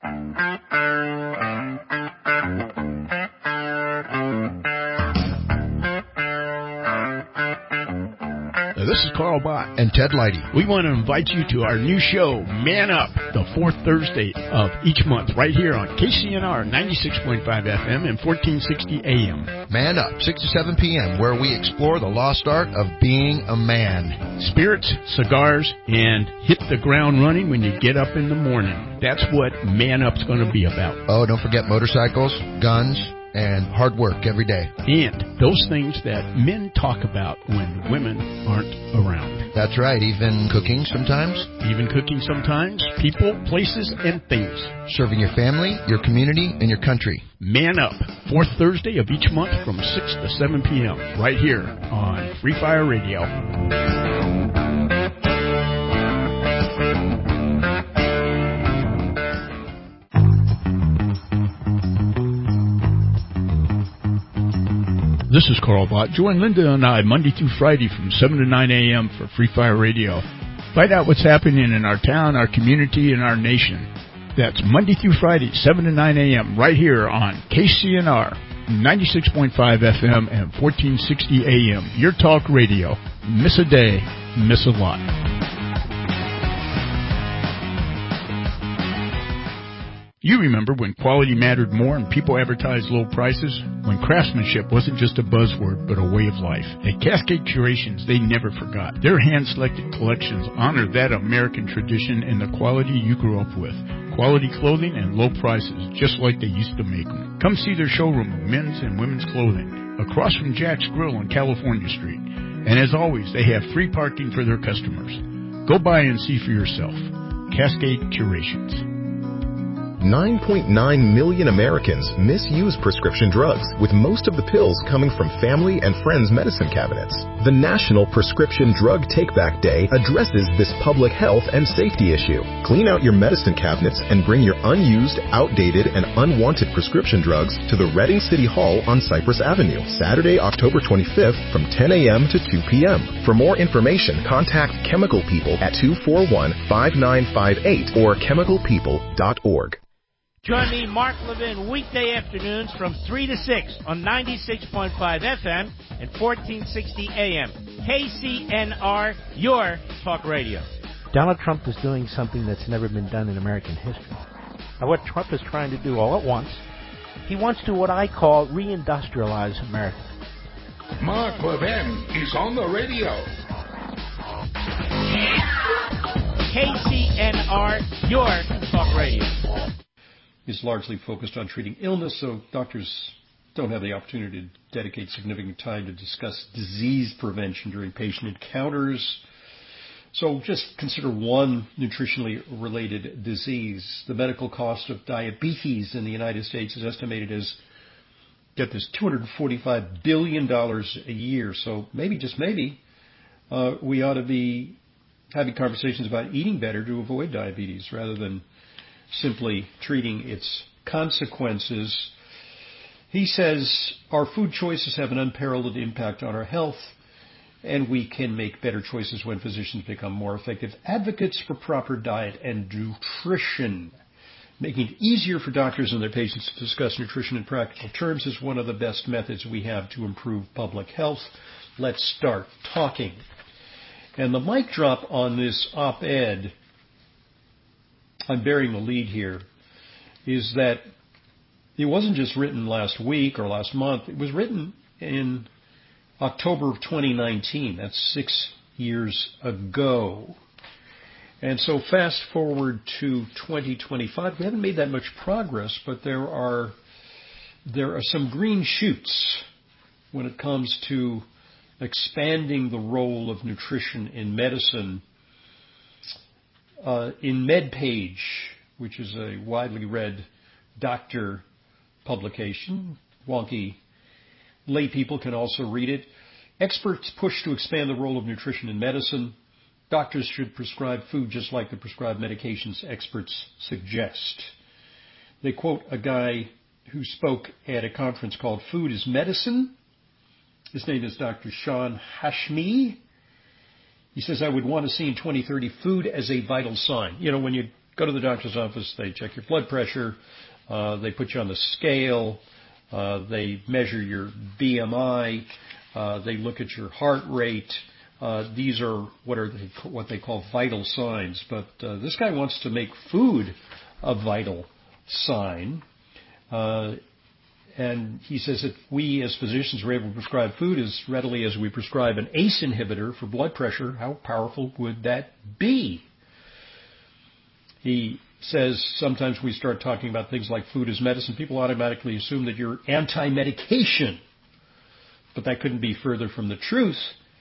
This is Carl Bott and Ted Leidy. We want to invite you to our new show, Man Up, the fourth Thursday of each month, right here on K C N R ninety-six point five F M and fourteen sixty A M. Man Up, six to seven P M, where we explore the lost art of being a man. Spirits, cigars, and hit the ground running when you get up in the morning. That's what Man Up's going to be about. Oh, don't forget motorcycles, guns, and hard work every day. And those things that men talk about when women aren't around. That's right, even cooking sometimes. Even cooking sometimes. People, places, and things. Serving your family, your community, and your country. Man Up, fourth Thursday of each month from six to seven P M right here on Free Fire Radio. This is Carl Bott. Join Linda and I Monday through Friday from seven to nine A M for Free Fire Radio. Find out what's happening in our town, our community, and our nation. That's Monday through Friday, seven to nine A M right here on K C N R ninety-six point five F M and fourteen sixty A M. Your talk radio. Miss a day, miss a lot. You remember when quality mattered more and people advertised low prices? When craftsmanship wasn't just a buzzword, but a way of life. At Cascade Curations, they never forgot. Their hand-selected collections honor that American tradition and the quality you grew up with. Quality clothing and low prices, just like they used to make them. Come see their showroom of men's and women's clothing, across from Jack's Grill on California Street. And as always, they have free parking for their customers. Go by and see for yourself. Cascade Curations. nine point nine million Americans misuse prescription drugs, with most of the pills coming from family and friends' medicine cabinets. The National Prescription Drug Take-Back Day addresses this public health and safety issue. Clean out your medicine cabinets and bring your unused, outdated, and unwanted prescription drugs to the Redding City Hall on Cypress Avenue, Saturday, October twenty-fifth from ten A M to two P M For more information, contact Chemical People at two four one, five nine five eight or chemical people dot org. Join me, Mark Levin, weekday afternoons from three to six on ninety-six point five F M and fourteen sixty A M. K C N R, your talk radio. Donald Trump is doing something that's never been done in American history. Now, what Trump is trying to do all at once, he wants to what I call reindustrialize America. Mark Levin is on the radio. K C N R, your talk radio. Is largely focused on treating illness, so doctors don't have the opportunity to dedicate significant time to discuss disease prevention during patient encounters. So just consider one nutritionally related disease. The medical cost of diabetes in the United States is estimated as, get this, two hundred forty-five billion dollars a year. So maybe, just maybe, uh, we ought to be having conversations about eating better to avoid diabetes rather than simply treating its consequences. He says our food choices have an unparalleled impact on our health, and we can make better choices when physicians become more effective advocates for proper diet and nutrition. Making it easier for doctors and their patients to discuss nutrition in practical terms is one of the best methods we have to improve public health. Let's start talking. And the mic drop on this op-ed, I'm bearing the lead here, is that it wasn't just written last week or last month. It was written in October of twenty nineteen. That's six years ago. And so fast forward to twenty twenty-five. We haven't made that much progress, but there are there are some green shoots when it comes to expanding the role of nutrition in medicine. Uh, in MedPage, which is a widely read doctor publication, wonky lay people can also read it. Experts push to expand the role of nutrition in medicine. Doctors should prescribe food just like the prescribed medications experts suggest. They quote a guy who spoke at a conference called Food is Medicine. His name is Doctor Sean Hashmi. He says, I would want to see in twenty thirty food as a vital sign. You know, when you go to the doctor's office, they check your blood pressure, uh, they put you on the scale, uh, they measure your B M I, uh, they look at your heart rate. Uh, these are what are they, what they call vital signs. But uh, this guy wants to make food a vital sign. Uh, and he says if we as physicians were able to prescribe food as readily as we prescribe an A C E inhibitor for blood pressure, how powerful would that be? He says sometimes we start talking about things like food as medicine, people automatically assume that you're anti-medication. But that couldn't be further from the truth.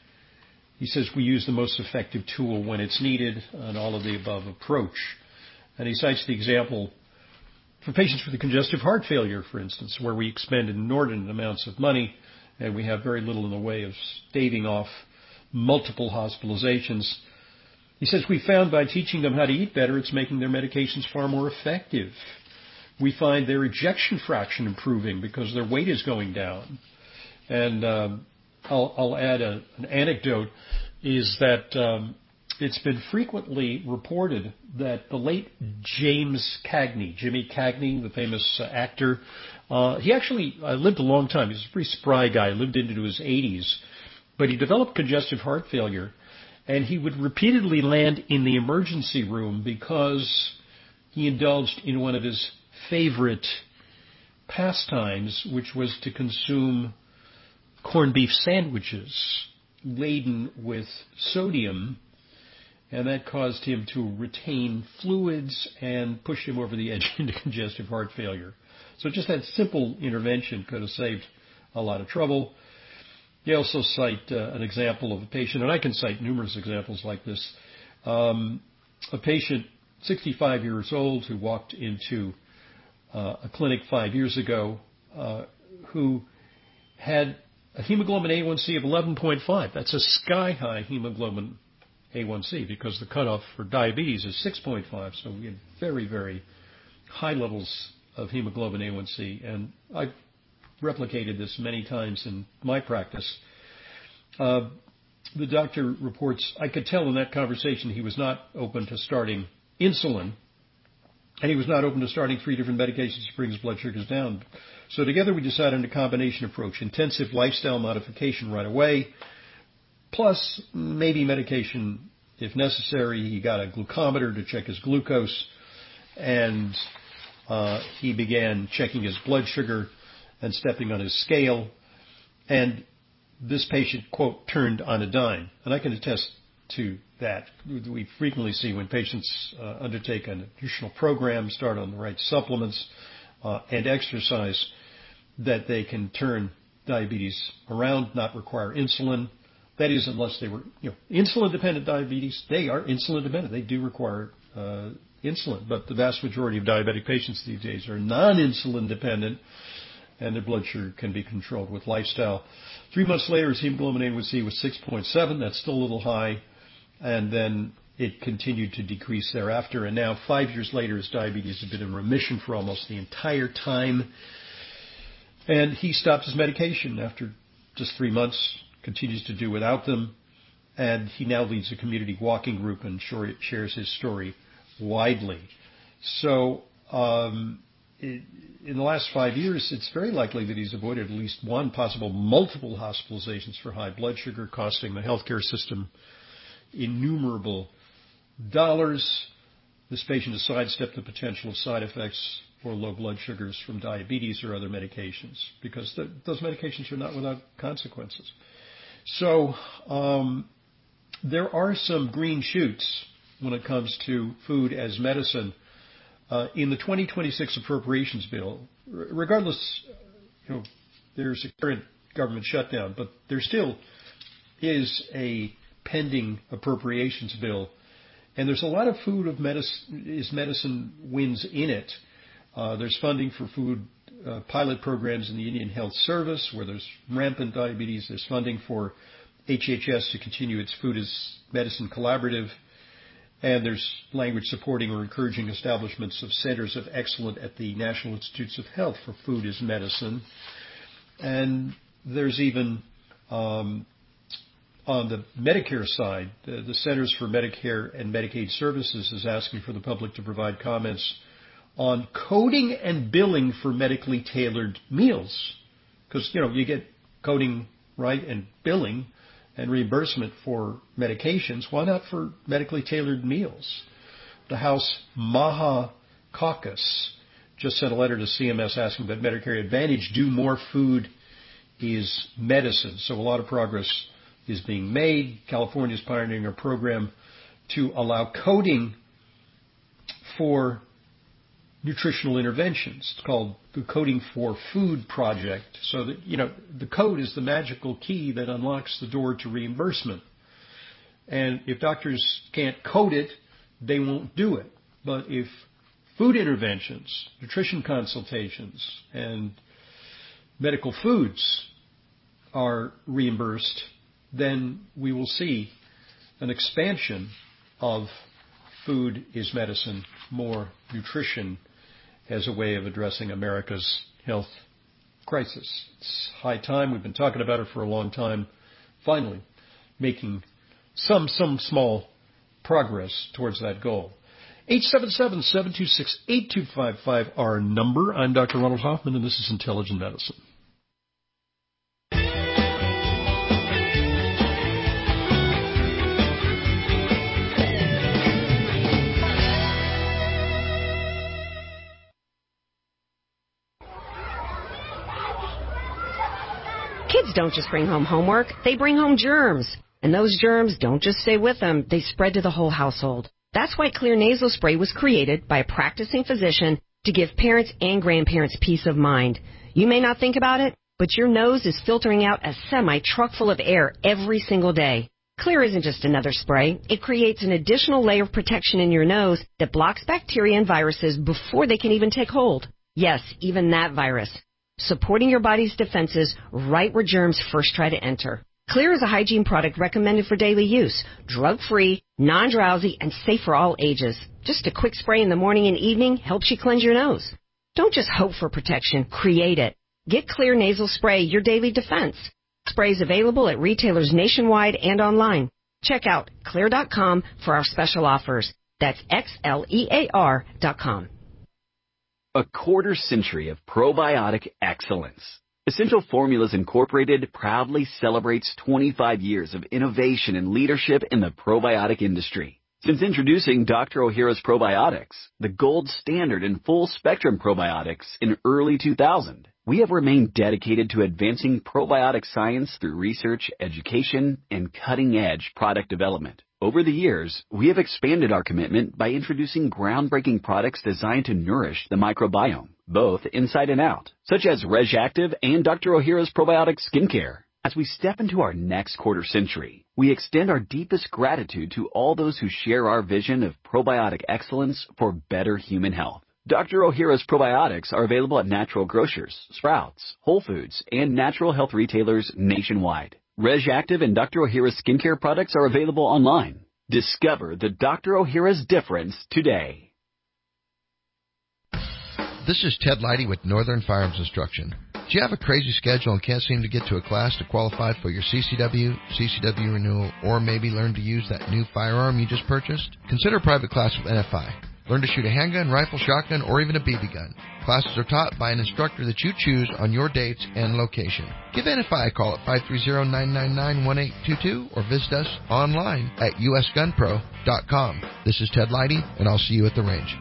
He says we use the most effective tool when it's needed, an all of the above approach. And he cites the example for patients with congestive heart failure, for instance, where we expend inordinate amounts of money and we have very little in the way of staving off multiple hospitalizations. He says we found by teaching them how to eat better, it's making their medications far more effective. We find their ejection fraction improving because their weight is going down. And um, I'll, I'll add a, an anecdote, is that um, it's been frequently reported that the late James Cagney, Jimmy Cagney, the famous uh, actor, uh, he actually uh, lived a long time. He was a pretty spry guy, lived into his eighties, but he developed congestive heart failure, and he would repeatedly land in the emergency room because he indulged in one of his favorite pastimes, which was to consume corned beef sandwiches laden with sodium, and that caused him to retain fluids and push him over the edge into congestive heart failure. So just that simple intervention could have saved a lot of trouble. They also cite uh, an example of a patient, and I can cite numerous examples like this, um, a patient, sixty-five years old, who walked into uh, a clinic five years ago, uh, who had a hemoglobin A one C of eleven point five. That's a sky-high hemoglobin A one C because the cutoff for diabetes is six point five. So we had very, very high levels of hemoglobin A one C. And I've replicated this many times in my practice. Uh, the doctor reports, I could tell in that conversation he was not open to starting insulin, and he was not open to starting three different medications to bring his blood sugars down. So together we decided on a combination approach, intensive lifestyle modification right away, plus maybe medication if necessary. He got a glucometer to check his glucose, and uh, he began checking his blood sugar and stepping on his scale. And this patient, quote, turned on a dime. And I can attest to that. We frequently see when patients uh, undertake a nutritional program, start on the right supplements, uh, and exercise, that they can turn diabetes around, not require insulin. That is, unless they were, you know, insulin-dependent diabetes. They are insulin-dependent. They do require uh, insulin. But the vast majority of diabetic patients these days are non-insulin dependent, and their blood sugar can be controlled with lifestyle. Three months later, his hemoglobin A one C was six point seven. That's still a little high. And then it continued to decrease thereafter. And now, five years later, his diabetes has been in remission for almost the entire time. And he stopped his medication after just three months, continues to do without them. And he now leads a community walking group and shares his story widely. So, um, it, in the last five years, it's very likely that he's avoided at least one, possible multiple hospitalizations for high blood sugar, costing the healthcare system innumerable dollars. This patient has sidestepped the potential of side effects or low blood sugars from diabetes or other medications, because th- those medications are not without consequences. So um, there are some green shoots when it comes to food as medicine. Uh, in the twenty twenty-six appropriations bill, r- regardless, you know, there's a current government shutdown, but there's still is a pending appropriations bill, and there's a lot of food of medicine, is medicine wins in it. Uh, there's funding for food uh, pilot programs in the Indian Health Service, where there's rampant diabetes. There's funding for H H S to continue its Food as Medicine Collaborative. And there's language supporting or encouraging establishments of centers of excellence at the National Institutes of Health for Food as Medicine. And there's even, um, on the Medicare side, the, the Centers for Medicare and Medicaid Services is asking for the public to provide comments on coding and billing for medically tailored meals. Because, you know, you get coding, right, and billing and reimbursement for medications. Why not for medically tailored meals? The House Maha Caucus just sent a letter to C M S asking that Medicare Advantage do more food is medicine. So a lot of progress is being made. California is pioneering a program to allow coding for nutritional interventions. It's called the Coding for Food Project. So that, you know, the code is the magical key that unlocks the door to reimbursement. And if doctors can't code it, they won't do it. But if food interventions, nutrition consultations, and medical foods are reimbursed, then we will see an expansion of food is medicine, more nutrition as a way of addressing America's health crisis. It's high time. We've been talking about it for a long time. Finally, making some some small progress towards that goal. eight seven seven, seven two six, eight two five five, our number. I'm Doctor Ronald Hoffman, and this is Intelligent Medicine. Kids don't just bring home homework, they bring home germs. And those germs don't just stay with them, they spread to the whole household. That's why Xlear nasal spray was created by a practicing physician to give parents and grandparents peace of mind. You may not think about it, but your nose is filtering out a semi-truck full of air every single day. Xlear isn't just another spray. It creates an additional layer of protection in your nose that blocks bacteria and viruses before they can even take hold. Yes, even that virus. Supporting your body's defenses right where germs first try to enter. Xlear is a hygiene product recommended for daily use, drug-free, non-drowsy, and safe for all ages. Just a quick spray in the morning and evening helps you cleanse your nose. Don't just hope for protection, create it. Get Xlear nasal spray, your daily defense. Sprays available at retailers nationwide and online. Check out xlear dot com for our special offers. That's X L E A R dot com. A quarter century of probiotic excellence. Essential Formulas Incorporated proudly celebrates twenty-five years of innovation and leadership in the probiotic industry. Since introducing Doctor Ohhira's Probiotics, the gold standard in full-spectrum probiotics in early two thousand, we have remained dedicated to advancing probiotic science through research, education, and cutting-edge product development. Over the years, we have expanded our commitment by introducing groundbreaking products designed to nourish the microbiome, both inside and out, such as RegActive and Doctor Ohhira's Probiotic Skincare. As we step into our next quarter century, we extend our deepest gratitude to all those who share our vision of probiotic excellence for better human health. Doctor Ohhira's probiotics are available at natural grocers, Sprouts, Whole Foods, and natural health retailers nationwide. RegActive and Doctor Ohhira's skincare products are available online. Discover the Doctor Ohhira's difference today. This is Ted Leidy with Northern Firearms Instruction. Do you have a crazy schedule and can't seem to get to a class to qualify for your C C W, C C W renewal, or maybe learn to use that new firearm you just purchased? Consider a private class with N F I. Learn to shoot a handgun, rifle, shotgun, or even a B B gun. Classes are taught by an instructor that you choose on your dates and location. Give N F I a call at five three zero, nine nine nine, one eight two two or visit us online at U S gun pro dot com. This is Ted Leidy, and I'll see you at the range.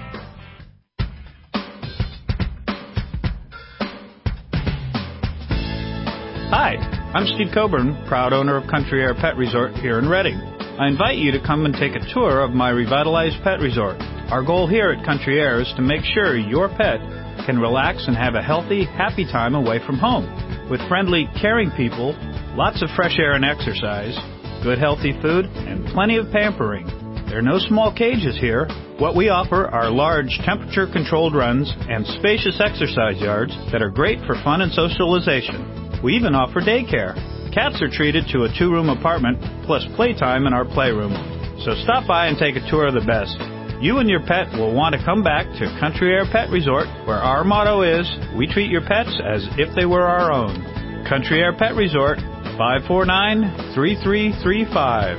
Hi, I'm Steve Coburn, proud owner of Country Air Pet Resort here in Reading. I invite you to come and take a tour of my revitalized pet resort. Our goal here at Country Air is to make sure your pet can relax and have a healthy, happy time away from home. With friendly, caring people lots of fresh air and exercise, good healthy food, and plenty of pampering. There are no small cages here. What we offer are large temperature-controlled runs and spacious exercise yards that are great for fun and socialization. We even offer daycare. Cats are treated to a two-room apartment plus playtime in our playroom. So stop by and take a tour of the best. You and your pet will want to come back to Country Air Pet Resort, where our motto is, we treat your pets as if they were our own. Country Air Pet Resort, five four nine, three three three five.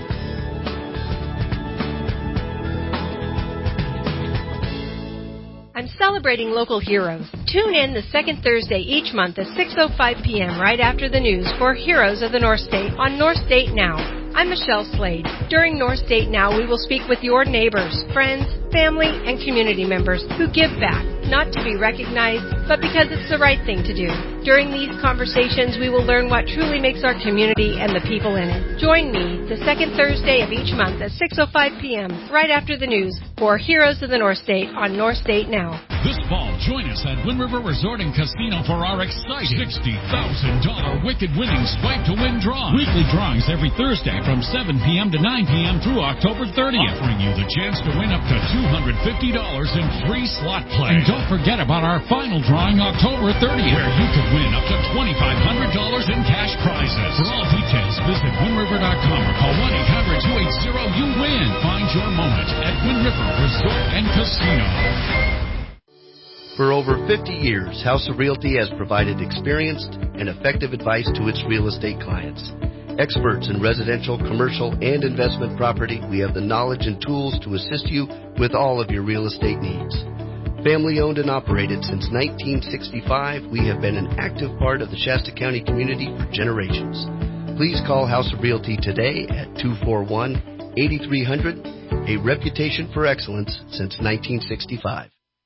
I'm celebrating local heroes. Tune in the second Thursday each month at six oh five p.m. right after the news for Heroes of the North State on North State Now. I'm Michelle Slade. During North State Now, we will speak with your neighbors, friends, family, and community members who give back, not to be recognized, but because it's the right thing to do. During these conversations, we will learn what truly makes our community and the people in it. Join me the second Thursday of each month at six oh five p.m. right after the news for Heroes of the North State on North State Now. This fall, join us at Wind River Resort and Casino for our exciting sixty thousand dollars Wicked Winnings Swipe to Win draw. Weekly drawings every Thursday from seven p.m. to nine p.m. through October thirtieth, offering you the chance to win up to two hundred fifty dollars in free slot play. And don't forget about our final drawing October thirtieth, where you could win up to twenty-five hundred dollars in cash prizes. For all details, visit wind river dot com or call one eight hundred two eight zero you win. Find your moment at Wind River Resort and Casino. For over fifty years, House of Realty has provided experienced and effective advice to its real estate clients. Experts in residential, commercial, and investment property, we have the knowledge and tools to assist you with all of your real estate needs. Family owned and operated since nineteen sixty-five, we have been an active part of the Shasta County community for generations. Please call House of Realty today at two four one, eight three zero zero, a reputation for excellence since nineteen sixty-five.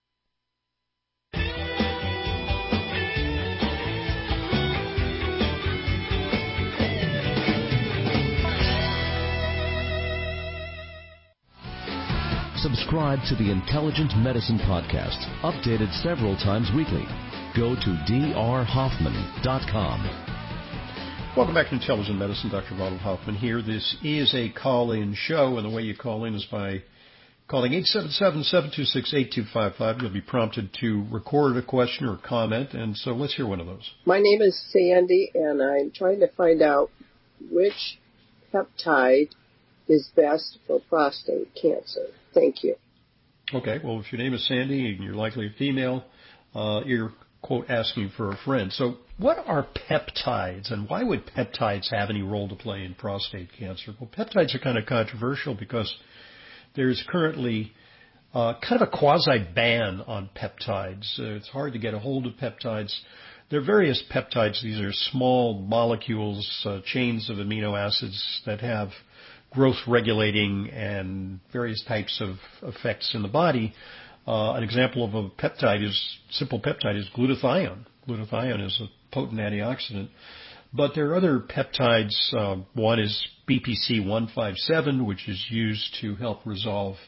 Subscribe to the Intelligent Medicine Podcast, updated several times weekly. Go to d r hoffman dot com. Welcome back to Intelligent Medicine. Doctor Ronald Hoffman here. This is a call-in show, and the way you call in is by calling eight seven seven, seven two six, eight two five five. You'll be prompted to record a question or comment, and so let's hear one of those. My name is Sandy, and I'm trying to find out which peptide is best for prostate cancer. Thank you. Okay, well, if your name is Sandy and you're likely a female, uh, you're, quote, asking for a friend. So what are peptides, and why would peptides have any role to play in prostate cancer? Well, peptides are kind of controversial because there's currently uh, kind of a quasi-ban on peptides. Uh, it's hard to get a hold of peptides. There are various peptides. These are small molecules, uh, chains of amino acids that have growth regulating and various types of effects in the body. Uh, an example of a peptide is, simple peptide is glutathione. Glutathione is a potent antioxidant. But there are other peptides. Uh, one is B P C one fifty-seven, which is used to help resolve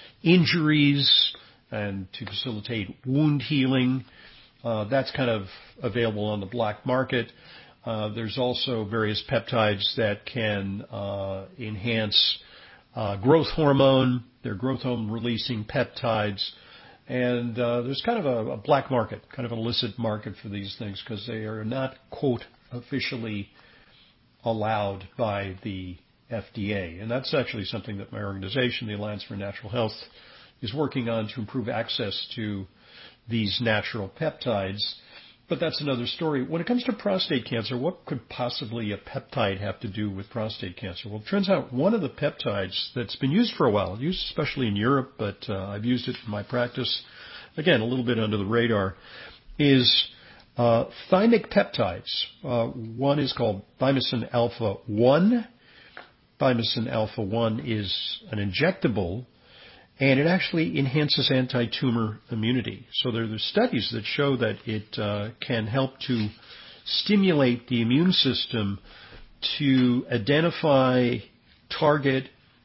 injuries and to facilitate wound healing. Uh, that's kind of available on the black market. Uh, there's also various peptides that can uh, enhance uh, growth hormone. They're growth hormone releasing peptides. And uh, there's kind of a, a black market, kind of an illicit market for these things because they are not, quote, officially allowed by the F D A. And that's actually something that my organization, the Alliance for Natural Health, is working on to improve access to these natural peptides. But that's another story. When it comes to prostate cancer, what could possibly a peptide have to do with prostate cancer? Well, it turns out one of the peptides that's been used for a while, used especially in Europe, but uh, I've used it in my practice, again, a little bit under the radar, is uh, thymic peptides. Uh, one is called thymosin alpha one. Thymosin alpha one is an injectable, and it actually enhances anti-tumor immunity. So there are studies that show that it uh, can help to stimulate the immune system to identify, target,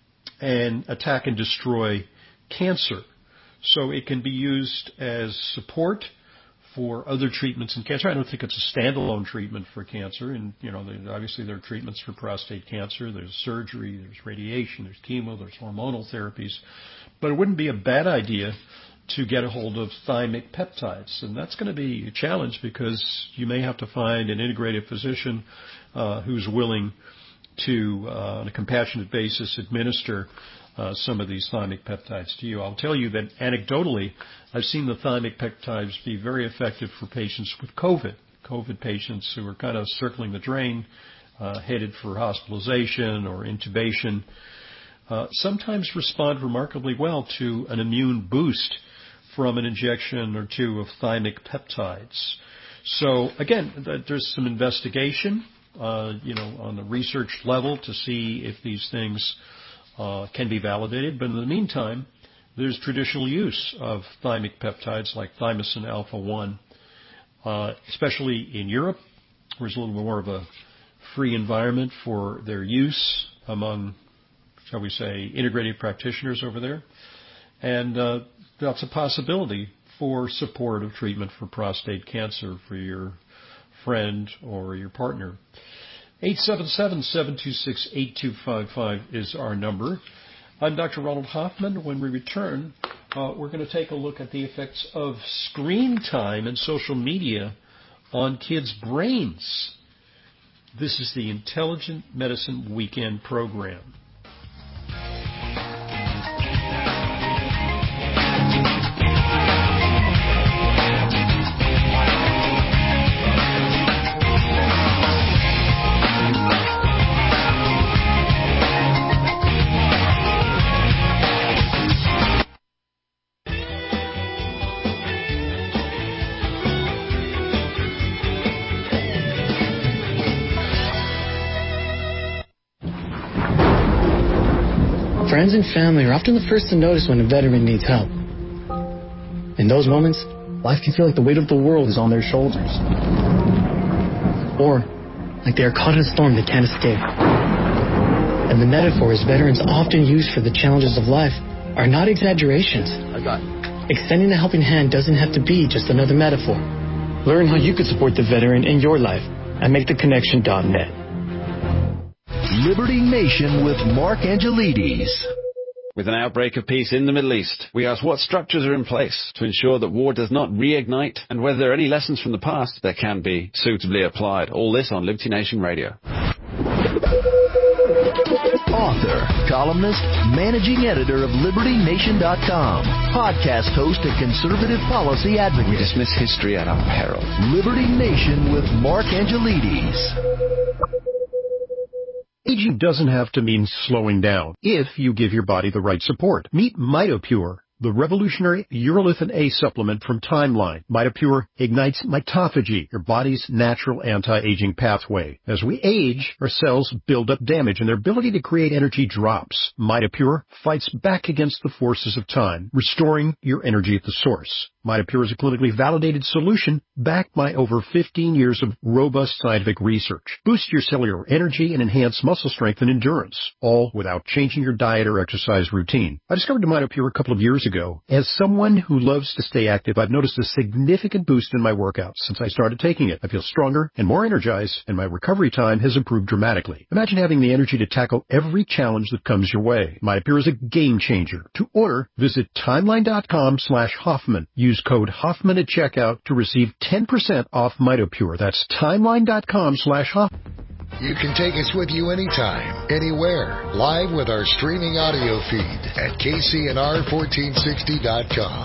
and attack and destroy cancer. So it can be used as support for other treatments in cancer. I don't think it's a standalone treatment for cancer. And, you know, there, obviously there are treatments for prostate cancer. There's surgery, there's radiation, there's chemo, there's hormonal therapies. But it wouldn't be a bad idea to get a hold of thymic peptides. And that's going to be a challenge because you may have to find an integrative physician uh, who's willing to, uh, on a compassionate basis, administer uh, some of these thymic peptides to you. I'll tell you that anecdotally, I've seen the thymic peptides be very effective for patients with COVID, COVID patients who are kind of circling the drain, uh, headed for hospitalization or intubation, uh, sometimes respond remarkably well to an immune boost from an injection or two of thymic peptides. So again, there's some investigation, uh, you know, on the research level to see if these things uh, can be validated. But in the meantime, there's traditional use of thymic peptides like thymosin alpha one, uh, especially in Europe, where there's a little more of a free environment for their use among, shall we say, integrative practitioners over there. And uh, that's a possibility for supportive treatment for prostate cancer for your friend or your partner. eight seven seven, seven two six, eight two five five is our number. I'm Doctor Ronald Hoffman. When we return, uh, we're going to take a look at the effects of screen time and social media on kids' brains. This is the Intelligent Medicine Weekend program. Friends and family are often the first to notice when a veteran needs help. In those moments, life can feel like the weight of the world is on their shoulders. Or like they are caught in a storm they can't escape. And the metaphors veterans often use for the challenges of life are not exaggerations. I got it. Extending a helping hand doesn't have to be just another metaphor. Learn how you could support the veteran in your life at make the connection dot net. Liberty Nation with Mark Angelides. With an outbreak of peace in the Middle East, we ask what structures are in place to ensure that war does not reignite and whether there are any lessons from the past that can be suitably applied. All this on Liberty Nation Radio. Author, columnist, managing editor of Liberty Nation dot com, podcast host and conservative policy advocate. We dismiss history at our peril. Liberty Nation with Mark Angelides. Aging doesn't have to mean slowing down if you give your body the right support. Meet MitoPure, the revolutionary urolithin A supplement from Timeline. MitoPure ignites mitophagy, your body's natural anti-aging pathway. As we age, our cells build up damage and their ability to create energy drops. MitoPure fights back against the forces of time, restoring your energy at the source. MitoPure is a clinically validated solution backed by over fifteen years of robust scientific research. Boost your cellular energy and enhance muscle strength and endurance, all without changing your diet or exercise routine. I discovered MitoPure a couple of years ago. As someone who loves to stay active, I've noticed a significant boost in my workouts since I started taking it. I feel stronger and more energized, and my recovery time has improved dramatically. Imagine having the energy to tackle every challenge that comes your way. MitoPure is a game changer. To order, visit timeline dot com slash Hoffman. Use code Hoffman at checkout to receive ten percent off MitoPure. That's timeline dot com slash Hoffman. You can take us with you anytime, anywhere, live with our streaming audio feed at K C N R fourteen sixty dot com.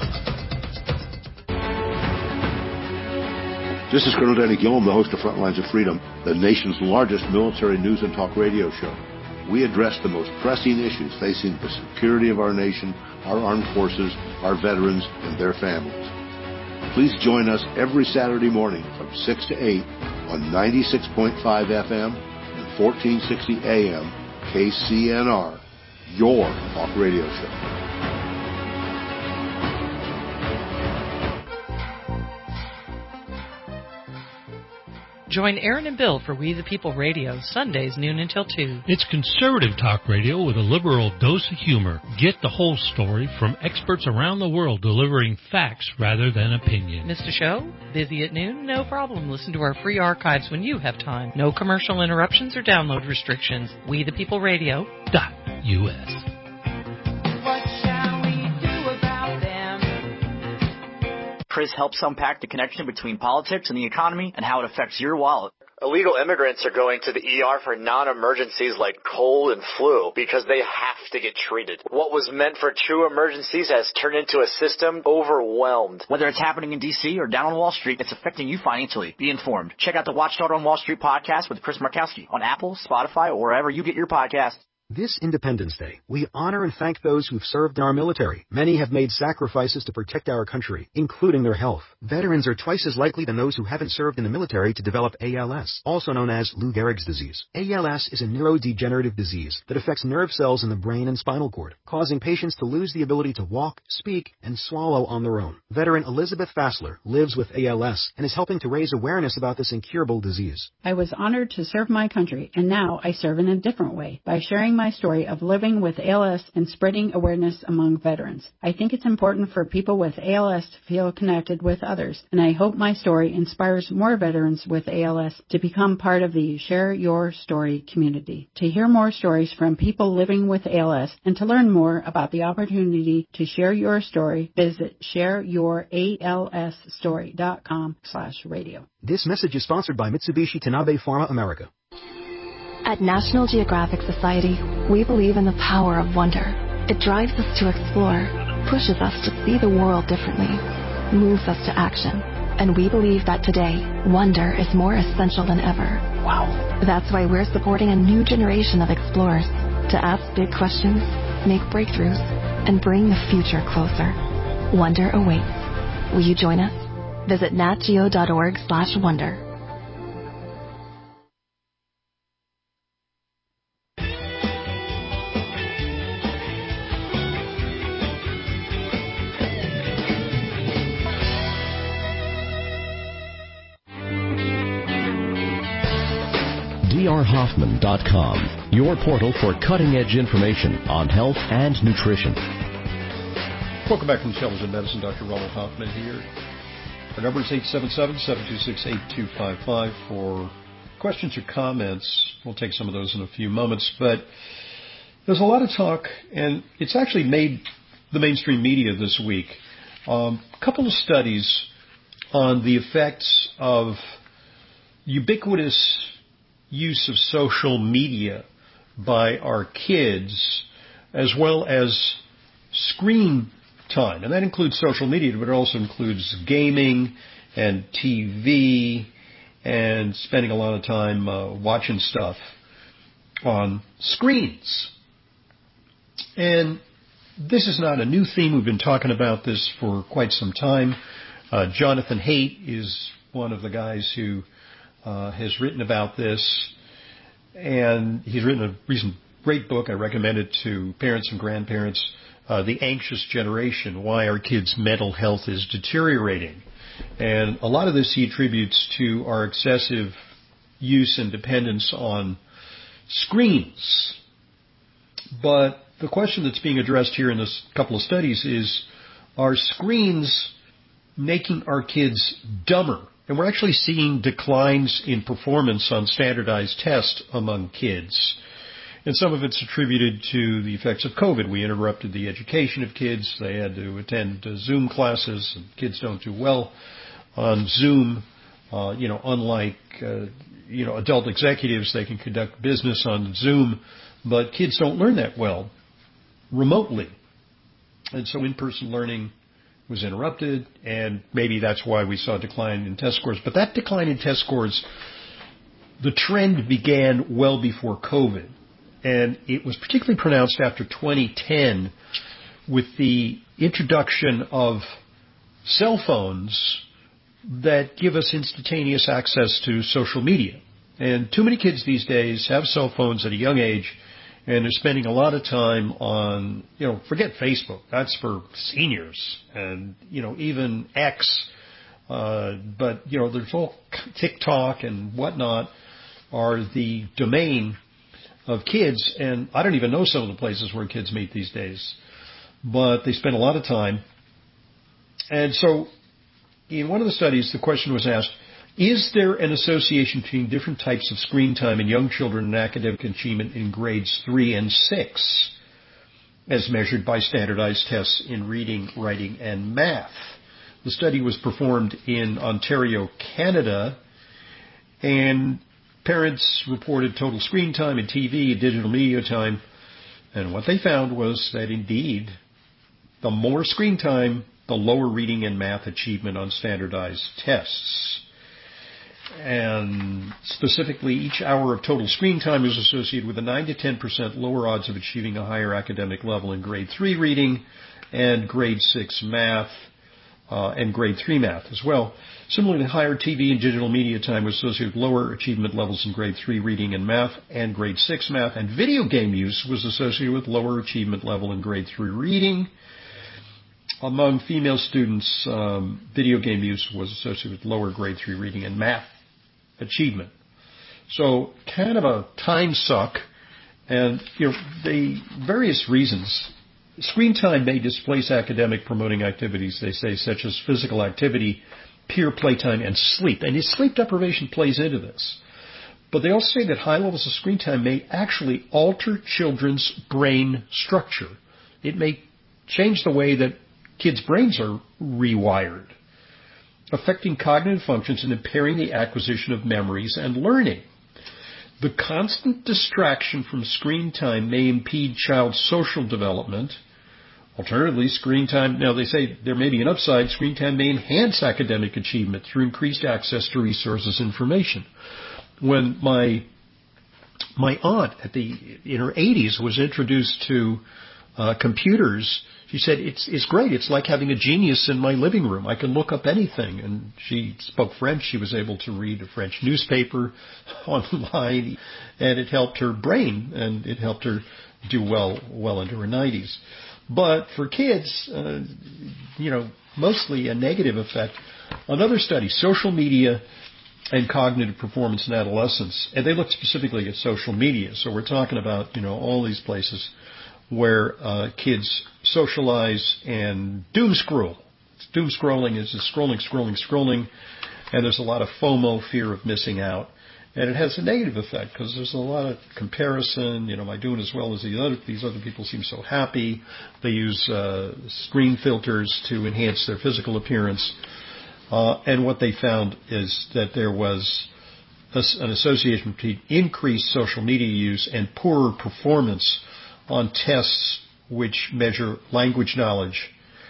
This is Colonel Danny Gillum, the host of Frontlines of Freedom, the nation's largest military news and talk radio show. We address the most pressing issues facing the security of our nation, our armed forces, our veterans, and their families. Please join us every Saturday morning from six to eight on ninety-six point five F M and fourteen sixty A M K C N R, your talk radio show. Join Aaron and Bill for We the People Radio, Sundays noon until two. It's conservative talk radio with a liberal dose of humor. Get the whole story from experts around the world delivering facts rather than opinion. Missed a show? Busy at noon? No problem. Listen to our free archives when you have time. No commercial interruptions or download restrictions. We the People Radio dot U S. Chris helps unpack the connection between politics and the economy and how it affects your wallet. Illegal immigrants are going to the E R for non-emergencies like cold and flu because they have to get treated. What was meant for true emergencies has turned into a system overwhelmed. Whether it's happening in D C or down on Wall Street, it's affecting you financially. Be informed. Check out the Watchdog on Wall Street podcast with Chris Markowski on Apple, Spotify, or wherever you get your podcasts. This Independence Day, we honor and thank those who've served in our military. Many have made sacrifices to protect our country, including their health. Veterans are twice as likely than those who haven't served in the military to develop A L S, also known as Lou Gehrig's disease. A L S is a neurodegenerative disease that affects nerve cells in the brain and spinal cord, causing patients to lose the ability to walk, speak, and swallow on their own. Veteran Elizabeth Fassler lives with A L S and is helping to raise awareness about this incurable disease. I was honored to serve my country, and now I serve in a different way by sharing my story of living with A L S and spreading awareness among veterans. I think it's important for people with A L S to feel connected with others, and I hope my story inspires more veterans with A L S to become part of the Share Your Story community. To hear more stories from people living with A L S and to learn more about the opportunity to share your story, visit share your A L S story dot com slash radio. This message is sponsored by Mitsubishi Tanabe Pharma America. At National Geographic Society, we believe in the power of wonder. It drives us to explore, pushes us to see the world differently, moves us to action. And we believe that today, wonder is more essential than ever. Wow. That's why we're supporting a new generation of explorers to ask big questions, make breakthroughs, and bring the future closer. Wonder awaits. Will you join us? Visit natgeo dot org slash wonder. D R Hoffman dot com, your portal for cutting-edge information on health and nutrition. Welcome back to Intelligent Medicine. Doctor Ronald Hoffman here. Our number is eight seven seven, seven two six, eight two five five for questions or comments. We'll take some of those in a few moments. But there's a lot of talk, and it's actually made the mainstream media this week. Um, a couple of studies on the effects of ubiquitous use of social media by our kids, as well as screen time. And that includes social media, but it also includes gaming and T V and spending a lot of time uh, watching stuff on screens. And this is not a new theme. We've been talking about this for quite some time. Uh, Jonathan Haidt is one of the guys who Uh, has written about this, and he's written a recent great book. I recommend it to parents and grandparents, uh, The Anxious Generation, Why Our Kids' Mental Health is Deteriorating. And a lot of this he attributes to our excessive use and dependence on screens. But the question that's being addressed here in this couple of studies is, are screens making our kids dumber? And we're actually seeing declines in performance on standardized tests among kids. And some of it's attributed to the effects of COVID. We interrupted the education of kids. They had to attend uh, Zoom classes, and kids don't do well on Zoom. Uh, you know, unlike, uh, you know, adult executives, they can conduct business on Zoom, but kids don't learn that well remotely. And so in-person learning was interrupted, and maybe that's why we saw a decline in test scores. But that decline in test scores, the trend began well before COVID, and it was particularly pronounced after twenty ten with the introduction of cell phones that give us instantaneous access to social media. And too many kids these days have cell phones at a young age, and they're spending a lot of time on, you know, forget Facebook. That's for seniors. And, you know, even X, Uh, but, you know, there's all TikTok and whatnot are the domain of kids, and I don't even know some of the places where kids meet these days. But they spend a lot of time. And so in one of the studies, the question was asked, is there an association between different types of screen time in young children and academic achievement in grades three and six, as measured by standardized tests in reading, writing, and math? The study was performed in Ontario, Canada, and parents reported total screen time and T V, digital media time, and what they found was that indeed, the more screen time, the lower reading and math achievement on standardized tests. And specifically, each hour of total screen time is associated with a nine to ten percent lower odds of achieving a higher academic level in grade three reading and grade six math, uh, and grade three math as well. Similarly, higher T V and digital media time was associated with lower achievement levels in grade three reading and math and grade six math, and video game use was associated with lower achievement level in grade three reading. Among female students, um, video game use was associated with lower grade three reading and math achievement. So kind of a time suck, and you know, the various reasons. Screen time may displace academic promoting activities, they say, such as physical activity, peer playtime, and sleep. And sleep deprivation plays into this. But they also say that high levels of screen time may actually alter children's brain structure. It may change the way that kids' brains are rewired, affecting cognitive functions and impairing the acquisition of memories and learning. The constant distraction from screen time may impede child's social development. Alternatively, screen time, now they say there may be an upside, screen time may enhance academic achievement through increased access to resources and information. When my my aunt at the in her eighties was introduced to uh, computers, she said, it's it's great. It's like having a genius in my living room. I can look up anything. And she spoke French. She was able to read a French newspaper online, and it helped her brain, and it helped her do well well into her nineties. But for kids, uh, you know, mostly a negative effect. Another study, social media and cognitive performance in adolescence, and they looked specifically at social media. So we're talking about, you know, all these places where uh, kids socialize and doom scroll. Doom scrolling is just scrolling, scrolling, scrolling, and there's a lot of FOMO, fear of missing out. And it has a negative effect because there's a lot of comparison. You know, am I doing as well as the other, these other people seem so happy? They use uh, screen filters to enhance their physical appearance. Uh, and what they found is that there was a, an association between increased social media use and poorer performance on tests which measure language knowledge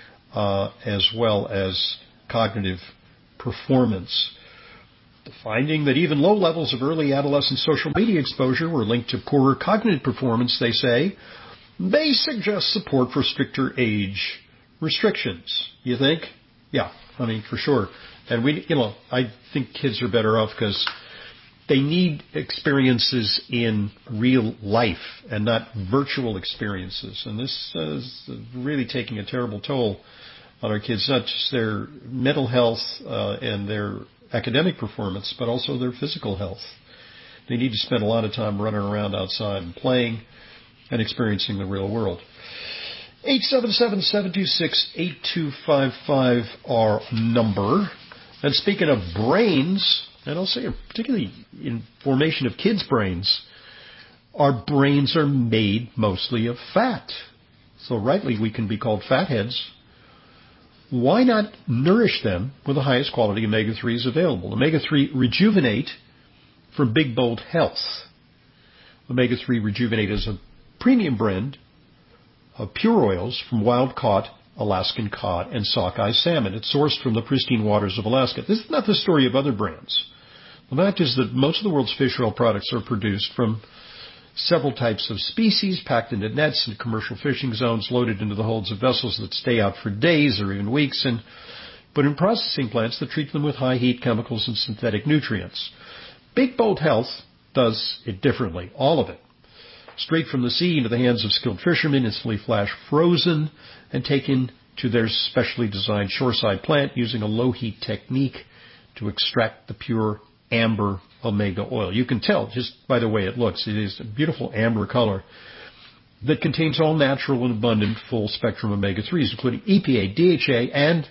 uh, as well as cognitive performance. The finding that even low levels of early adolescent social media exposure were linked to poorer cognitive performance, they say, may suggest support for stricter age restrictions. You think? Yeah, I mean, for sure. And we, you know, I think kids are better off because they need experiences in real life and not virtual experiences. And this is really taking a terrible toll on our kids, not just their mental health uh, and their academic performance, but also their physical health. They need to spend a lot of time running around outside and playing and experiencing the real world. eight seven seven, seven two six, eight two five five, our number. And speaking of brains, and I'll say particularly in formation of kids' brains, our brains are made mostly of fat. So rightly we can be called fatheads. Why not nourish them with the highest quality omega threes available? omega three Rejuvenate from Big Bold Health. omega three Rejuvenate is a premium blend of pure oils from wild-caught Alaskan cod and sockeye salmon. It's sourced from the pristine waters of Alaska. This is not the story of other brands. The fact is that most of the world's fish oil products are produced from several types of species packed into nets and commercial fishing zones, loaded into the holds of vessels that stay out for days or even weeks, and put in processing plants that treat them with high heat chemicals and synthetic nutrients. Big Bold Health does it differently, all of it. Straight from the sea into the hands of skilled fishermen, instantly flash frozen and taken to their specially designed shoreside plant using a low-heat technique to extract the pure amber omega oil. You can tell just by the way it looks. It is a beautiful amber color that contains all natural and abundant full-spectrum omega threes, including E P A, D H A, and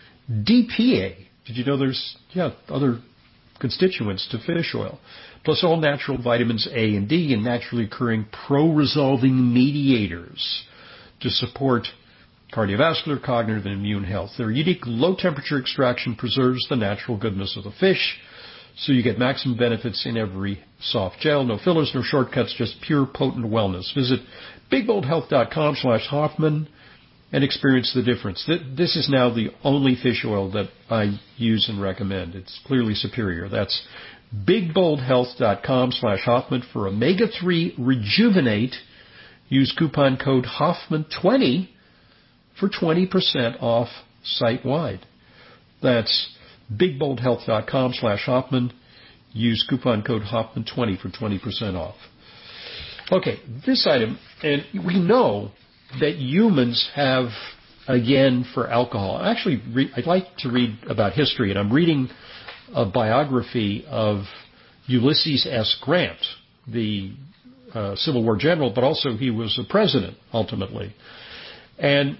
D P A. Did you know there's yeah other constituents to fish oil? Plus all natural vitamins A and D and naturally occurring pro-resolving mediators to support cardiovascular, cognitive, and immune health. Their unique low-temperature extraction preserves the natural goodness of the fish, so you get maximum benefits in every soft gel. No fillers, no shortcuts, just pure, potent wellness. Visit big bold health dot com slash Hoffman and experience the difference. This is now the only fish oil that I use and recommend. It's clearly superior. That's big bold health dot com slash Hoffman for omega three Rejuvenate. Use coupon code Hoffman twenty for twenty percent off site-wide. That's big bold health dot com slash Hoffman. Use coupon code Hoffman twenty for twenty percent off. Okay, this item, and we know that humans have, again, for alcohol. Actually, re- I'd like to read about history, and I'm reading a biography of Ulysses S. Grant, the uh, Civil War general, but also he was a president, ultimately. And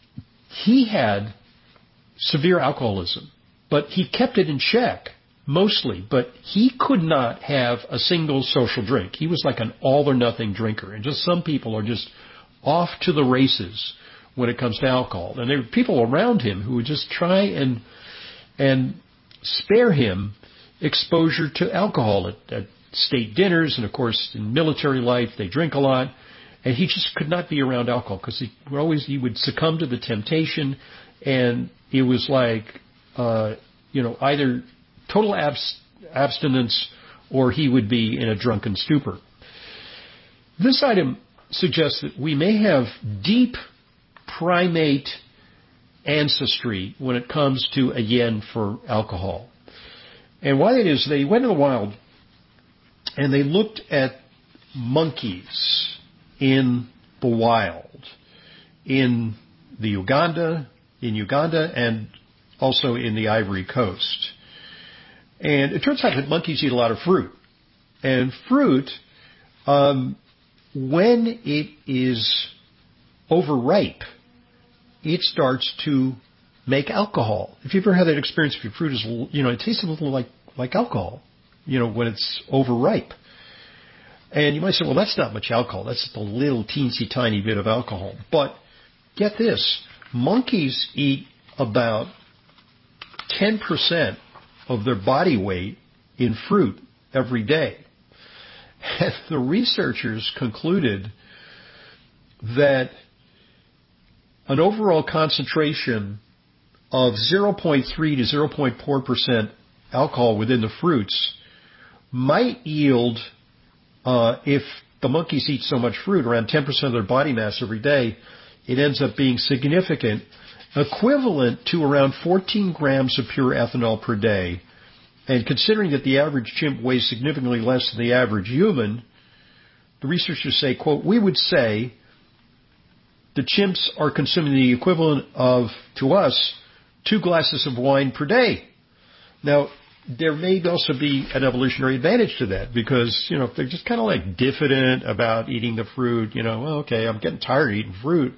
he had severe alcoholism, but he kept it in check, mostly. But he could not have a single social drink. He was like an all-or-nothing drinker. And just some people are just off to the races when it comes to alcohol. And there were people around him who would just try and and spare him exposure to alcohol at, at state dinners. And, of course, in military life, they drink a lot. And he just could not be around alcohol because he would always he would succumb to the temptation, and it was like uh, you know either total abs- abstinence or he would be in a drunken stupor. This item suggests that we may have deep primate ancestry when it comes to a yen for alcohol. And why that is, they went in the wild and they looked at monkeys in the wild, in the Uganda, in Uganda, and also in the Ivory Coast. And it turns out that monkeys eat a lot of fruit. And fruit, um, when it is overripe, it starts to make alcohol. If you've ever had that experience, if your fruit is, you know, it tastes a little like, like alcohol, you know, when it's overripe. And you might say, well, that's not much alcohol. That's just a little teensy tiny bit of alcohol. But get this, monkeys eat about ten percent of their body weight in fruit every day. And the researchers concluded that an overall concentration of zero point three to zero point four percent alcohol within the fruits might yield, uh, if the monkeys eat so much fruit, around ten percent of their body mass every day, it ends up being significant, equivalent to around fourteen grams of pure ethanol per day. And considering that the average chimp weighs significantly less than the average human, the researchers say, quote, we would say the chimps are consuming the equivalent of, to us, two glasses of wine per day. Now, there may also be an evolutionary advantage to that because, you know, if they're just kind of like diffident about eating the fruit, you know, well, okay, I'm getting tired of eating fruit,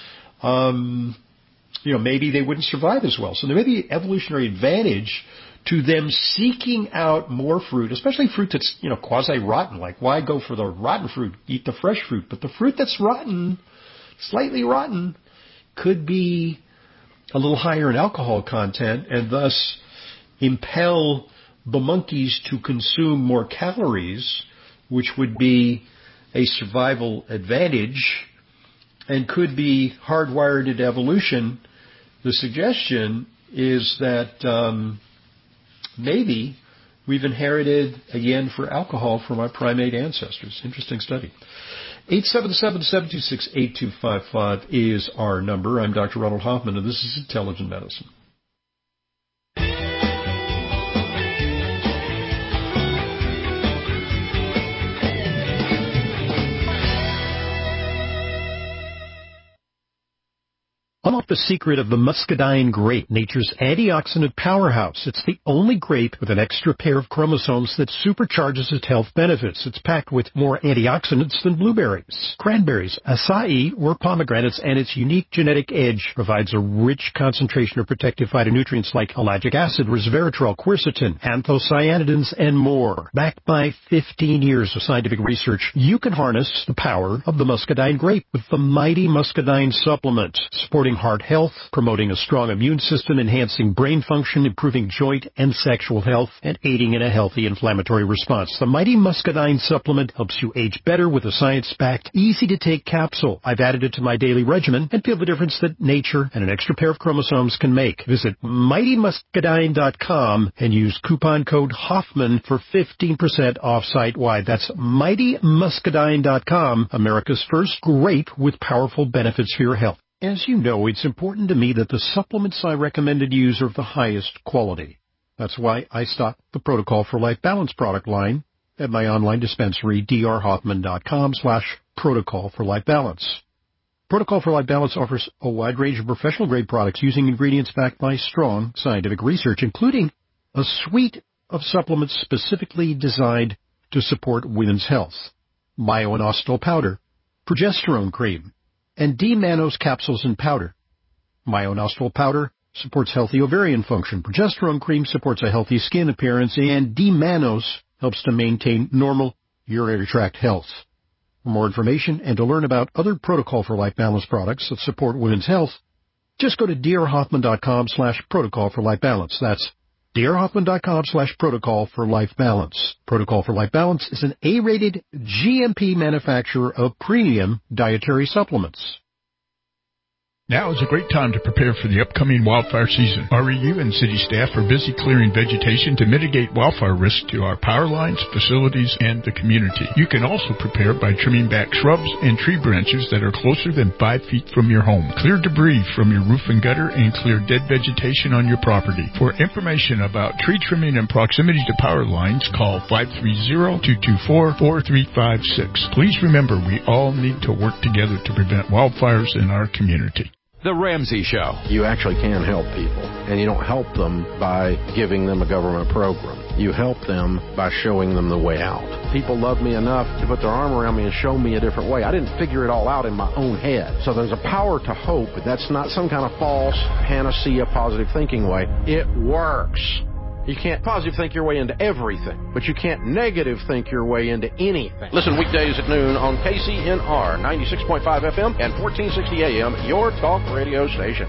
um, you know, maybe they wouldn't survive as well. So there may be an evolutionary advantage to them seeking out more fruit, especially fruit that's, you know, quasi-rotten. Like, why go for the rotten fruit? Eat the fresh fruit. But the fruit that's rotten, slightly rotten, could be a little higher in alcohol content and thus impel the monkeys to consume more calories, which would be a survival advantage and could be hardwired into evolution. The suggestion is that um, maybe we've inherited a yen for alcohol from our primate ancestors. Interesting study. eight seven seven, seven two six, eight two five five is our number. I'm Doctor Ronald Hoffman, and this is Intelligent Medicine. Unlock the secret of the muscadine grape, nature's antioxidant powerhouse. It's the only grape with an extra pair of chromosomes that supercharges its health benefits. It's packed with more antioxidants than blueberries, cranberries, acai, or pomegranates, and its unique genetic edge provides a rich concentration of protective phytonutrients like ellagic acid, resveratrol, quercetin, anthocyanidins, and more. Backed by fifteen years of scientific research, you can harness the power of the muscadine grape with the Mighty Muscadine Supplement, supporting heart health, promoting a strong immune system, enhancing brain function, improving joint and sexual health, and aiding in a healthy inflammatory response. The Mighty Muscadine Supplement helps you age better with a science-backed, easy-to-take capsule. I've added it to my daily regimen and feel the difference that nature and an extra pair of chromosomes can make. Visit mighty muscadine dot com and use coupon code Hoffman for fifteen percent off site-wide. That's mighty muscadine dot com, America's first grape with powerful benefits for your health. As you know, it's important to me that the supplements I recommended use are of the highest quality. That's why I stock the Protocol for Life Balance product line at my online dispensary, d r hoffman dot com slash protocol for life balance. Protocol for Life Balance offers a wide range of professional-grade products using ingredients backed by strong scientific research, including a suite of supplements specifically designed to support women's health: Myo-inositol powder, progesterone cream, and D-mannose capsules and powder. Myo-inositol powder supports healthy ovarian function, progesterone cream supports a healthy skin appearance, and D-mannose helps to maintain normal urinary tract health. For more information and to learn about other Protocol for Life Balance products that support women's health, just go to d r hoffman dot com slash protocol for life balance. That's d r hoffman dot com slash protocol for life balance. Protocol for Life Balance is an A-rated G M P manufacturer of premium dietary supplements. Now is a great time to prepare for the upcoming wildfire season. R E U and city staff are busy clearing vegetation to mitigate wildfire risk to our power lines, facilities, and the community. You can also prepare by trimming back shrubs and tree branches that are closer than five feet from your home. Clear debris from your roof and gutter and clear dead vegetation on your property. For information about tree trimming and proximity to power lines, call five three zero, two two four, four three five six. Please remember, we all need to work together to prevent wildfires in our community. The Ramsey Show. You actually can help people, and you don't help them by giving them a government program. You help them by showing them the way out. People love me enough to put their arm around me and show me a different way. I didn't figure it all out in my own head. So there's a power to hope, but that's not some kind of false panacea positive thinking way. It works. You can't positive think your way into everything, but you can't negative think your way into anything. Listen weekdays at noon on K C N R ninety-six point five F M and fourteen sixty A M, your talk radio station.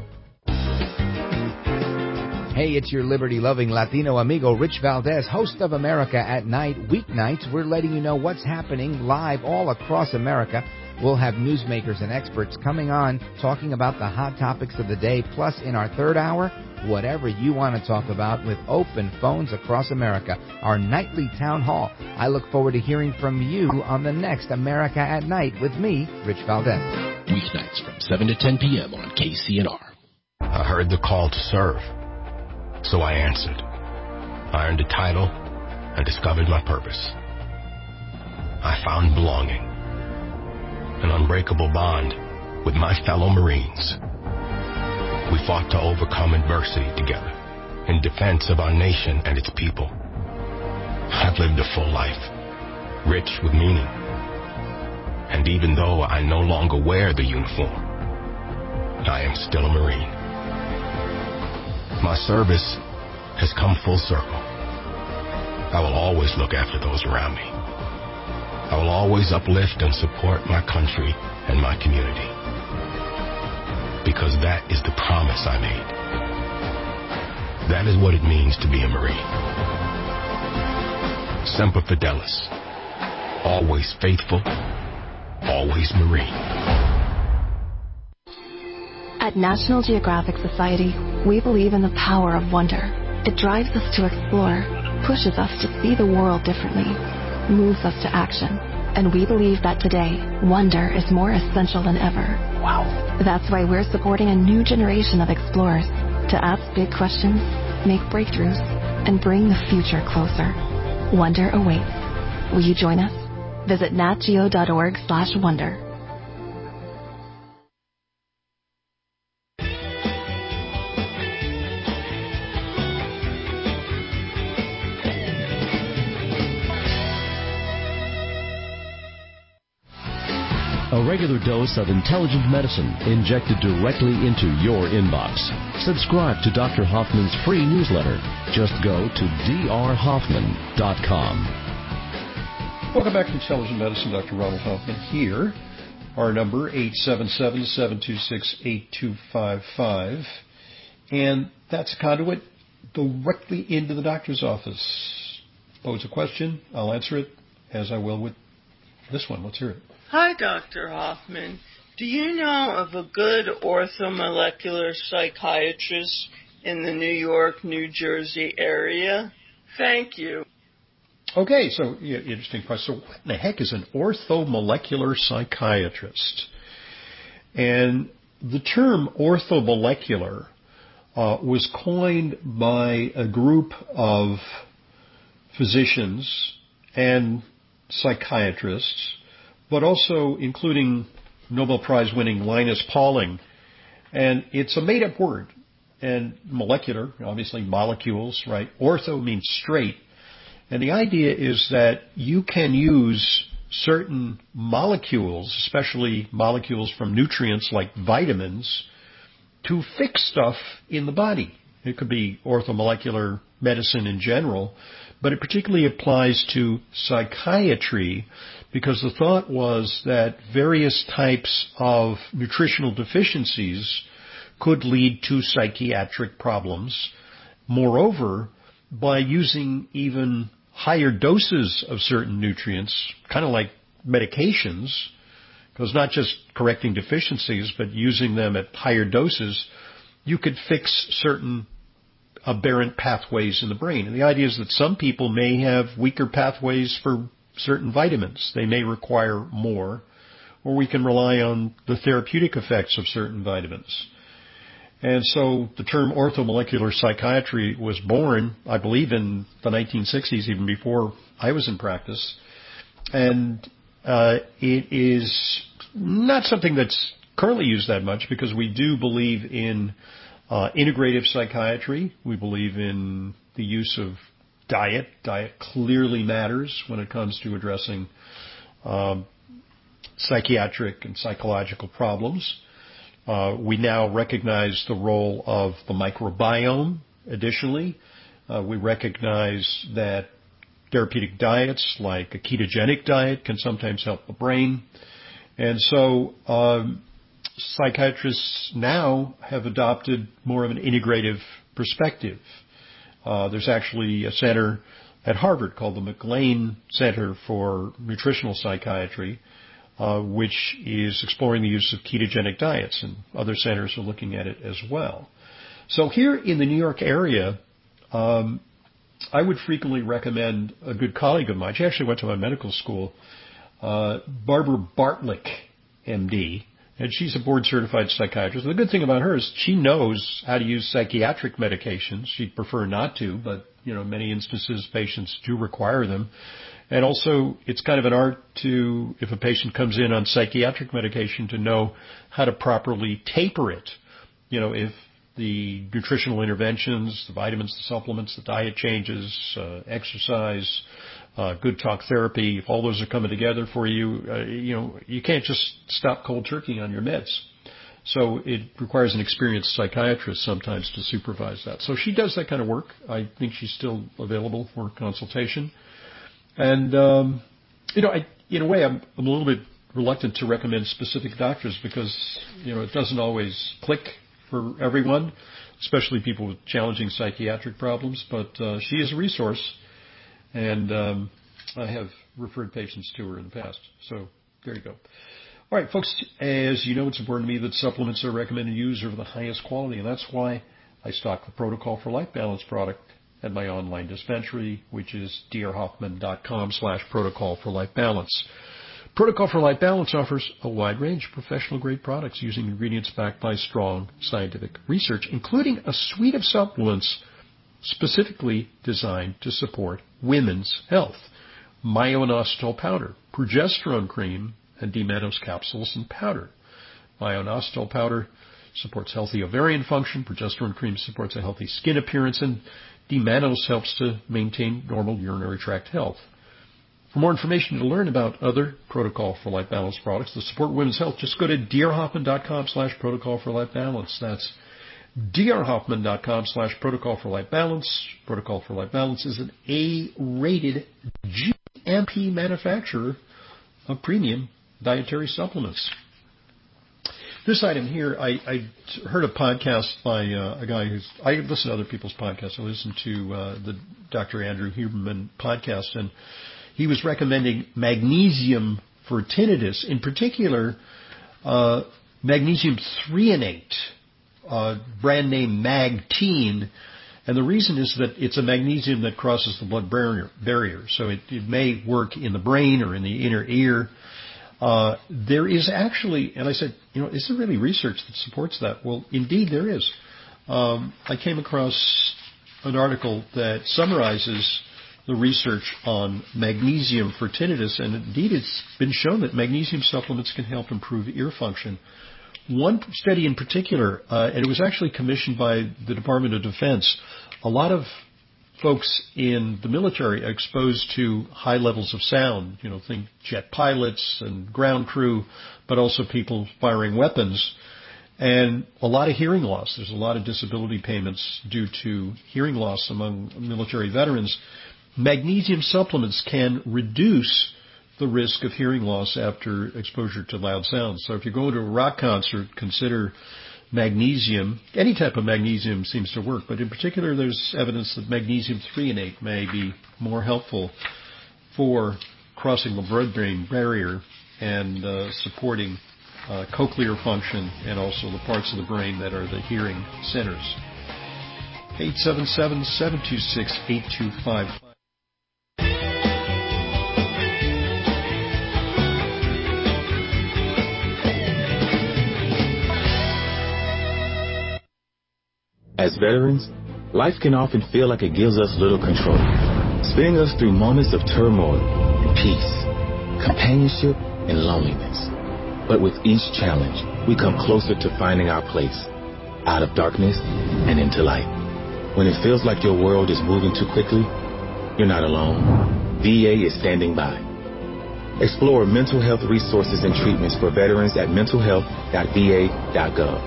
Hey, it's your liberty-loving Latino amigo Rich Valdez, host of America at Night. Weeknights, we're letting you know what's happening live all across America. We'll have newsmakers and experts coming on talking about the hot topics of the day. Plus, in our third hour, whatever you want to talk about with open phones across America. Our nightly town hall. I look forward to hearing from you on the next America at Night with me, Rich Valdez. Weeknights from seven to ten p.m. on K C N R. I heard the call to serve, so I answered. I earned a title and discovered my purpose. I found belonging, an unbreakable bond with my fellow Marines. We fought to overcome adversity together in defense of our nation and its people. I've lived a full life, rich with meaning. And even though I no longer wear the uniform, I am still a Marine. My service has come full circle. I will always look after those around me. I will always uplift and support my country and my community. Because that is the promise I made. That is what it means to be a Marine. Semper Fidelis. Always faithful. Always Marine. At National Geographic Society, we believe in the power of wonder. It drives us to explore, pushes us to see the world differently, moves us to action. And we believe that today, wonder is more essential than ever. Wow. That's why we're supporting a new generation of explorers to ask big questions, make breakthroughs, and bring the future closer. Wonder awaits. Will you join us? Visit natgeo dot org slash wonder. A regular dose of intelligent medicine injected directly into your inbox. Subscribe to Doctor Hoffman's free newsletter. Just go to d r hoffman dot com. Welcome back to Intelligent Medicine. Doctor Ronald Hoffman here. Our number, eight seven seven, seven two six, eight two five five. And that's a conduit directly into the doctor's office. Pose a question, I'll answer it, as I will with this one. Let's hear it. Hi, Doctor Hoffman. Do you know of a good orthomolecular psychiatrist in the New York, New Jersey area? Thank you. Okay, so yeah, interesting question. So what in the heck is an orthomolecular psychiatrist? And the term orthomolecular uh, was coined by a group of physicians and psychiatrists, but also including Nobel Prize winning Linus Pauling. And it's a made up word. And molecular, obviously molecules, right? Ortho means straight. And the idea is that you can use certain molecules, especially molecules from nutrients like vitamins, to fix stuff in the body. It could be orthomolecular medicine in general, but it particularly applies to psychiatry because the thought was that various types of nutritional deficiencies could lead to psychiatric problems. Moreover, by using even higher doses of certain nutrients, kind of like medications, because not just correcting deficiencies, but using them at higher doses, you could fix certain aberrant pathways in the brain. And the idea is that some people may have weaker pathways for certain vitamins. They may require more, or we can rely on the therapeutic effects of certain vitamins. And so the term orthomolecular psychiatry was born, I believe, in the nineteen sixties, even before I was in practice. And uh, it is not something that's currently used that much because we do believe in uh, integrative psychiatry. We believe in the use of diet. Diet clearly matters when it comes to addressing um, psychiatric and psychological problems. Uh, we now recognize the role of the microbiome. Additionally, uh, we recognize that therapeutic diets like a ketogenic diet can sometimes help the brain. And so um, psychiatrists now have adopted more of an integrative perspective. Uh, there's actually a center at Harvard called the McLean Center for Nutritional Psychiatry, Uh, which is exploring the use of ketogenic diets, and other centers are looking at it as well. So here in the New York area, um, I would frequently recommend a good colleague of mine. She actually went to my medical school, uh, Barbara Bartlick, M D, and she's a board-certified psychiatrist. The good thing about her is she knows how to use psychiatric medications. She'd prefer not to, but you know, many instances patients do require them. And also, it's kind of an art to, if a patient comes in on psychiatric medication, to know how to properly taper it. You know, if the nutritional interventions, the vitamins, the supplements, the diet changes, uh, exercise, uh, good talk therapy, if all those are coming together for you, uh, you know, you can't just stop cold turkey on your meds. So it requires an experienced psychiatrist sometimes to supervise that. So she does that kind of work. I think she's still available for consultation. And, um, you know, I, in a way, I'm, I'm a little bit reluctant to recommend specific doctors because, you know, it doesn't always click for everyone, especially people with challenging psychiatric problems. But uh, she is a resource, and um, I have referred patients to her in the past. So there you go. All right, folks, as you know, it's important to me that supplements are recommended use are of the highest quality, and that's why I stock the Protocol for Life Balance product at my online dispensary, which is drhoffman.com slash protocol for life balance. Protocol for Life Balance offers a wide range of professional-grade products using ingredients backed by strong scientific research, including a suite of supplements specifically designed to support women's health. Myo-inositol powder, progesterone cream, and D-mannose capsules and powder. Myo-inositol powder supports healthy ovarian function. Progesterone cream supports a healthy skin appearance, and D-mannose helps to maintain normal urinary tract health. For more information to learn about other Protocol for Life Balance products that support women's health, just go to drhoffman.com slash protocol for life balance. That's drhoffman.com slash protocol for life balance. Protocol for Life Balance is an A-rated G M P manufacturer of premium dietary supplements. This item here, I, I heard a podcast by uh, a guy who's, I listen to other people's podcasts. I listen to uh, the Doctor Andrew Huberman podcast, and he was recommending magnesium for tinnitus, in particular, uh, magnesium threonate, uh, brand name Magtine. And the reason is that it's a magnesium that crosses the blood barrier, barrier. so it, it may work in the brain or in the inner ear. Uh, there is actually, and I said, you know, is there really research that supports that? Well, indeed there is. Um, I came across an article that summarizes the research on magnesium for tinnitus, and indeed it's been shown that magnesium supplements can help improve ear function. One study in particular, uh, and it was actually commissioned by the Department of Defense, a lot of folks in the military are exposed to high levels of sound, you know, think jet pilots and ground crew, but also people firing weapons, and a lot of hearing loss. There's a lot of disability payments due to hearing loss among military veterans. Magnesium supplements can reduce the risk of hearing loss after exposure to loud sounds. So if you go to a rock concert, consider magnesium. Any type of magnesium seems to work, but in particular there's evidence that magnesium threonate may be more helpful for crossing the blood-brain barrier and uh, supporting uh, cochlear function and also the parts of the brain that are the hearing centers. eight seven seven, seven two six, eight two five five. As veterans, life can often feel like it gives us little control, spinning us through moments of turmoil and peace, companionship and loneliness. But with each challenge, we come closer to finding our place, out of darkness and into light. When it feels like your world is moving too quickly, you're not alone. V A is standing by. Explore mental health resources and treatments for veterans at mental health dot v a dot gov.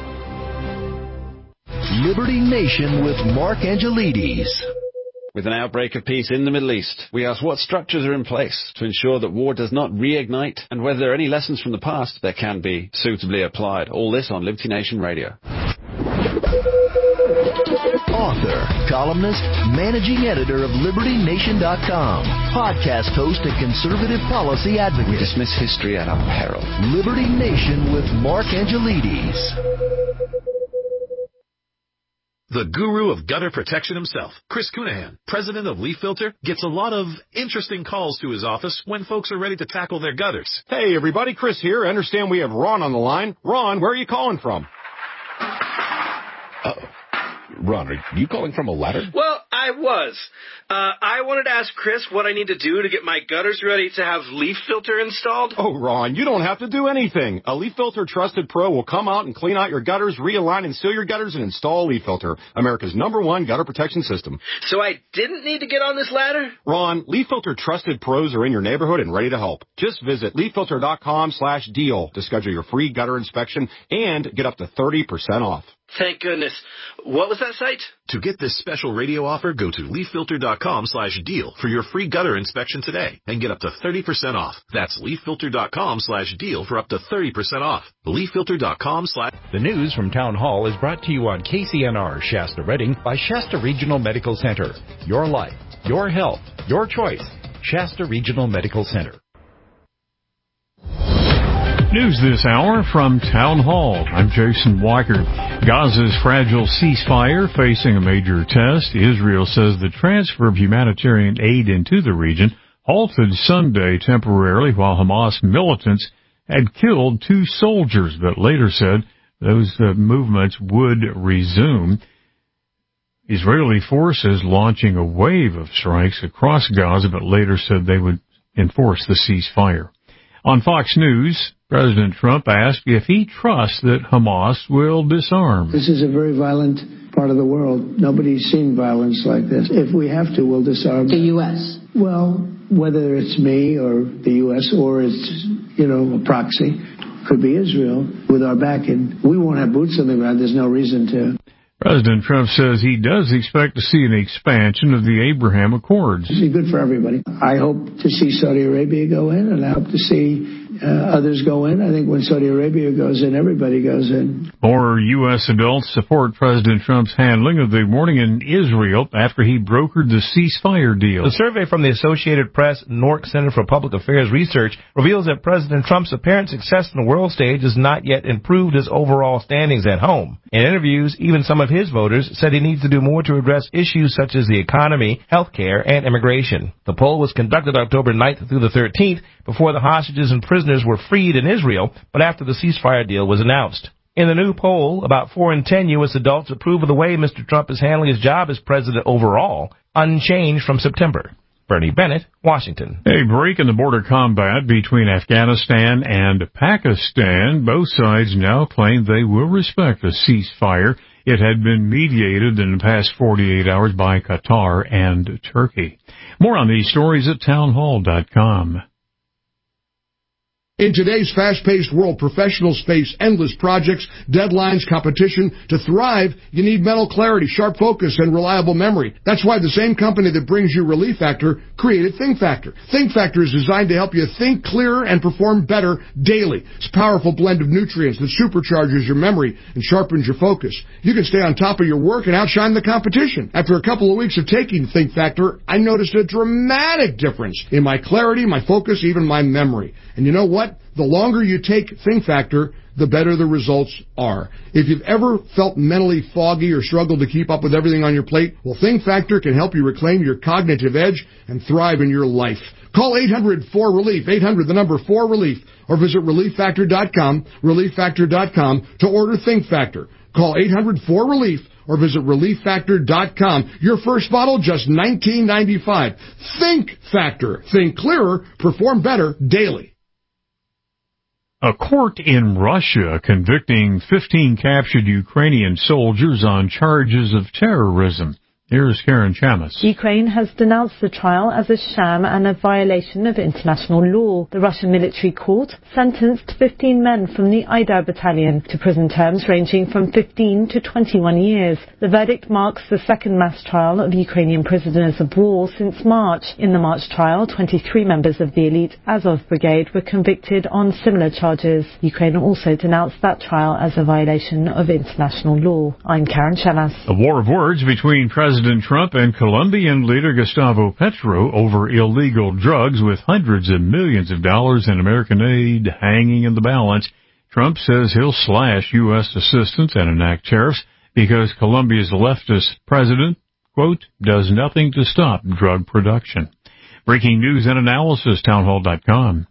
Liberty Nation with Mark Angelides. With an outbreak of peace in the Middle East, we ask what structures are in place to ensure that war does not reignite and whether there are any lessons from the past that can be suitably applied. All this on Liberty Nation Radio. Author, columnist, managing editor of Liberty Nation dot com, podcast host and conservative policy advocate. We dismiss history at our peril. Liberty Nation with Mark Angelides. The guru of gutter protection himself, Chris Cunahan, president of Leaf Filter, gets a lot of interesting calls to his office when folks are ready to tackle their gutters. Hey, everybody, Chris here. I understand we have Ron on the line. Ron, where are you calling from? Uh-oh. Ron, are you calling from a ladder? Well, I was. Uh, I wanted to ask Chris what I need to do to get my gutters ready to have Leaf Filter installed. Oh, Ron, you don't have to do anything. A Leaf Filter Trusted Pro will come out and clean out your gutters, realign and seal your gutters, and install Leaf Filter, America's number one gutter protection system. So I didn't need to get on this ladder? Ron, Leaf Filter Trusted Pros are in your neighborhood and ready to help. Just visit leaf filter dot com slash deal to schedule your free gutter inspection and get up to thirty percent off. Thank goodness. What was that site? To get this special radio offer, go to leaf filter dot com slash deal for your free gutter inspection today and get up to thirty percent off. That's leaf filter dot com slash deal for up to thirty percent off. leaf filter dot com slash... The news from Town Hall is brought to you on K C N R Shasta Redding by Shasta Regional Medical Center. Your life, your health, your choice. Shasta Regional Medical Center. News this hour from Town Hall. I'm Jason Weichert. Gaza's fragile ceasefire facing a major test. Israel says the transfer of humanitarian aid into the region halted Sunday temporarily while Hamas militants had killed two soldiers, but later said those uh, movements would resume. Israeli forces launching a wave of strikes across Gaza, but later said they would enforce the ceasefire. On Fox News, President Trump asked if he trusts that Hamas will disarm. This is a very violent part of the world. Nobody's seen violence like this. If we have to, we'll disarm. The U S? Well, whether it's me or the U S or it's, you know, a proxy, could be Israel with our backing. We won't have boots on the ground. There's no reason to. President Trump says he does expect to see an expansion of the Abraham Accords. It's good for everybody. I hope to see Saudi Arabia go in, and I hope to see uh, others go in. I think when Saudi Arabia goes in, everybody goes in. More U S adults support President Trump's handling of the warning in Israel after he brokered the ceasefire deal. The survey from the Associated Press Newark Center for Public Affairs Research reveals that President Trump's apparent success on the world stage has not yet improved his overall standings at home. In interviews, even some of his voters said he needs to do more to address issues such as the economy, health care, and immigration. The poll was conducted October ninth through the thirteenth before the hostages and prisoners were freed in Israel, but after the ceasefire deal was announced. In the new poll, about four in ten U S adults approve of the way Mister Trump is handling his job as president overall, unchanged from September. Bernie Bennett, Washington. A break in the border combat between Afghanistan and Pakistan. Both sides now claim they will respect a ceasefire. It had been mediated in the past forty-eight hours by Qatar and Turkey. More on these stories at townhall dot com. In today's fast-paced world, professionals face endless projects, deadlines, competition. To thrive, you need mental clarity, sharp focus, and reliable memory. That's why the same company that brings you Relief Factor created Think Factor. Think Factor is designed to help you think clearer and perform better daily. It's a powerful blend of nutrients that supercharges your memory and sharpens your focus. You can stay on top of your work and outshine the competition. After a couple of weeks of taking Think Factor, I noticed a dramatic difference in my clarity, my focus, even my memory. And you know what? The longer you take Think Factor, the better the results are. If you've ever felt mentally foggy or struggled to keep up with everything on your plate, well, Think Factor can help you reclaim your cognitive edge and thrive in your life. Call eight hundred four relief, eight hundred the number four relief, or visit relief factor dot com, relief factor dot com to order Think Factor. Call eight hundred four relief or visit relief factor dot com. Your first bottle, just nineteen ninety-five. Think Factor. Think clearer, perform better daily. A court in Russia convicting fifteen captured Ukrainian soldiers on charges of terrorism. Here's Karen Chamis. Ukraine has denounced the trial as a sham and a violation of international law. The Russian military court sentenced fifteen men from the Aidar battalion to prison terms ranging from fifteen to twenty-one years. The verdict marks the second mass trial of Ukrainian prisoners of war since March. In the March trial, twenty-three members of the elite Azov brigade were convicted on similar charges. Ukraine also denounced that trial as a violation of international law. I'm Karen Chamis. A war of words between President President Trump and Colombian leader Gustavo Petro over illegal drugs, with hundreds of millions of dollars in American aid hanging in the balance. Trump says he'll slash U S assistance and enact tariffs because Colombia's leftist president, quote, does nothing to stop drug production. Breaking news and analysis, townhall dot com.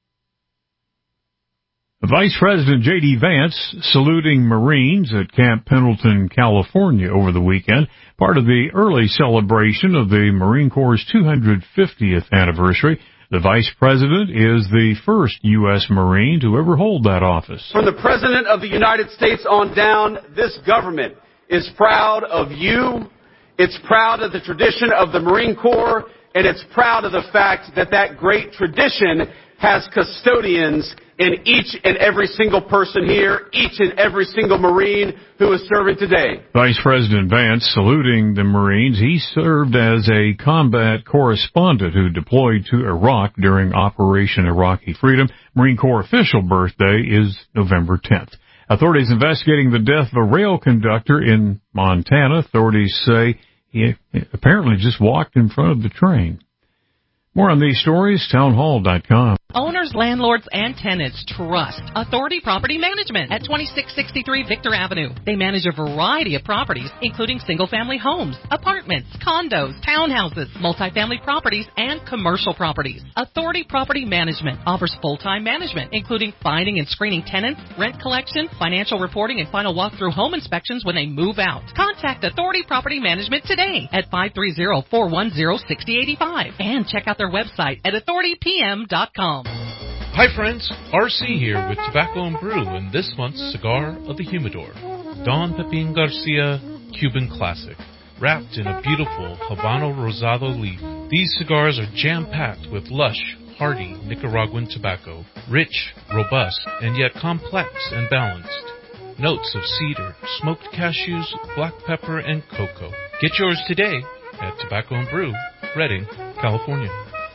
Vice President J D Vance saluting Marines at Camp Pendleton, California over the weekend, part of the early celebration of the Marine Corps' two hundred fiftieth anniversary. The Vice President is the first U S Marine to ever hold that office. From the President of the United States on down, this government is proud of you. It's proud of the tradition of the Marine Corps, and it's proud of the fact that that great tradition has custodians in each and every single person here, each and every single Marine who is serving today. Vice President Vance saluting the Marines. He served as a combat correspondent who deployed to Iraq during Operation Iraqi Freedom. Marine Corps official birthday is November tenth. Authorities investigating the death of a rail conductor in Montana. Authorities say he apparently just walked in front of the train. More on these stories, townhall dot com. Owners, landlords, and tenants trust Authority Property Management at twenty-six sixty-three Victor Avenue. They manage a variety of properties, including single-family homes, apartments, condos, townhouses, multifamily properties, and commercial properties. Authority Property Management offers full-time management, including finding and screening tenants, rent collection, financial reporting, and final walkthrough home inspections when they move out. Contact Authority Property Management today at five three zero, four one zero, six zero eight five and check out their website at authority p m dot com. Hi friends, R C here with Tobacco and Brew and this month's Cigar of the Humidor, Don Pepin Garcia Cuban Classic. wrapped in a beautiful Habano Rosado leaf. These cigars are jam-packed with lush, hearty Nicaraguan tobacco, rich, robust, and yet complex and balanced. Notes of cedar, smoked cashews, black pepper, and cocoa. Get yours today at Tobacco and Brew, Redding, California.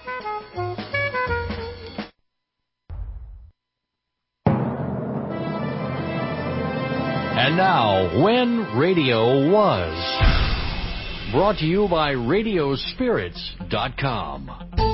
And now, When Radio Was. Brought to you by radio spirits dot com.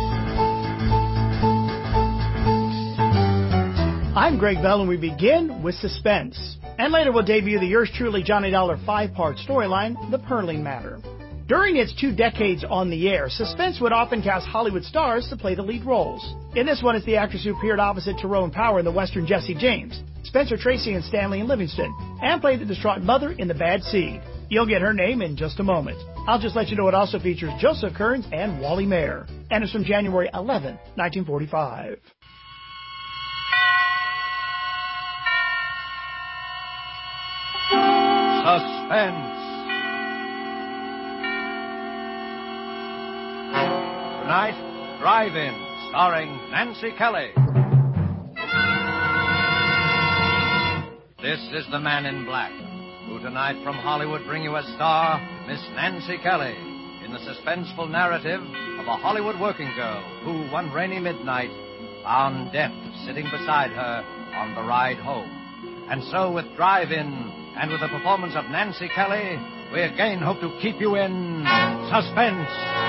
I'm Greg Bell, and we begin with suspense. And later we'll debut the yours truly Johnny Dollar five-part storyline, The Perling Matter. During its two decades on the air, Suspense would often cast Hollywood stars to play the lead roles. In this one, it's the actress who appeared opposite Tyrone Power in the Western Jesse James, Spencer Tracy in Stanley and Livingston, and played the distraught mother in The Bad Seed. You'll get her name in just a moment. I'll just let you know it also features Joseph Kearns and Wally Mayer, and it's from January eleventh, nineteen forty-five. Suspense. Tonight, Drive-In, starring Nancy Kelly. This is the Man in Black, who tonight from Hollywood bring you a star, Miss Nancy Kelly, in the suspenseful narrative of a Hollywood working girl who, one rainy midnight, found death sitting beside her on the ride home. And so with Drive-In, and with the performance of Nancy Kelly, we again hope to keep you in suspense.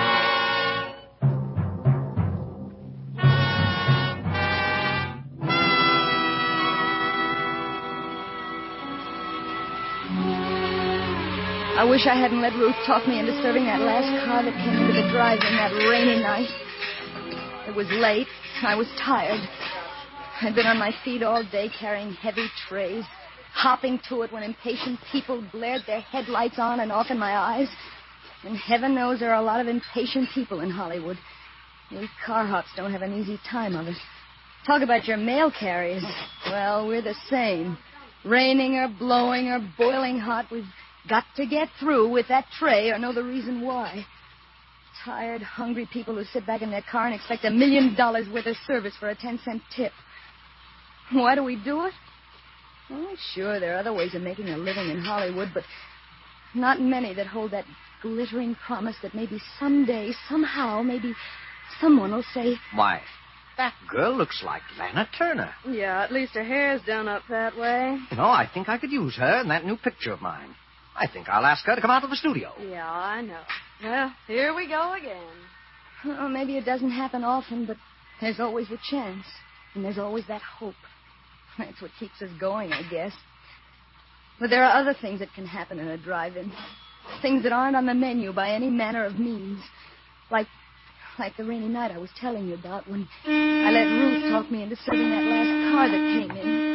I wish I hadn't let Ruth talk me into serving that last car that came into the drive-in that rainy night. It was late. I was tired. I'd been on my feet all day carrying heavy trays, hopping to it when impatient people blared their headlights on and off in my eyes. And heaven knows there are a lot of impatient people in Hollywood. We car hops don't have an easy time of it. Talk about your mail carriers. Well, we're the same. Raining or blowing or boiling hot, we've got to get through with that tray or know the reason why. Tired, hungry people who sit back in their car and expect a million dollars worth of service for a ten-cent tip. Why do we do it? Well, sure, there are other ways of making a living in Hollywood, but not many that hold that glittering promise that maybe someday, somehow, maybe someone will say, Why, that girl looks like Lana Turner. Yeah, at least her hair's done up that way. You know, I think I could use her in that new picture of mine. I think I'll ask her to come out to the studio. Yeah, I know. Well, here we go again. Well, maybe it doesn't happen often, but there's always the chance. And there's always that hope. That's what keeps us going, I guess. But there are other things that can happen in a drive-in. Things that aren't on the menu by any manner of means. Like, like the rainy night I was telling you about when I let Ruth talk me into serving that last car that came in.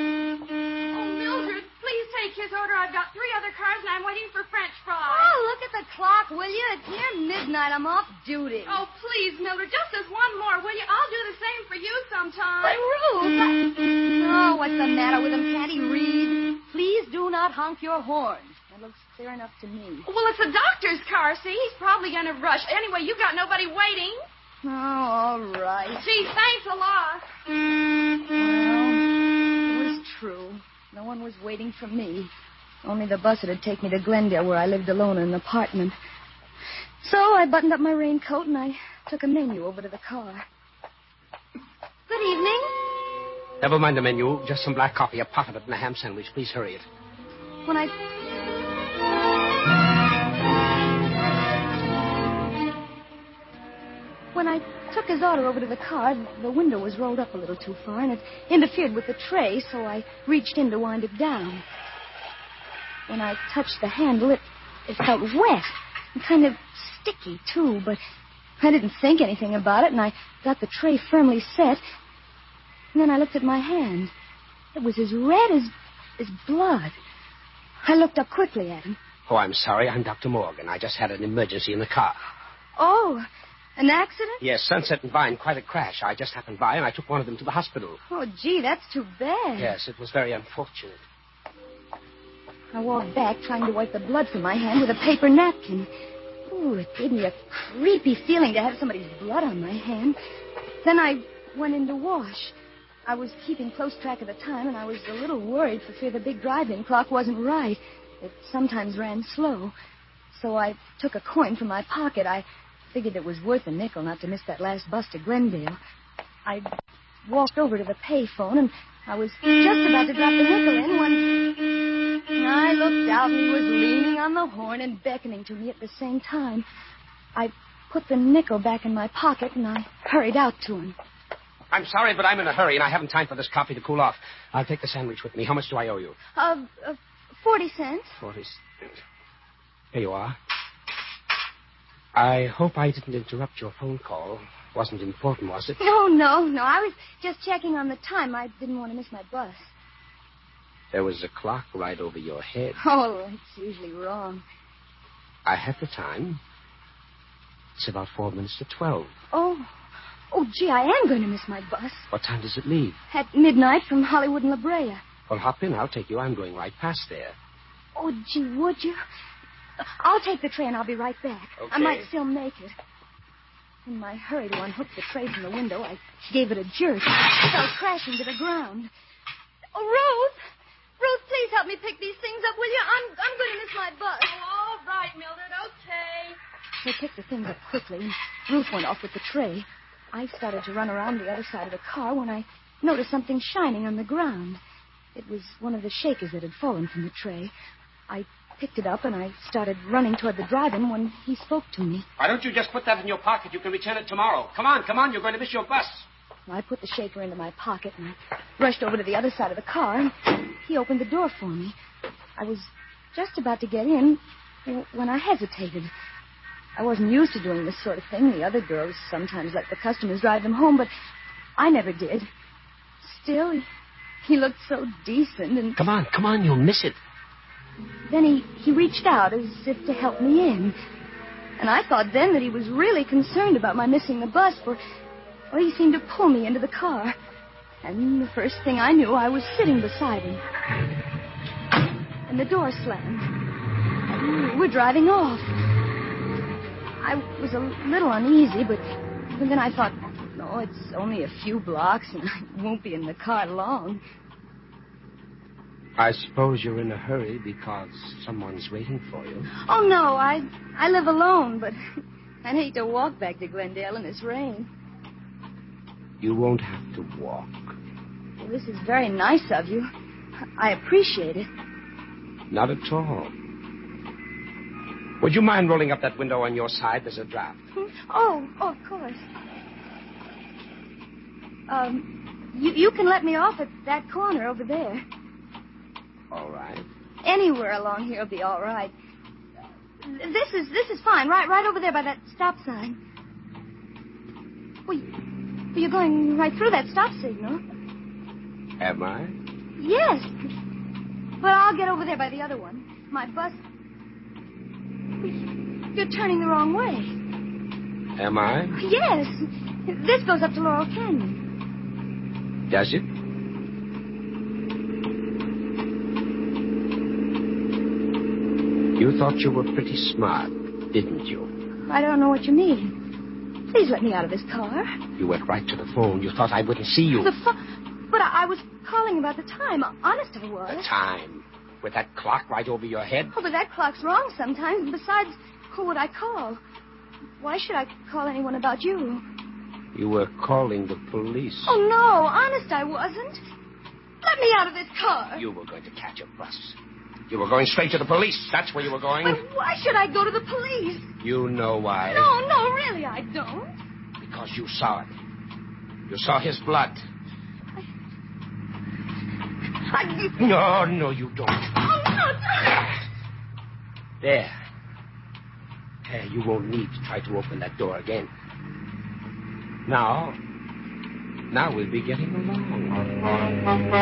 Take his order. I've got three other cars, and I'm waiting for French fries. Oh, look at the clock, will you? It's near midnight. I'm off duty. Oh, please, Mildred, just as one more, will you? I'll do the same for you sometime. But, Ruth, I... Oh, what's the matter with him? Can't he read? Please do not honk your horns. That looks clear enough to me. Well, it's the doctor's car, see? He's probably going to rush. Anyway, you've got nobody waiting. Oh, all right. Gee, thanks a lot. Well, it was true. No one was waiting for me. Only the bus that'd take me to Glendale, where I lived alone in an apartment. So I buttoned up my raincoat and I took a menu over to the car. Good evening. Never mind the menu. Just some black coffee, a pot of it, and a ham sandwich. Please hurry it. When I... When I took his order over to the car, the window was rolled up a little too far, and it interfered with the tray, so I reached in to wind it down. When I touched the handle, it, it felt wet and kind of sticky, too, but I didn't think anything about it, and I got the tray firmly set. And then I looked at my hand. It was as red as, as blood. I looked up quickly at him. Oh, I'm sorry. I'm Doctor Morgan. I just had an emergency in the car. Oh, an accident? Yes, Sunset and Vine, quite a crash. I just happened by, and I took one of them to the hospital. Oh, gee, that's too bad. Yes, it was very unfortunate. I walked back, trying to wipe the blood from my hand with a paper napkin. Ooh, it gave me a creepy feeling to have somebody's blood on my hand. Then I went in to wash. I was keeping close track of the time, and I was a little worried for fear the big drive-in clock wasn't right. It sometimes ran slow. So I took a coin from my pocket. I figured it was worth a nickel not to miss that last bus to Glendale. I walked over to the payphone, and I was just about to drop the nickel in when I looked out, and he was leaning on the horn and beckoning to me at the same time. I put the nickel back in my pocket, and I hurried out to him. I'm sorry, but I'm in a hurry, and I haven't time for this coffee to cool off. I'll take the sandwich with me. How much do I owe you? Uh, uh forty cents. Forty cents. Here you are. I hope I didn't interrupt your phone call. Wasn't important, was it? No, no, no. I was just checking on the time. I didn't want to miss my bus. There was a clock right over your head. Oh, it's usually wrong. I have the time. It's about four minutes to twelve. Oh, oh, gee, I am going to miss my bus. What time does it leave? At midnight from Hollywood and La Brea. Well, hop in. I'll take you. I'm going right past there. Oh, gee, would you? I'll take the tray and I'll be right back. Okay. I might still make it. In my hurry to unhook the tray from the window, I gave it a jerk. It fell crashing to the ground. Oh, Ruth! Ruth, please help me pick these things up, will you? I'm I'm going to miss my bus. Oh, all right, Mildred. Okay. I picked the things up quickly, and Ruth went off with the tray. I started to run around the other side of the car when I noticed something shining on the ground. It was one of the shakers that had fallen from the tray. I picked it up, and I started running toward the drive-in when he spoke to me. Why don't you just put that in your pocket? You can return it tomorrow. Come on, come on. You're going to miss your bus. Well, I put the shaker into my pocket, and I rushed over to the other side of the car, and he opened the door for me. I was just about to get in when I hesitated. I wasn't used to doing this sort of thing. The other girls sometimes let the customers drive them home, but I never did. Still, he, he looked so decent, and... Come on, come on. You'll miss it. Then he, he reached out as if to help me in. And I thought then that he was really concerned about my missing the bus, for, well, he seemed to pull me into the car. And the first thing I knew, I was sitting beside him. And the door slammed. And we were driving off. I was a little uneasy, but, but then I thought, no, it's only a few blocks, and I won't be in the car long. I suppose you're in a hurry because someone's waiting for you. Oh, no, I I live alone, but I'd hate to walk back to Glendale in this rain. You won't have to walk. Well, this is very nice of you. I appreciate it. Not at all. Would you mind rolling up that window on your side? There's a draft. Oh, oh, of course. Um, you, you can let me off at that corner over there. All right. Anywhere along here will be all right. This is this is fine. Right, right over there by that stop sign. Well, you're going right through that stop signal. Am I? Yes. But I'll get over there by the other one. My bus. You're turning the wrong way. Am I? Yes. This goes up to Laurel Canyon. Does it? You thought you were pretty smart, didn't you? I don't know what you mean. Please let me out of this car. You went right to the phone. You thought I wouldn't see you. The phone? But I-, I was calling about the time. Honest, I was. The time? With that clock right over your head? Oh, but that clock's wrong sometimes. Besides, who would I call? Why should I call anyone about you? You were calling the police. Oh, no. Honest, I wasn't. Let me out of this car. You were going to catch a bus. You were going straight to the police. That's where you were going. But why should I go to the police? You know why. No, no, really, I don't. Because you saw it. You saw his blood. I... No, no, you don't. Oh, no. There. There, you won't need to try to open that door again. Now, now we'll be getting along.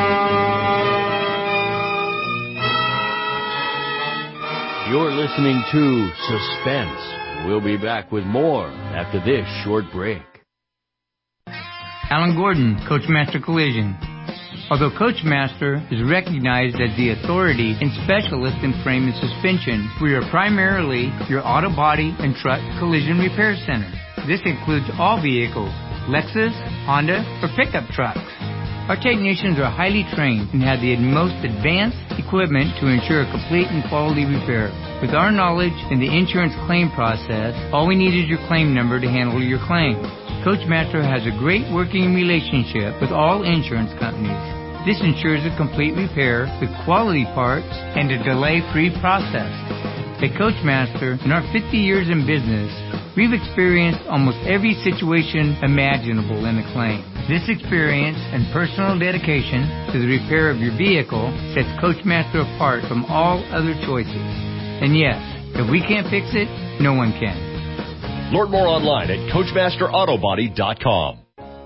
You're listening to Suspense. We'll be back with more after this short break. Alan Gordon, Coachmaster Collision. Although Coachmaster is recognized as the authority and specialist in frame and suspension, we are primarily your auto body and truck collision repair center. This includes all vehicles, Lexus, Honda, or pickup trucks. Our technicians are highly trained and have the most advanced equipment to ensure a complete and quality repair. With our knowledge in the insurance claim process, all we need is your claim number to handle your claim. Coachmaster has a great working relationship with all insurance companies. This ensures a complete repair with quality parts and a delay-free process. At Coachmaster, in our fifty years in business, we've experienced almost every situation imaginable in a claim. This experience and personal dedication to the repair of your vehicle sets Coachmaster apart from all other choices. And yes, if we can't fix it, no one can. Learn more online at Coachmaster Auto Body dot com.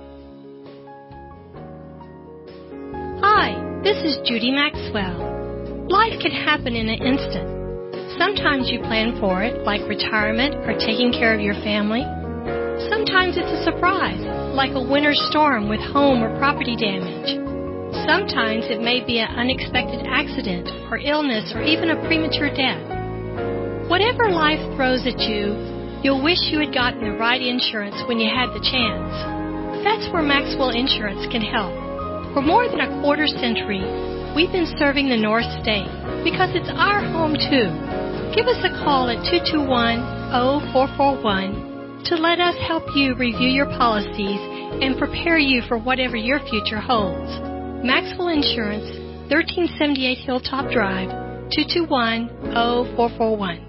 Hi, this is Judy Maxwell. Life can happen in an instant. Sometimes you plan for it, like retirement or taking care of your family. Sometimes it's a surprise, like a winter storm with home or property damage. Sometimes it may be an unexpected accident or illness or even a premature death. Whatever life throws at you, you'll wish you had gotten the right insurance when you had the chance. That's where Maxwell Insurance can help. For more than a quarter century, we've been serving the North State because it's our home too. Give us a call at two two one, zero four four one to let us help you review your policies and prepare you for whatever your future holds. Maxwell Insurance, thirteen seventy-eight Hilltop Drive, two two one, zero four four one.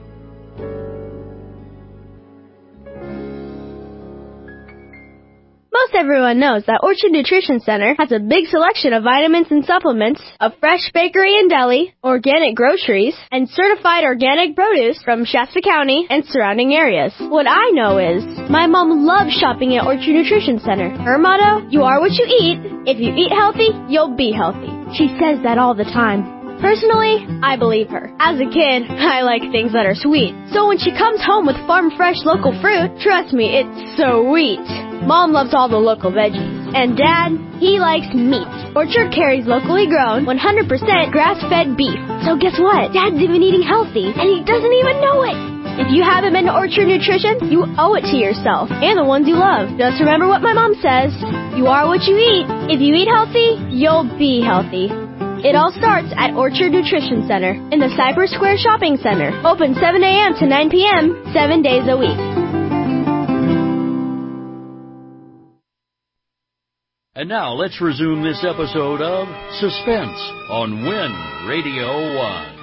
Most everyone knows that Orchard Nutrition Center has a big selection of vitamins and supplements, a fresh bakery and deli, organic groceries, and certified organic produce from Shasta County and surrounding areas. What I know is, my mom loves shopping at Orchard Nutrition Center. Her motto, you are what you eat. If you eat healthy, you'll be healthy. She says that all the time. Personally, I believe her. As a kid, I like things that are sweet. So when she comes home with farm-fresh local fruit, trust me, it's sweet. Mom loves all the local veggies. And Dad, he likes meat. Orchard carries locally grown, one hundred percent grass-fed beef. So guess what? Dad's even eating healthy, and he doesn't even know it. If you haven't been to Orchard Nutrition, you owe it to yourself and the ones you love. Just remember what my mom says. You are what you eat. If you eat healthy, you'll be healthy. It all starts at Orchard Nutrition Center in the Cypress Square Shopping Center. Open seven a.m. to nine p.m., seven days a week. And now let's resume this episode of Suspense on Win Radio One.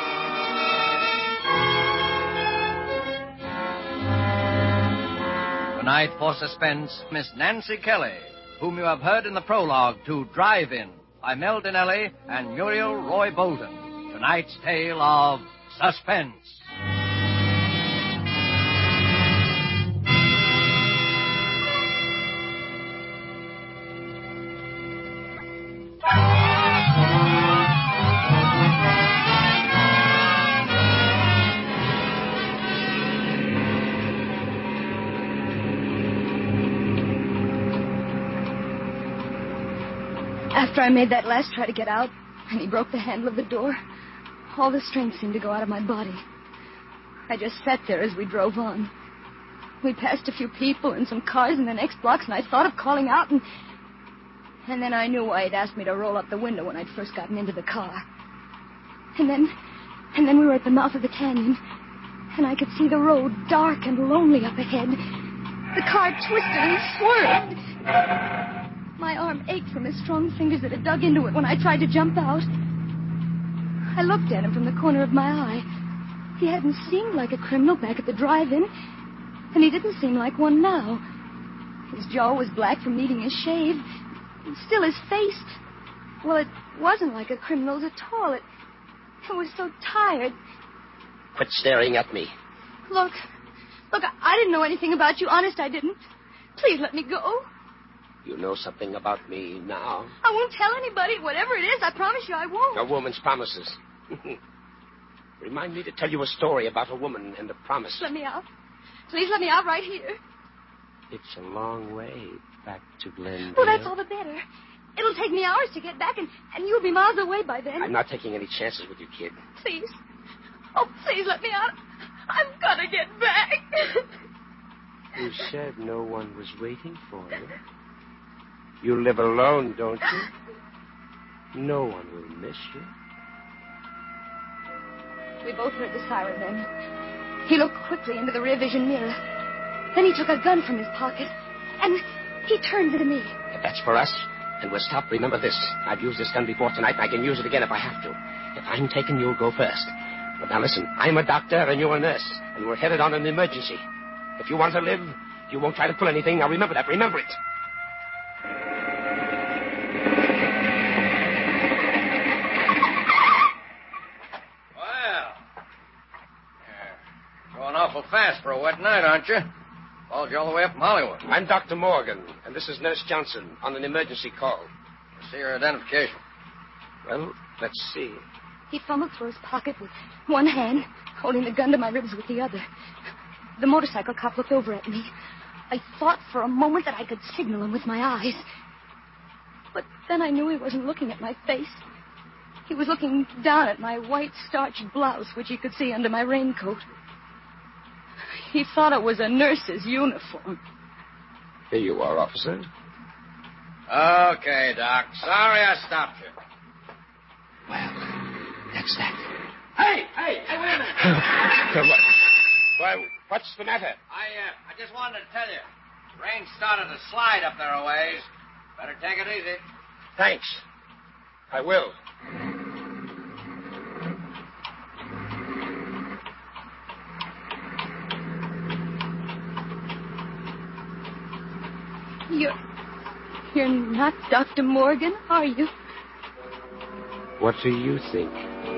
Tonight for Suspense, Miss Nancy Kelly, whom you have heard in the prologue to Drive-In by Mel Dinelli and Muriel Roy Bolton. Tonight's tale of Suspense. After I made that last try to get out, and he broke the handle of the door, all the strength seemed to go out of my body. I just sat there as we drove on. We passed a few people and some cars in the next blocks, and I thought of calling out, and... And then I knew why he'd asked me to roll up the window when I'd first gotten into the car. And then... And then we were at the mouth of the canyon, and I could see the road dark and lonely up ahead. The car twisted and swerved. My arm ached from his strong fingers that had dug into it when I tried to jump out. I looked at him from the corner of my eye. He hadn't seemed like a criminal back at the drive-in, and he didn't seem like one now. His jaw was black from needing a shave, and still his face... Well, it wasn't like a criminal's at all. It, it was so tired. Quit staring at me. Look, look, I, I didn't know anything about you. Honest, I didn't. Please let me go. You know something about me now. I won't tell anybody. Whatever it is, I promise you I won't. A woman's promises. Remind me to tell you a story about a woman and a promise. Let me out. Please let me out right here. It's a long way back to Glendale. Well, that's all the better. It'll take take me hours to get back, and, and you'll be miles away by then. I'm not taking any chances with you, kid. Please. Oh, please let me out. I've got to get back. You said no one was waiting for you. You live alone, don't you? No one will miss you. We both heard the siren then. He looked quickly into the rear vision mirror. Then he took a gun from his pocket, and he turned to me. If that's for us, and we'll stop. Remember this. I've used this gun before tonight, and I can use it again if I have to. If I'm taken, you'll go first. But now listen, I'm a doctor, and you're a nurse, and we're headed on an emergency. If you want to live, you won't try to pull anything. Now remember that. Remember it. Well, you're going awful fast for a wet night, aren't you? Followed you all the way up from Hollywood. I'm Doctor Morgan, and this is Nurse Johnson on an emergency call. Let's see your identification. Well, let's see. He fumbled through his pocket with one hand, holding the gun to my ribs with the other. The motorcycle cop looked over at me. I thought for a moment that I could signal him with my eyes. But then I knew he wasn't looking at my face. He was looking down at my white starched blouse, which he could see under my raincoat. He thought it was a nurse's uniform. Here you are, officer. Okay, Doc. Sorry I stopped you. Well, that's that. Hey, hey, hey, wait a minute. what? Why, what's the matter? I, uh, I just wanted to tell you. The rain started to slide up there a ways. Better take it easy. Thanks. I will. You're... You're not Doctor Morgan, are you? What do you think?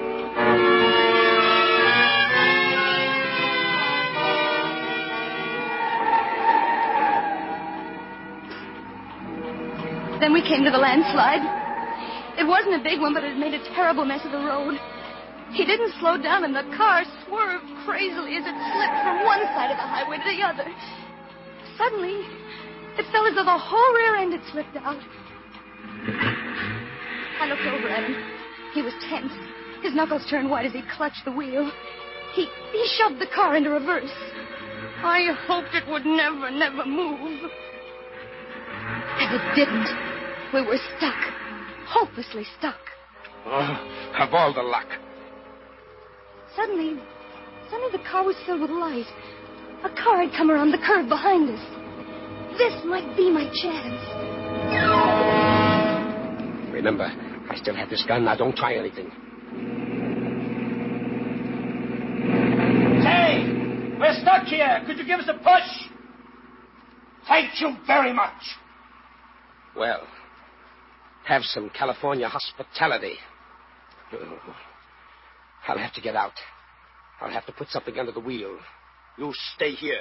Then we came to the landslide. It wasn't a big one, but it made a terrible mess of the road. He didn't slow down, and the car swerved crazily as it slipped from one side of the highway to the other. Suddenly, it felt as though the whole rear end had slipped out. I looked over at him. He was tense. His knuckles turned white as he clutched the wheel. He, he shoved the car into reverse. I hoped it would never, never move. And it didn't. We were stuck. Hopelessly stuck. Oh, have all the luck. Suddenly, suddenly the car was filled with light. A car had come around the curve behind us. This might be my chance. Remember, I still have this gun. Now don't try anything. Hey, we're stuck here. Could you give us a push? Thank you very much. Well, have some California hospitality. Oh, I'll have to get out. I'll have to put something under the wheel. You stay here.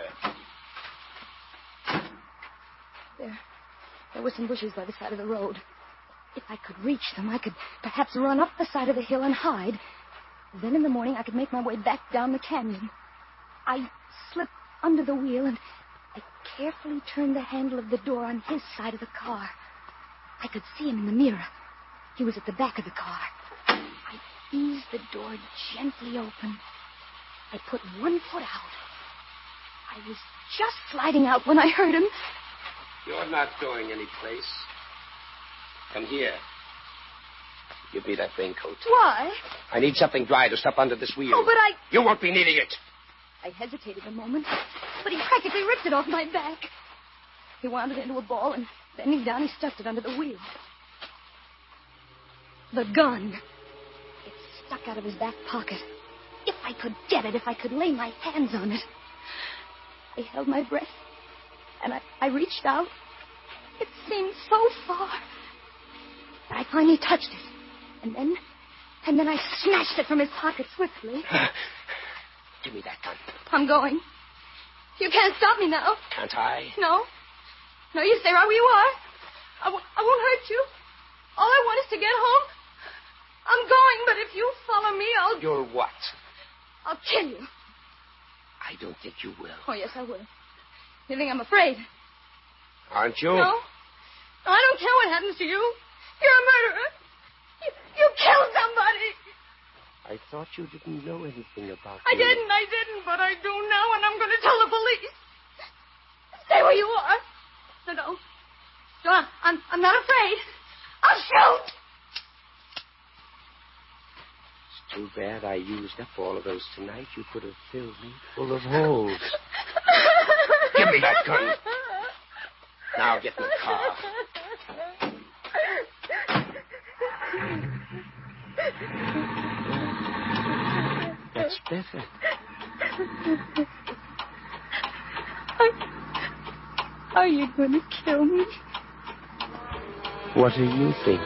There, there were some bushes by the side of the road. If I could reach them, I could perhaps run up the side of the hill and hide. Then in the morning, I could make my way back down the canyon. I slipped under the wheel, and I carefully turned the handle of the door on his side of the car. I could see him in the mirror. He was at the back of the car. I eased the door gently open. I put one foot out. I was just sliding out when I heard him. You're not going any place. Come here. Give me that raincoat. Why? I need something dry to stuff under this wheel. Oh, but I... You won't be needing it. I hesitated a moment, but he practically ripped it off my back. He wound it into a ball, and bending down, he stuffed it under the wheel. The gun. It stuck out of his back pocket. If I could get it, if I could lay my hands on it. I held my breath, and I, I reached out. It seemed so far. I finally touched it, and then, and then I snatched it from his pocket swiftly. Give me that gun. I'm going. You can't stop me now. Can't I? No. No, you stay right where you are. I, w- I won't hurt you. All I want is to get home. I'm going, but if you follow me, I'll... You'll what? I'll kill you. I don't think you will. Oh, yes, I will. You think I'm afraid? Aren't you? No. No, I don't care what happens to you. You're a murderer. You, you killed somebody. I thought you didn't know anything about I me. didn't, I didn't, but I do now, and I'm going to tell the police. Stay where you are. No, no. No, I'm, I'm not afraid. I'll shoot. It's too bad I used up all of those tonight. You could have filled me full of holes. Give me that gun. Now get in the car. That's better. Are, are you going to kill me? What do you think?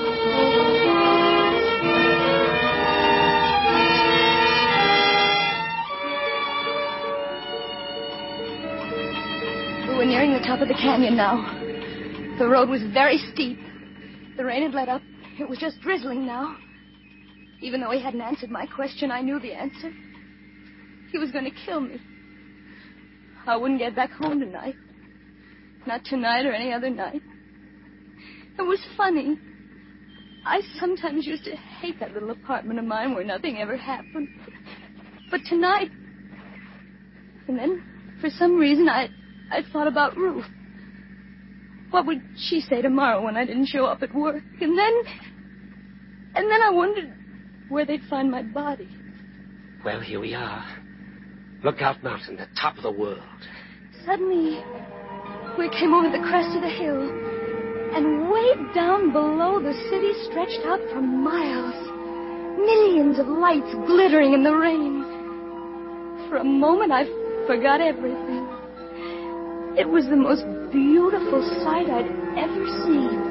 We were nearing the top of the canyon now. The road was very steep. The rain had let up. It was just drizzling now. Even though he hadn't answered my question, I knew the answer. He was going to kill me. I wouldn't get back home tonight. Not tonight or any other night. It was funny. I sometimes used to hate that little apartment of mine where nothing ever happened. But tonight... And then, for some reason, I, I thought about Ruth. What would she say tomorrow when I didn't show up at work? And then... And then I wondered where they'd find my body. Well, here we are. Lookout Mountain, the top of the world. Suddenly, we came over the crest of the hill, and way down below, the city stretched out for miles. Millions of lights glittering in the rain. For a moment, I forgot everything. It was the most beautiful sight I'd ever seen.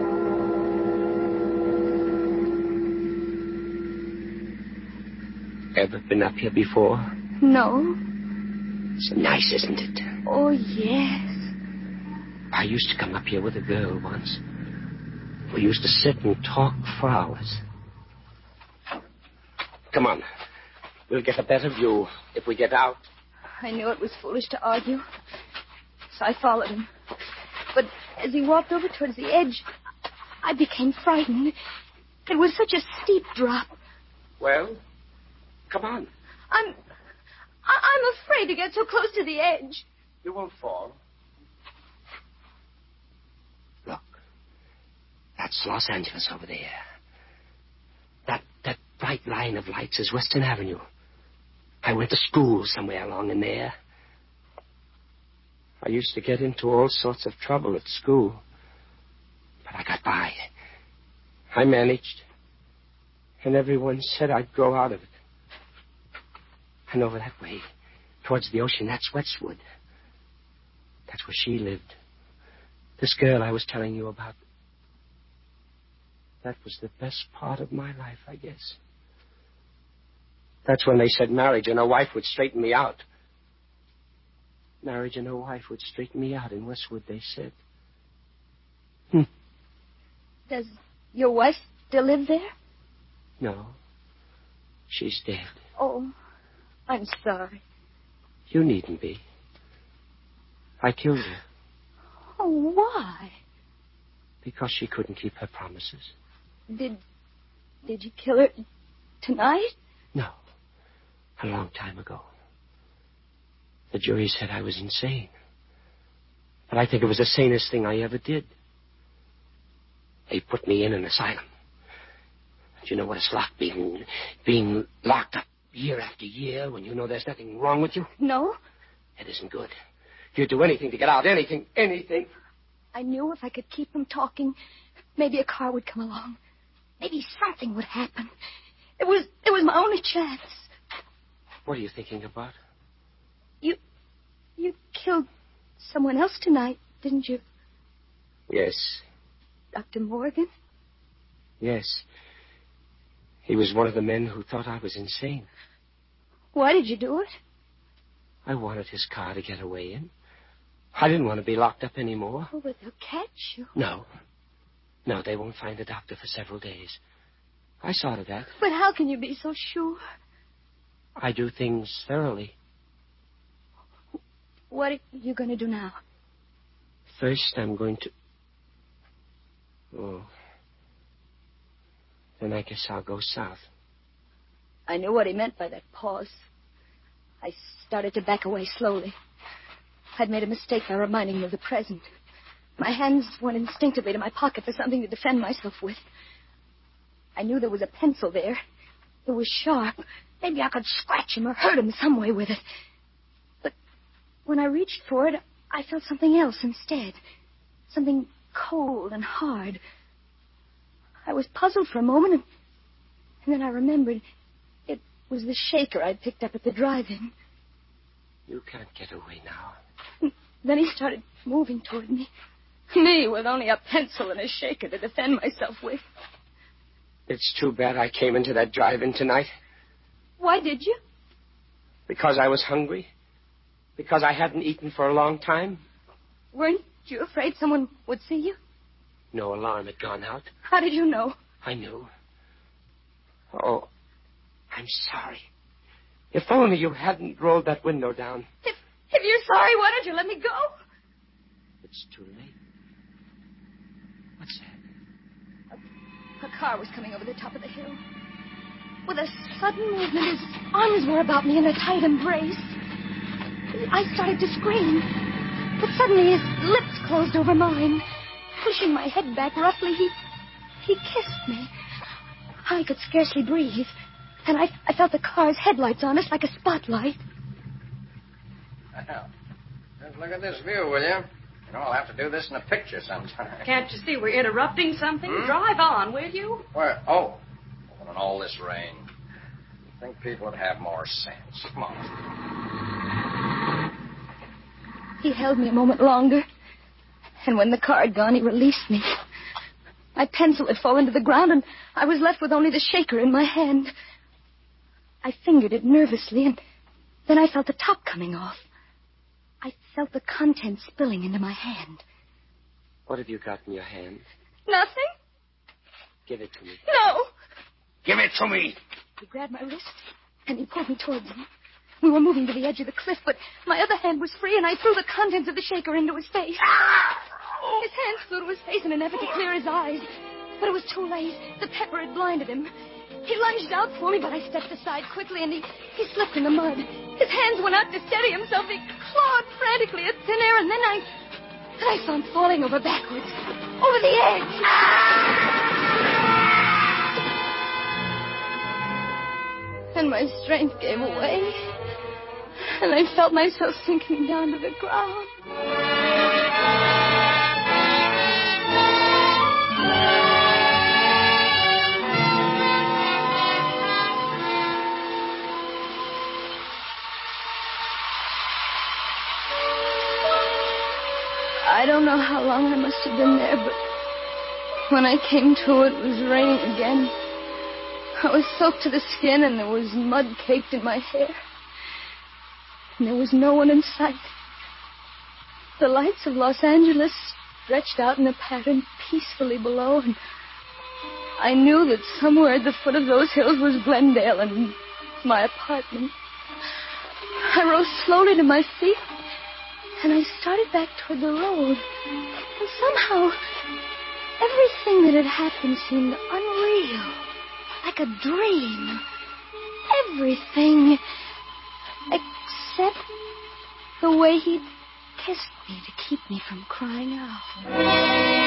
Ever been up here before? No. It's nice, isn't it? Oh, yes. I used to come up here with a girl once. We used to sit and talk for hours. Come on. We'll get a better view if we get out. I knew it was foolish to argue, so I followed him. But as he walked over towards the edge, I became frightened. It was such a steep drop. Well, come on. I'm... I- I'm afraid to get so close to the edge. You won't fall. Look. That's Los Angeles over there. That that bright line of lights is Western Avenue. I went to school somewhere along in there. I used to get into all sorts of trouble at school. But I got by. I managed. And everyone said I'd grow out of it. And over that way, towards the ocean, that's Westwood. That's where she lived. This girl I was telling you about. That was the best part of my life, I guess. That's when they said marriage and a wife would straighten me out. Marriage and a wife would straighten me out in Westwood, they said. Hmm. Does your wife still live there? No. She's dead. Oh, I'm sorry. You needn't be. I killed her. Oh, why? Because she couldn't keep her promises. Did... Did you kill her tonight? No. A long time ago. The jury said I was insane. But I think it was the sanest thing I ever did. They put me in an asylum. Do you know what it's like being, being locked up year after year when you know there's nothing wrong with you? No. It isn't good. You'd do anything to get out. Anything. Anything. I knew if I could keep him talking, maybe a car would come along. Maybe something would happen. It was it was my only chance. What are you thinking about? You you killed someone else tonight, didn't you? Yes. Doctor Morgan? Yes. He was one of the men who thought I was insane. Why did you do it? I wanted his car to get away in. I didn't want to be locked up anymore. Oh, but they'll catch you. No. No, they won't find the doctor for several days. I saw to that. But how can you be so sure? I do things thoroughly. What are you going to do now? First, I'm going to... Oh. then I guess I'll go south. I knew what he meant by that pause. I started to back away slowly. I'd made a mistake by reminding him of the present. My hands went instinctively to my pocket for something to defend myself with. I knew there was a pencil there. It was sharp. Maybe I could scratch him or hurt him some way with it. But when I reached for it, I felt something else instead. Something cold and hard. I was puzzled for a moment, and, and then I remembered it was the shaker I'd picked up at the drive-in. You can't get away now. Then he started moving toward me. Me, with only a pencil and a shaker to defend myself with. It's too bad I came into that drive-in tonight. Why did you? Because I was hungry. Because I hadn't eaten for a long time. Weren't you afraid someone would see you? No alarm had gone out. How did you know? I knew. Oh, I'm sorry. If only you hadn't rolled that window down. If, if you're sorry, why don't you let me go? It's too late. What's that? A, a car was coming over the top of the hill. With a sudden movement, his arms were about me in a tight embrace. I started to scream. But suddenly his lips closed over mine. Pushing my head back roughly, he he kissed me. I could scarcely breathe. And I, I felt the car's headlights on us like a spotlight. Well, just look at this view, will you? You know, I'll have to do this in a picture sometime. Can't you see we're interrupting something? Hmm? Drive on, will you? Where? Oh. Well, in all this rain. You'd think people would have more sense. Come on. He held me a moment longer. And when the car had gone, he released me. My pencil had fallen to the ground, and I was left with only the shaker in my hand. I fingered it nervously, and then I felt the top coming off. I felt the contents spilling into my hand. What have you got in your hand? Nothing. Give it to me. No. Give it to me. He grabbed my wrist, and he pulled me towards him. We were moving to the edge of the cliff, but my other hand was free, and I threw the contents of the shaker into his face. His hands flew to his face in an effort to clear his eyes. But it was too late. The pepper had blinded him. He lunged out for me, but I stepped aside quickly, and he, he slipped in the mud. His hands went out to steady himself. He clawed frantically at thin air, and then I... Then I saw him falling over backwards. Over the edge. And my strength gave away. And I felt myself sinking down to the ground. I don't know how long I must have been there, but when I came to, it was raining again. I was soaked to the skin, and there was mud caked in my hair. And there was no one in sight. The lights of Los Angeles stretched out in a pattern peacefully below, and I knew that somewhere at the foot of those hills was Glendale and my apartment. I rose slowly to my feet, and I started back toward the road. And somehow, everything that had happened seemed unreal, like a dream. Everything except the way he'd kissed me to keep me from crying out.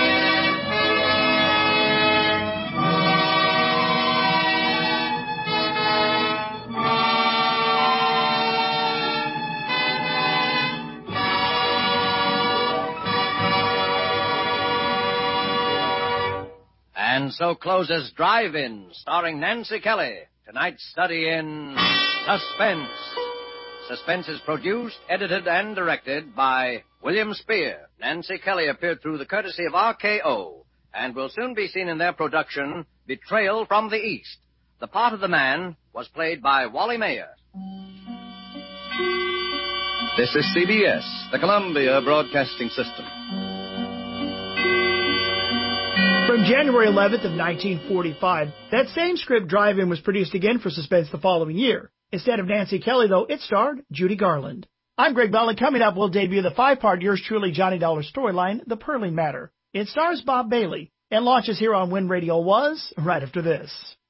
And so closes Drive-In, starring Nancy Kelly. Tonight's study in Suspense. Suspense is produced, edited, and directed by William Spear. Nancy Kelly appeared through the courtesy of R K O and will soon be seen in their production, Betrayal from the East. The part of the man was played by Wally Mayer. This is C B S, the Columbia Broadcasting System. From January eleventh of nineteen forty-five, that same script, Drive-In, was produced again for Suspense the following year. Instead of Nancy Kelly, though, it starred Judy Garland. I'm Greg Bell, and coming up, we'll debut the five-part Yours Truly Johnny Dollar storyline, The Pearling Matter. It stars Bob Bailey. And launches here on Win Radio Was right after this.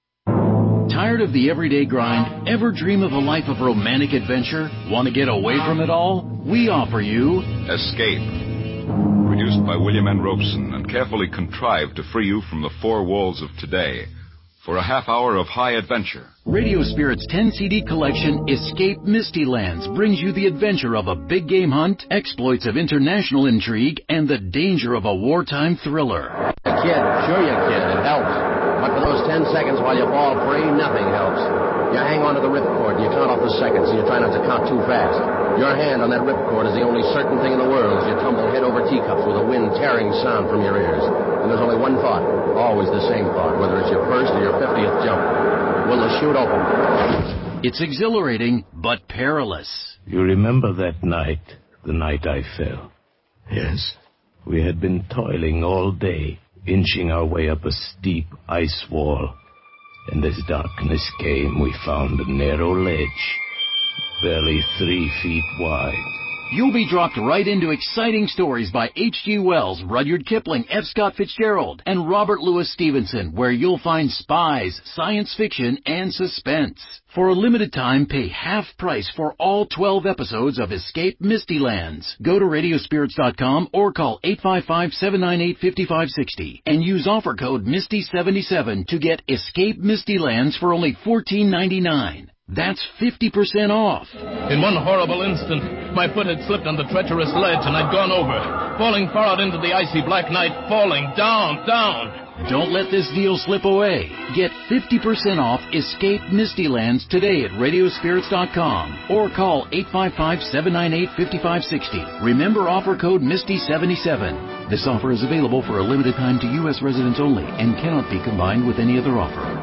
Tired of the everyday grind? Ever dream of a life of romantic adventure? Want to get away from it all? We offer you Escape. Produced by William N. Robeson and carefully contrived to free you from the four walls of today for a half hour of high adventure. Radio Spirit's ten C D collection, Escape Misty Lands, brings you the adventure of a big game hunt, exploits of international intrigue, and the danger of a wartime thriller. Yeah, kid, sure you kid, it helps. But for those ten seconds while you fall free, nothing helps. You hang on to the ripcord and you count off the seconds and you try not to count too fast. Your hand on that ripcord is the only certain thing in the world as you tumble head over teacups with a wind-tearing sound from your ears. And there's only one thought, always the same thought, whether it's your first or your fiftieth jump. Will the chute open? It's exhilarating, but perilous. You remember that night, the night I fell? Yes. We had been toiling all day, inching our way up a steep ice wall. And as darkness came, we found a narrow ledge, barely three feet wide. You'll be dropped right into exciting stories by H G Wells, Rudyard Kipling, F. Scott Fitzgerald, and Robert Louis Stevenson, where you'll find spies, science fiction, and suspense. For a limited time, pay half price for all twelve episodes of Escape Misty Lands. Go to radio spirits dot com or call eight five five, seven nine eight, five five six zero and use offer code Misty seventy-seven to get Escape Misty Lands for only fourteen ninety-nine. That's fifty percent off. In one horrible instant, my foot had slipped on the treacherous ledge and I'd gone over, falling far out into the icy black night, falling down, down. Don't let this deal slip away. Get fifty percent off Escape Misty Lands today at radio spirits dot com or call eight five five, seven nine eight, five five six zero. Remember offer code Misty seventy-seven. This offer is available for a limited time to U S residents only and cannot be combined with any other offer.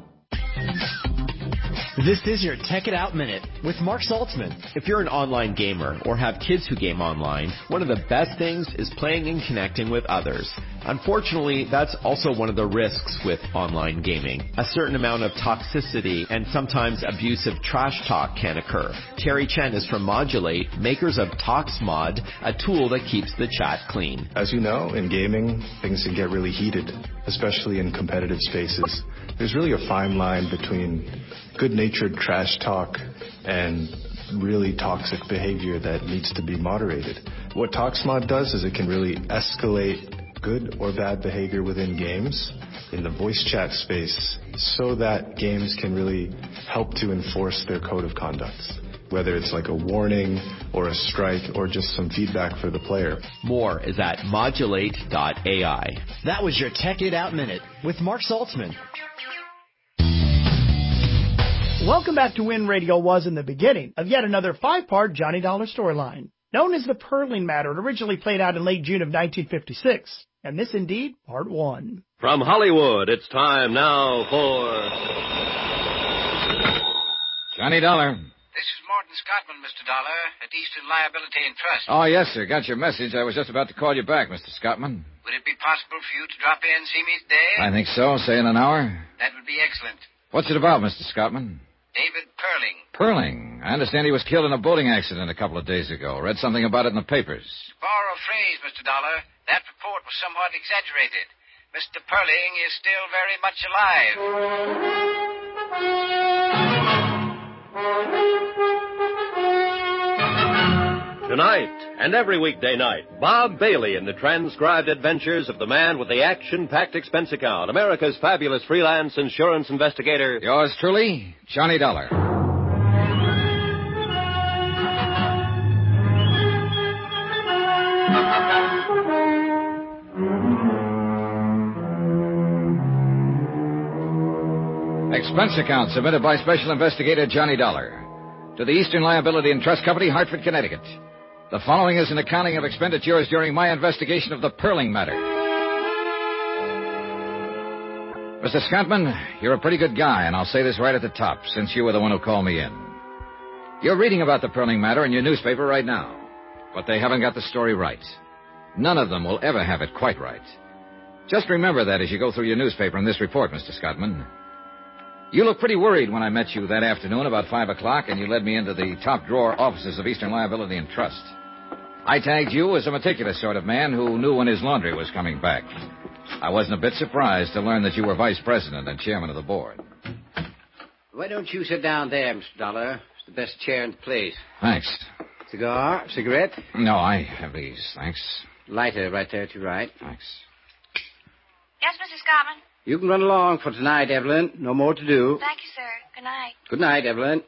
This is your Tech It Out Minute with Mark Saltzman. If you're an online gamer or have kids who game online, one of the best things is playing and connecting with others. Unfortunately, that's also one of the risks with online gaming. A certain amount of toxicity and sometimes abusive trash talk can occur. Terry Chen is from Modulate, makers of ToxMod, a tool that keeps the chat clean. As you know, in gaming, things can get really heated, especially in competitive spaces. There's really a fine line between good-natured trash talk and really toxic behavior that needs to be moderated. What ToxMod does is it can really escalate good or bad behavior within games in the voice chat space so that games can really help to enforce their code of conduct, whether it's like a warning or a strike or just some feedback for the player. More is at modulate dot A I. That was your Tech It Out Minute with Mark Saltzman. Welcome back to Win Radio Was in the beginning of yet another five-part Johnny Dollar storyline. Known as the Perling Matter, it originally played out in late June of nineteen fifty-six. And this indeed, part one. From Hollywood, it's time now for... Johnny Dollar. This is Morton Scottman, Mister Dollar, at Eastern Liability and Trust. Oh, yes, sir. Got your message. I was just about to call you back, Mister Scottman. Would it be possible for you to drop in and see me today? I think so. Say in an hour. That would be excellent. What's it about, Mister Scottman? David Perling. Perling. I understand he was killed in a boating accident a couple of days ago. Read something about it in the papers. To borrow a phrase, Mister Dollar, that report was somewhat exaggerated. Mister Perling is still very much alive. Tonight and every weekday night, Bob Bailey in the transcribed adventures of the man with the action-packed expense account, America's fabulous freelance insurance investigator. Yours truly, Johnny Dollar. Expense account submitted by Special Investigator Johnny Dollar to the Eastern Liability and Trust Company, Hartford, Connecticut. The following is an accounting of expenditures during my investigation of the Perling matter. Mister Scottman, you're a pretty good guy, and I'll say this right at the top, since you were the one who called me in. You're reading about the Perling matter in your newspaper right now, but they haven't got the story right. None of them will ever have it quite right. Just remember that as you go through your newspaper in this report, Mister Scottman. You looked pretty worried when I met you that afternoon about five o'clock, and you led me into the top drawer offices of Eastern Liability and Trust. I tagged you as a meticulous sort of man who knew when his laundry was coming back. I wasn't a bit surprised to learn that you were vice president and chairman of the board. Why don't you sit down there, Mister Dollar? It's the best chair in the place. Thanks. Cigar? Cigarette? No, I have these, thanks. Lighter right there at your right. Thanks. Yes, Missus Scottman? You can run along for tonight, Evelyn. No more to do. Thank you, sir. Good night. Good night, Evelyn.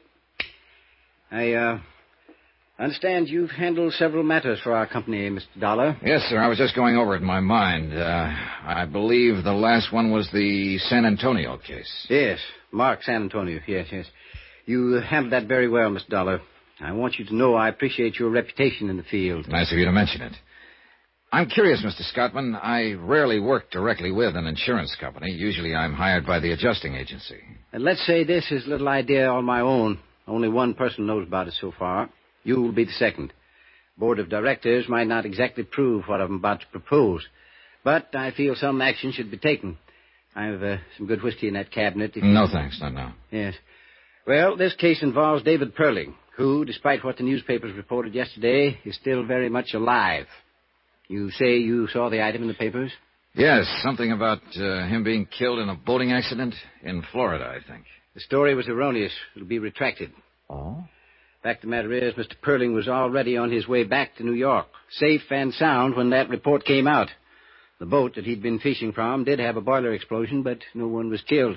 I, uh, understand you've handled several matters for our company, Mister Dollar. Yes, sir. I was just going over it in my mind. Uh, I believe the last one was the San Antonio case. Yes, Mark San Antonio. Yes, yes. You handled that very well, Mister Dollar. I want you to know I appreciate your reputation in the field. Nice of you to mention it. I'm curious, Mister Scottman. I rarely work directly with an insurance company. Usually I'm hired by the adjusting agency. And let's say this is a little idea on my own. Only one person knows about it so far. You will be the second. Board of directors might not exactly prove what I'm about to propose, but I feel some action should be taken. I have uh, some good whiskey in that cabinet. If no, you... thanks. Not now. Yes. Well, this case involves David Perling, who, despite what the newspapers reported yesterday, is still very much alive. You say you saw the item in the papers? Yes, something about uh, him being killed in a boating accident in Florida, I think. The story was erroneous. It'll be retracted. Oh? Fact of the matter is, Mister Perling was already on his way back to New York, safe and sound when that report came out. The boat that he'd been fishing from did have a boiler explosion, but no one was killed.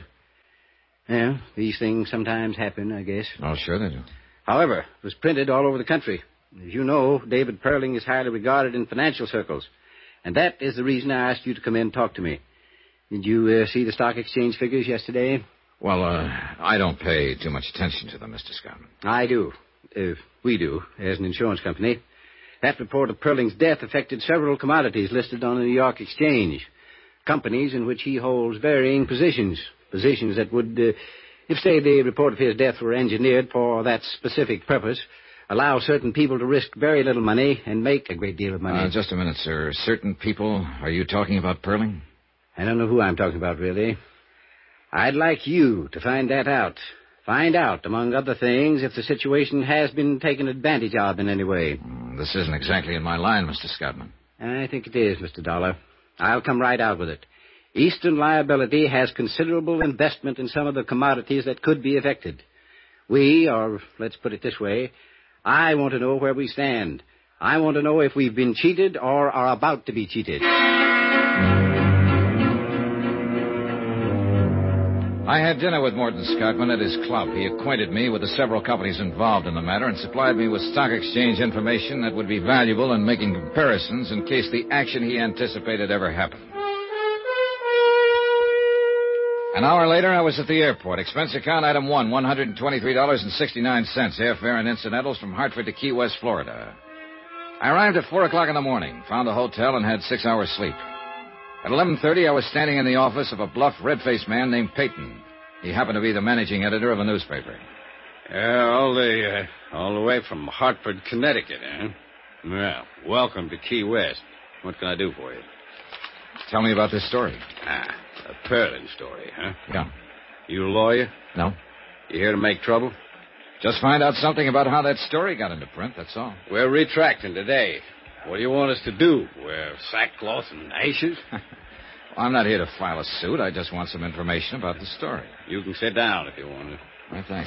Yeah, these things sometimes happen, I guess. Oh, sure they do. However, it was printed all over the country. As you know, David Perling is highly regarded in financial circles. And that is the reason I asked you to come in and talk to me. Did you uh, see the stock exchange figures yesterday? Well, uh, I don't pay too much attention to them, Mister Scottman. I do. Uh, we do, as an insurance company. That report of Perling's death affected several commodities listed on the New York Exchange. Companies in which he holds varying positions. Positions that would, uh, if, say, the report of his death were engineered for that specific purpose, allow certain people to risk very little money and make a great deal of money. Uh, just a minute, sir. Certain people? Are you talking about Perling? I don't know who I'm talking about, really. I'd like you to find that out. Find out, among other things, if the situation has been taken advantage of in any way. Mm, this isn't exactly in my line, Mister Scottman. I think it is, Mister Dollar. I'll come right out with it. Eastern Liability has considerable investment in some of the commodities that could be affected. We, or let's put it this way, I want to know where we stand. I want to know if we've been cheated or are about to be cheated. I had dinner with Morton Scottman at his club. He acquainted me with the several companies involved in the matter and supplied me with stock exchange information that would be valuable in making comparisons in case the action he anticipated ever happened. An hour later, I was at the airport. Expense account item one, one hundred twenty-three dollars and sixty-nine cents, airfare and incidentals from Hartford to Key West, Florida. I arrived at four o'clock in the morning, found a hotel, and had six hours sleep. At eleven thirty, I was standing in the office of a bluff, red-faced man named Peyton. He happened to be the managing editor of a newspaper. Yeah, all the, uh, all the way from Hartford, Connecticut, eh? Well, welcome to Key West. What can I do for you? Tell me about this story. Ah, a Perling story, huh? Yeah. You a lawyer? No. You here to make trouble? Just find out something about how that story got into print, that's all. We're retracting today. What do you want us to do? Wear sackcloth and ashes? Well, I'm not here to file a suit. I just want some information about the story. You can sit down if you want to. Well, thanks.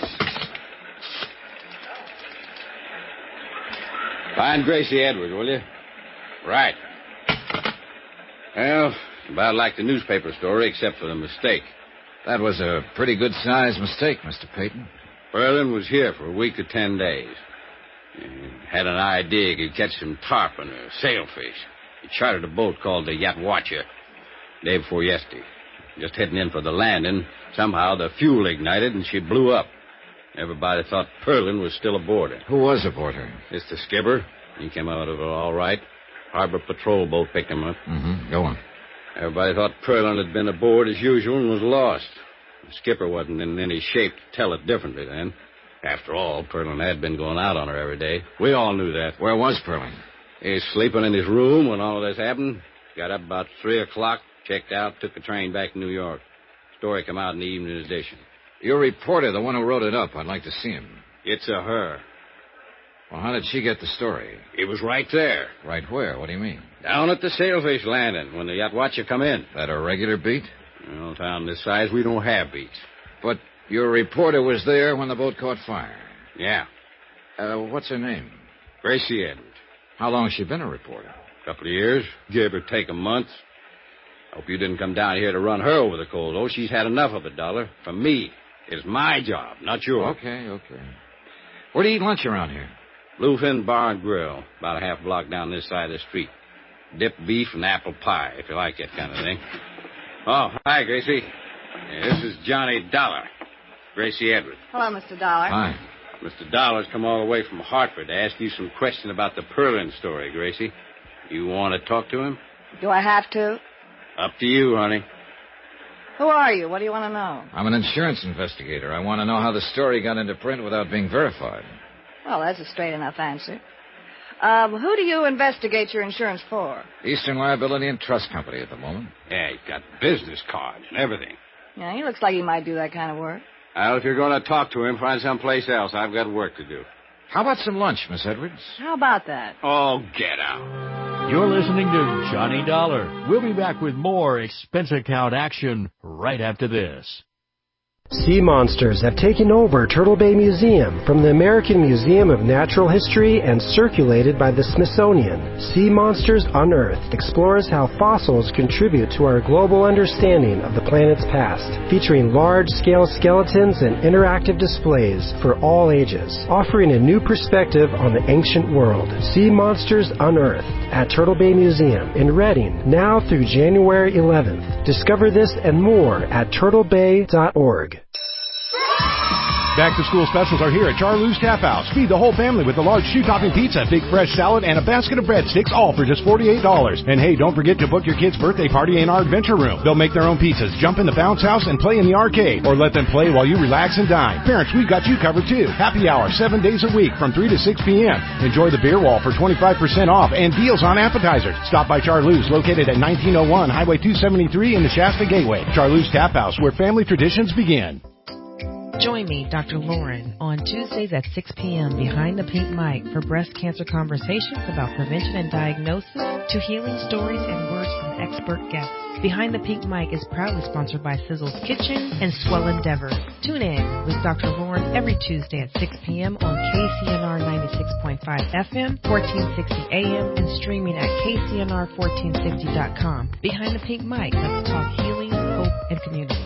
Find Gracie Edwards, will you? Right. Well, about like the newspaper story, except for the mistake. That was a pretty good-sized mistake, Mister Peyton. Berlin was here for a week or ten days. He had an idea he could catch some tarpon or sailfish. He chartered a boat called the Yatwacha day before yesterday. Just heading in for the landing, somehow the fuel ignited and she blew up. Everybody thought Perlin was still aboard her. Who was aboard her? It's the skipper. He came out of it all right. Harbor patrol boat picked him up. Mm-hmm. Go on. Everybody thought Perlin had been aboard as usual and was lost. The skipper wasn't in any shape to tell it differently then. After all, Perlin had been going out on her every day. We all knew that. Where was Perlin? He was sleeping in his room when all of this happened. Got up about three o'clock, checked out, took a train back to New York. Story come out in the evening edition. Your reporter, the one who wrote it up. I'd like to see him. It's a her. Well, how did she get the story? It was right there. Right where? What do you mean? Down at the sailfish landing when the yacht watcher come in. That a regular beat? Well, town this size, we don't have beats. But your reporter was there when the boat caught fire. Yeah. Uh, what's her name? Gracie Edwards. How long has she been a reporter? A couple of years, give or take a month. Hope you didn't come down here to run her over the coals, though. She's had enough of it, Dollar. From me. It's my job, not yours. Okay, okay. Where do you eat lunch around here? Bluefin Bar and Grill, about a half block down this side of the street. Dipped beef and apple pie, if you like that kind of thing. Oh, hi, Gracie. Yeah, this is Johnny Dollar. Gracie Edwards. Hello, Mister Dollar. Hi. Mister Dollar's come all the way from Hartford to ask you some question about the Perlin story, Gracie. You want to talk to him? Do I have to? Up to you, honey. Who are you? What do you want to know? I'm an insurance investigator. I want to know how the story got into print without being verified. Well, that's a straight enough answer. Um, who do you investigate your insurance for? Eastern Liability and Trust Company at the moment. Yeah, he's got business cards and everything. Yeah, he looks like he might do that kind of work. Well, if you're going to talk to him, find someplace else. I've got work to do. How about some lunch, Miss Edwards? How about that? Oh, get out. You're listening to Johnny Dollar. We'll be back with more expense account action right after this. Sea monsters have taken over Turtle Bay Museum from the American Museum of Natural History and circulated by the Smithsonian. Sea Monsters Unearthed explores how fossils contribute to our global understanding of the planet's past, featuring large-scale skeletons and interactive displays for all ages, offering a new perspective on the ancient world. Sea Monsters Unearthed at Turtle Bay Museum in Reading, now through January eleventh. Discover this and more at turtle bay dot org. Back-to-school specials are here at Charlie's Tap House. Feed the whole family with a large shoe-topping pizza, big fresh salad, and a basket of breadsticks, all for just forty-eight dollars. And hey, don't forget to book your kid's birthday party in our adventure room. They'll make their own pizzas, jump in the bounce house, and play in the arcade. Or let them play while you relax and dine. Parents, we've got you covered too. Happy hour, seven days a week from three to six p.m. Enjoy the beer wall for twenty-five percent off and deals on appetizers. Stop by Charlie's, located at nineteen oh one Highway two seventy-three in the Shasta Gateway. Charlie's Tap House, where family traditions begin. Join me, Doctor Lauren, on Tuesdays at six p.m. behind the pink mic for breast cancer conversations about prevention and diagnosis to healing stories and words from expert guests. Behind the Pink Mic is proudly sponsored by Sizzle's Kitchen and Swell Endeavor. Tune in with Doctor Lauren every Tuesday at six p.m. on K C N R ninety-six point five F M, fourteen sixty A M, and streaming at K C N R fourteen sixty dot com. Behind the Pink Mic, let's talk healing, hope, and community.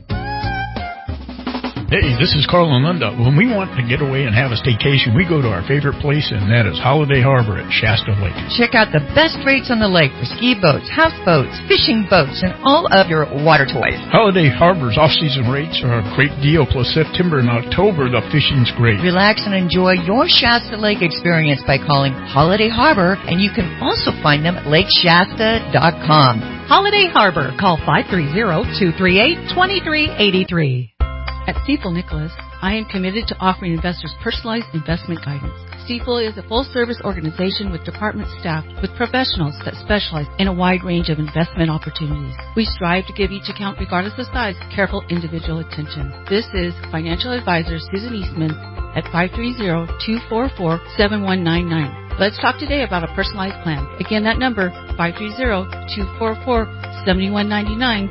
Hey, this is Carl and Linda. When we want to get away and have a staycation, we go to our favorite place, and that is Holiday Harbor at Shasta Lake. Check out the best rates on the lake for ski boats, houseboats, fishing boats, and all of your water toys. Holiday Harbor's off-season rates are a great deal, plus September and October, the fishing's great. Relax and enjoy your Shasta Lake experience by calling Holiday Harbor, and you can also find them at lake shasta dot com. Holiday Harbor. Call five three zero, two three eight, two three eight three. At Stifel Nicholas, I am committed to offering investors personalized investment guidance. Stifel is a full-service organization with department staff with professionals that specialize in a wide range of investment opportunities. We strive to give each account, regardless of size, careful individual attention. This is financial advisor Susan Eastman at five three zero, two four four, seven one nine nine. Let's talk today about a personalized plan. Again, that number, five three zero, two four four, seven one nine nine.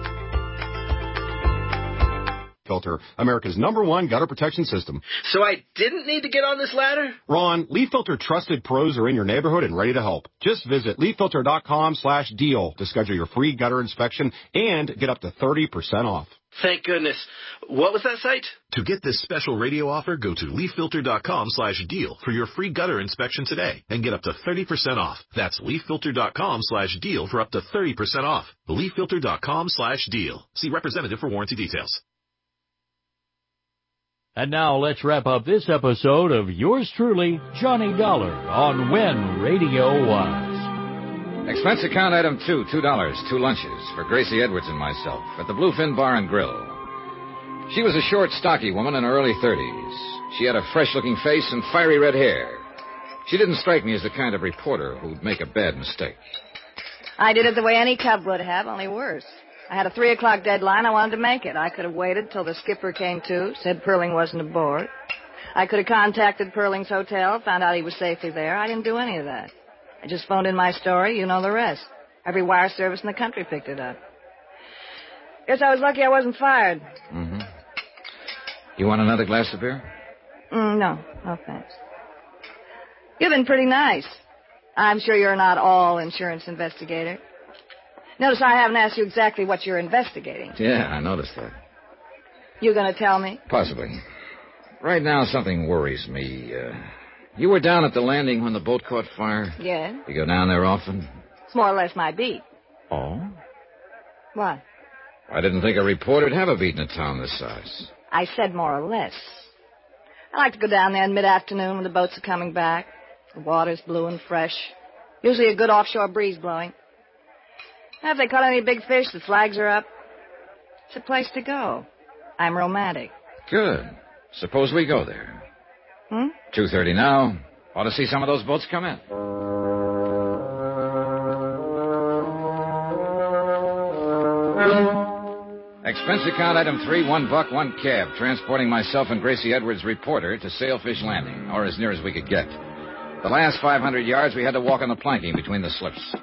Filter, America's number one gutter protection system. So I didn't need to get on this ladder? Ron, Leaf Filter trusted pros are in your neighborhood and ready to help. Just visit leaf filter dot com slash deal to schedule your free gutter inspection and get up to thirty percent off. Thank goodness. What was that site? To get this special radio offer, go to leaf filter dot com slash deal for your free gutter inspection today and get up to thirty percent off. That's leaf filter dot com slash deal for up to thirty percent off. leaf filter dot com slash deal. See representative for warranty details. And now let's wrap up this episode of yours truly, Johnny Dollar, on When Radio Was. Expense account item two, two dollars, two lunches for Gracie Edwards and myself at the Bluefin Bar and Grill. She was a short, stocky woman in her early thirties. She had a fresh-looking face and fiery red hair. She didn't strike me as the kind of reporter who'd make a bad mistake. I did it the way any cub would have, only worse. I had a three o'clock deadline. I wanted to make it. I could have waited till the skipper came to, said Perling wasn't aboard. I could have contacted Perling's hotel, found out he was safely there. I didn't do any of that. I just phoned in my story. You know the rest. Every wire service in the country picked it up. Guess I was lucky I wasn't fired. Mm-hmm. You want another glass of beer? Mm, no. No, thanks. You've been pretty nice. I'm sure you're not all insurance investigator. Notice I haven't asked you exactly what you're investigating. Yeah, I noticed that. You going to tell me? Possibly. Right now, something worries me. Uh, you were down at the landing when the boat caught fire? Yeah. You go down there often? It's more or less my beat. Oh? What? I didn't think a reporter'd have a beat in a town this size. I said more or less. I like to go down there in mid-afternoon when the boats are coming back. The water's blue and fresh. Usually a good offshore breeze blowing. And if they caught any big fish, the flags are up. It's a place to go. I'm romantic. Good. Suppose we go there. Hmm? two thirty now. Ought to see some of those boats come in. Expense account item three, one buck, one cab, transporting myself and Gracie Edwards, reporter, to Sailfish Landing, or as near as we could get. The last five hundred yards, we had to walk on the planking between the slips.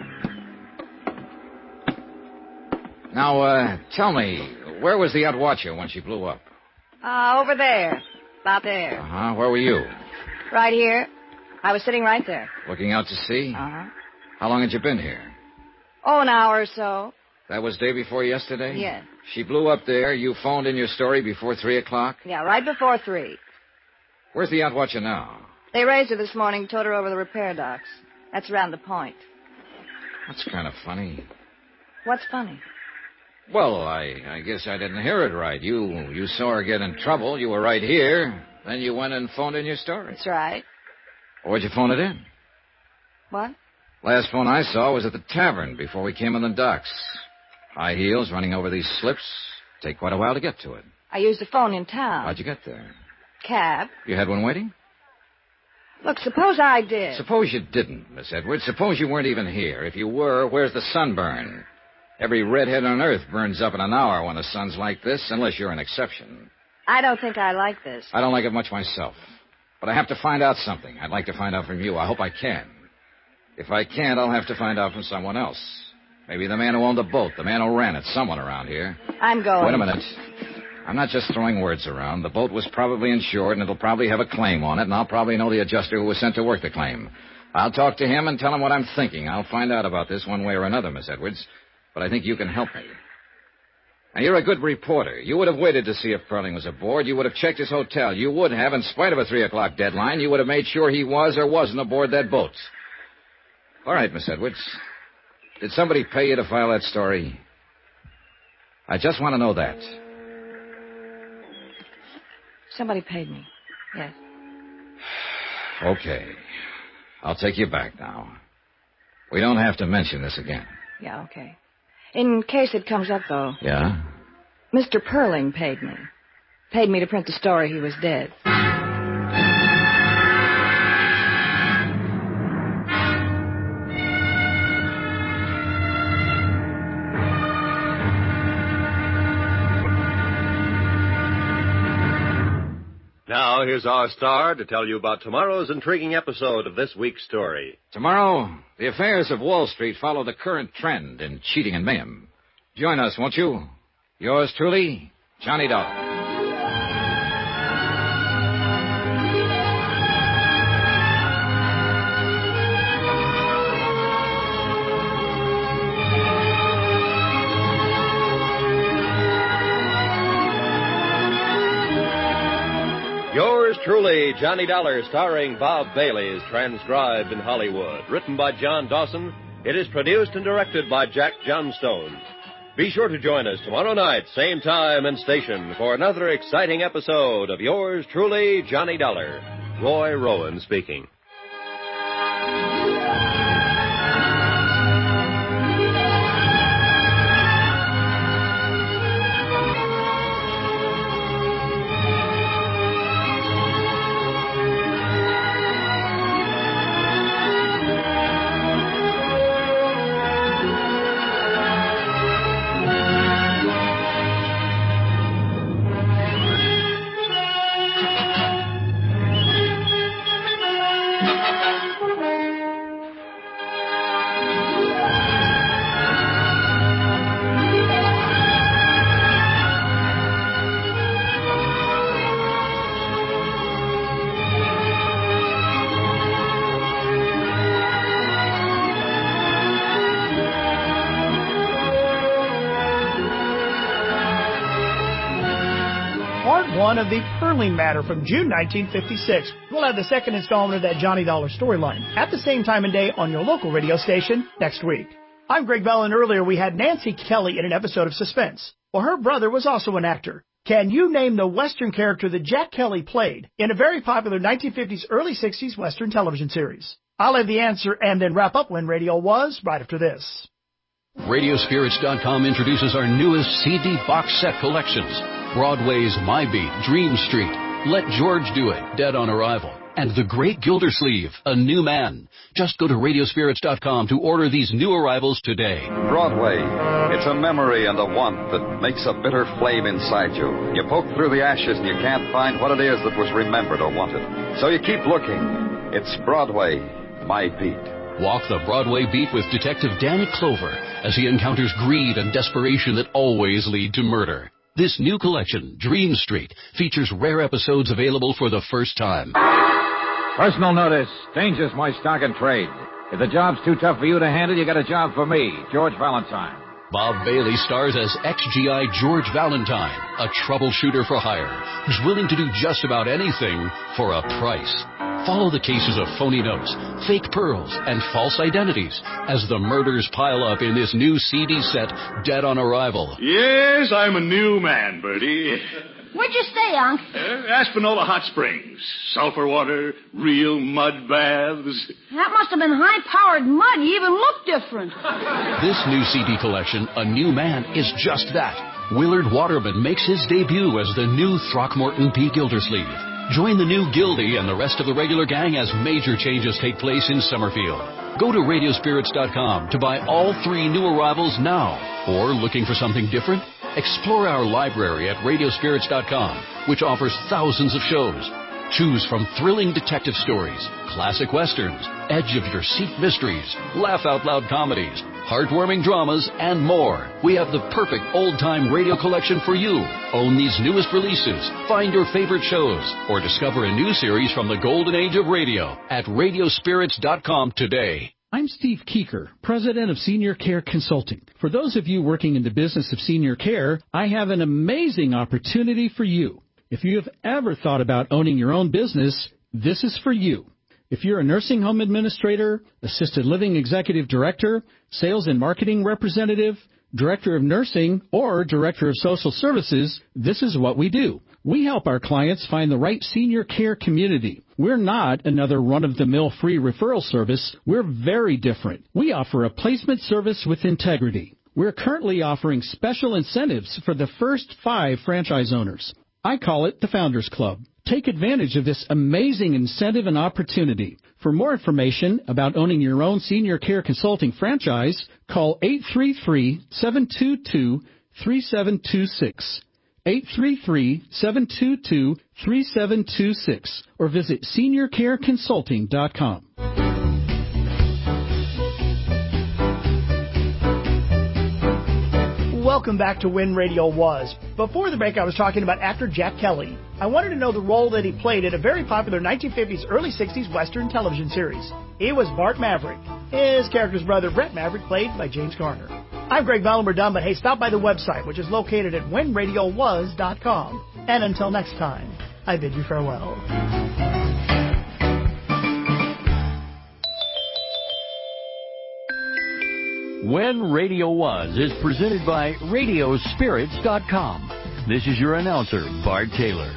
Now, uh, tell me, where was the Outwatcher when she blew up? Uh, over there. About there. Uh-huh. Where were you? Right here. I was sitting right there. Looking out to sea? Uh-huh. How long had you been here? Oh, an hour or so. That was day before yesterday? Yeah. She blew up there. You phoned in your story before three o'clock? Yeah, right before three. Where's the Outwatcher now? They raised her this morning, towed her over the repair docks. That's around the point. That's kind of funny. What's funny? Well, I, I guess I didn't hear it right. You you saw her get in trouble. You were right here. Then you went and phoned in your story. That's right. Where'd you phone it in? What? Last phone I saw was at the tavern before we came on the docks. High heels running over these slips. Take quite a while to get to it. I used a phone in town. How'd you get there? Cab. You had one waiting? Look, suppose I did. Suppose you didn't, Miss Edwards. Suppose you weren't even here. If you were, where's the sunburn? Every redhead on Earth burns up in an hour when the sun's like this, unless you're an exception. I don't think I like this. I don't like it much myself. But I have to find out something. I'd like to find out from you. I hope I can. If I can't, I'll have to find out from someone else. Maybe the man who owned the boat, the man who ran it, someone around here. I'm going. Wait a minute. I'm not just throwing words around. The boat was probably insured, and it'll probably have a claim on it, and I'll probably know the adjuster who was sent to work the claim. I'll talk to him and tell him what I'm thinking. I'll find out about this one way or another, Miss Edwards. But I think you can help me. Now, you're a good reporter. You would have waited to see if Perling was aboard. You would have checked his hotel. You would have, in spite of a three o'clock deadline, you would have made sure he was or wasn't aboard that boat. All right, Miss Edwards. Did somebody pay you to file that story? I just want to know that. Somebody paid me. Yes. Okay. I'll take you back now. We don't have to mention this again. Yeah, okay. In case it comes up, though. Yeah? Mister Perling paid me. Paid me to print the story he was dead. Now, here's our star to tell you about tomorrow's intriguing episode of this week's story. Tomorrow, the affairs of Wall Street follow the current trend in cheating and mayhem. Join us, won't you? Yours truly, Johnny Dollar. Yours truly, Johnny Dollar, starring Bob Bailey, is transcribed in Hollywood. Written by John Dawson, it is produced and directed by Jack Johnstone. Be sure to join us tomorrow night, same time and station, for another exciting episode of Yours truly, Johnny Dollar. Roy Rowan speaking. part one of the Perling Matter from June nineteen fifty-six. We'll have the second installment of that Johnny Dollar storyline at the same time and day on your local radio station next week. I'm Greg Bell, and earlier we had Nancy Kelly in an episode of Suspense. Well, her brother was also an actor. Can you name the Western character that Jack Kelly played in a very popular nineteen fifties, early sixties Western television series? I'll have the answer and then wrap up When Radio Was right after this. Radio Spirits dot com introduces our newest C D box set collections. Broadway's My Beat, Dream Street, Let George Do It, Dead on Arrival, and The Great Gildersleeve, A New Man. Just go to Radio Spirits dot com to order these new arrivals today. Broadway. It's a memory and a want that makes a bitter flame inside you. You poke through the ashes and you can't find what it is that was remembered or wanted. So you keep looking. It's Broadway, My Beat. Walk the Broadway beat with Detective Danny Clover as he encounters greed and desperation that always lead to murder. This new collection, Dream Street, features rare episodes available for the first time. Personal notice. Danger's my stock and trade. If the job's too tough for you to handle, you got a job for me, George Valentine. Bob Bailey stars as ex-G I George Valentine, a troubleshooter for hire, who's willing to do just about anything for a price. Follow the cases of phony notes, fake pearls, and false identities as the murders pile up in this new C D set, Dead on Arrival. Yes, I'm a new man, Bertie. Where'd you stay, Unc? Uh, Aspinola Hot Springs. Sulfur water, real mud baths. That must have been high-powered mud. You even look different. This new C D collection, A New Man, is just that. Willard Waterman makes his debut as the new Throckmorton P. Gildersleeve. Join the new Gildy and the rest of the regular gang as major changes take place in Summerfield. Go to Radio Spirits dot com to buy all three new arrivals now. Or looking for something different? Explore our library at Radio Spirits dot com, which offers thousands of shows. Choose from thrilling detective stories, classic westerns, edge-of-your-seat mysteries, laugh-out-loud comedies, heartwarming dramas, and more. We have the perfect old-time radio collection for you. Own these newest releases, find your favorite shows, or discover a new series from the golden age of radio at Radio Spirits dot com today. I'm Steve Keeker, president of Senior Care Consulting. For those of you working in the business of senior care, I have an amazing opportunity for you. If you have ever thought about owning your own business, this is for you. If you're a nursing home administrator, assisted living executive director, sales and marketing representative, director of nursing, or director of social services, this is what we do. We help our clients find the right senior care community. We're not another run-of-the-mill free referral service. We're very different. We offer a placement service with integrity. We're currently offering special incentives for the first five franchise owners. I call it the Founders Club. Take advantage of this amazing incentive and opportunity. For more information about owning your own senior care consulting franchise, call eight three three, seven two two, three seven two six. eight three three, seven two two, three seven two six or visit senior care consulting dot com. Welcome back to When Radio Was. Before the break, I was talking about actor Jack Kelly. I wanted to know the role that he played in a very popular nineteen fifties, early sixties Western television series. He was Bart Maverick. His character's brother, Brett Maverick, played by James Garner. I'm Greg Bell, and we're done, but hey, stop by the website, which is located at when radio was dot com. And until next time, I bid you farewell. When Radio Was is presented by Radio Spirits dot com. This is your announcer, Bart Taylor.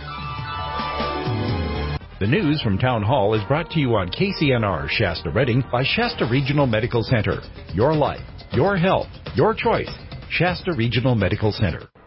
The news from Town Hall is brought to you on K C N R Shasta Redding by Shasta Regional Medical Center. Your life, your health, your choice. Shasta Regional Medical Center.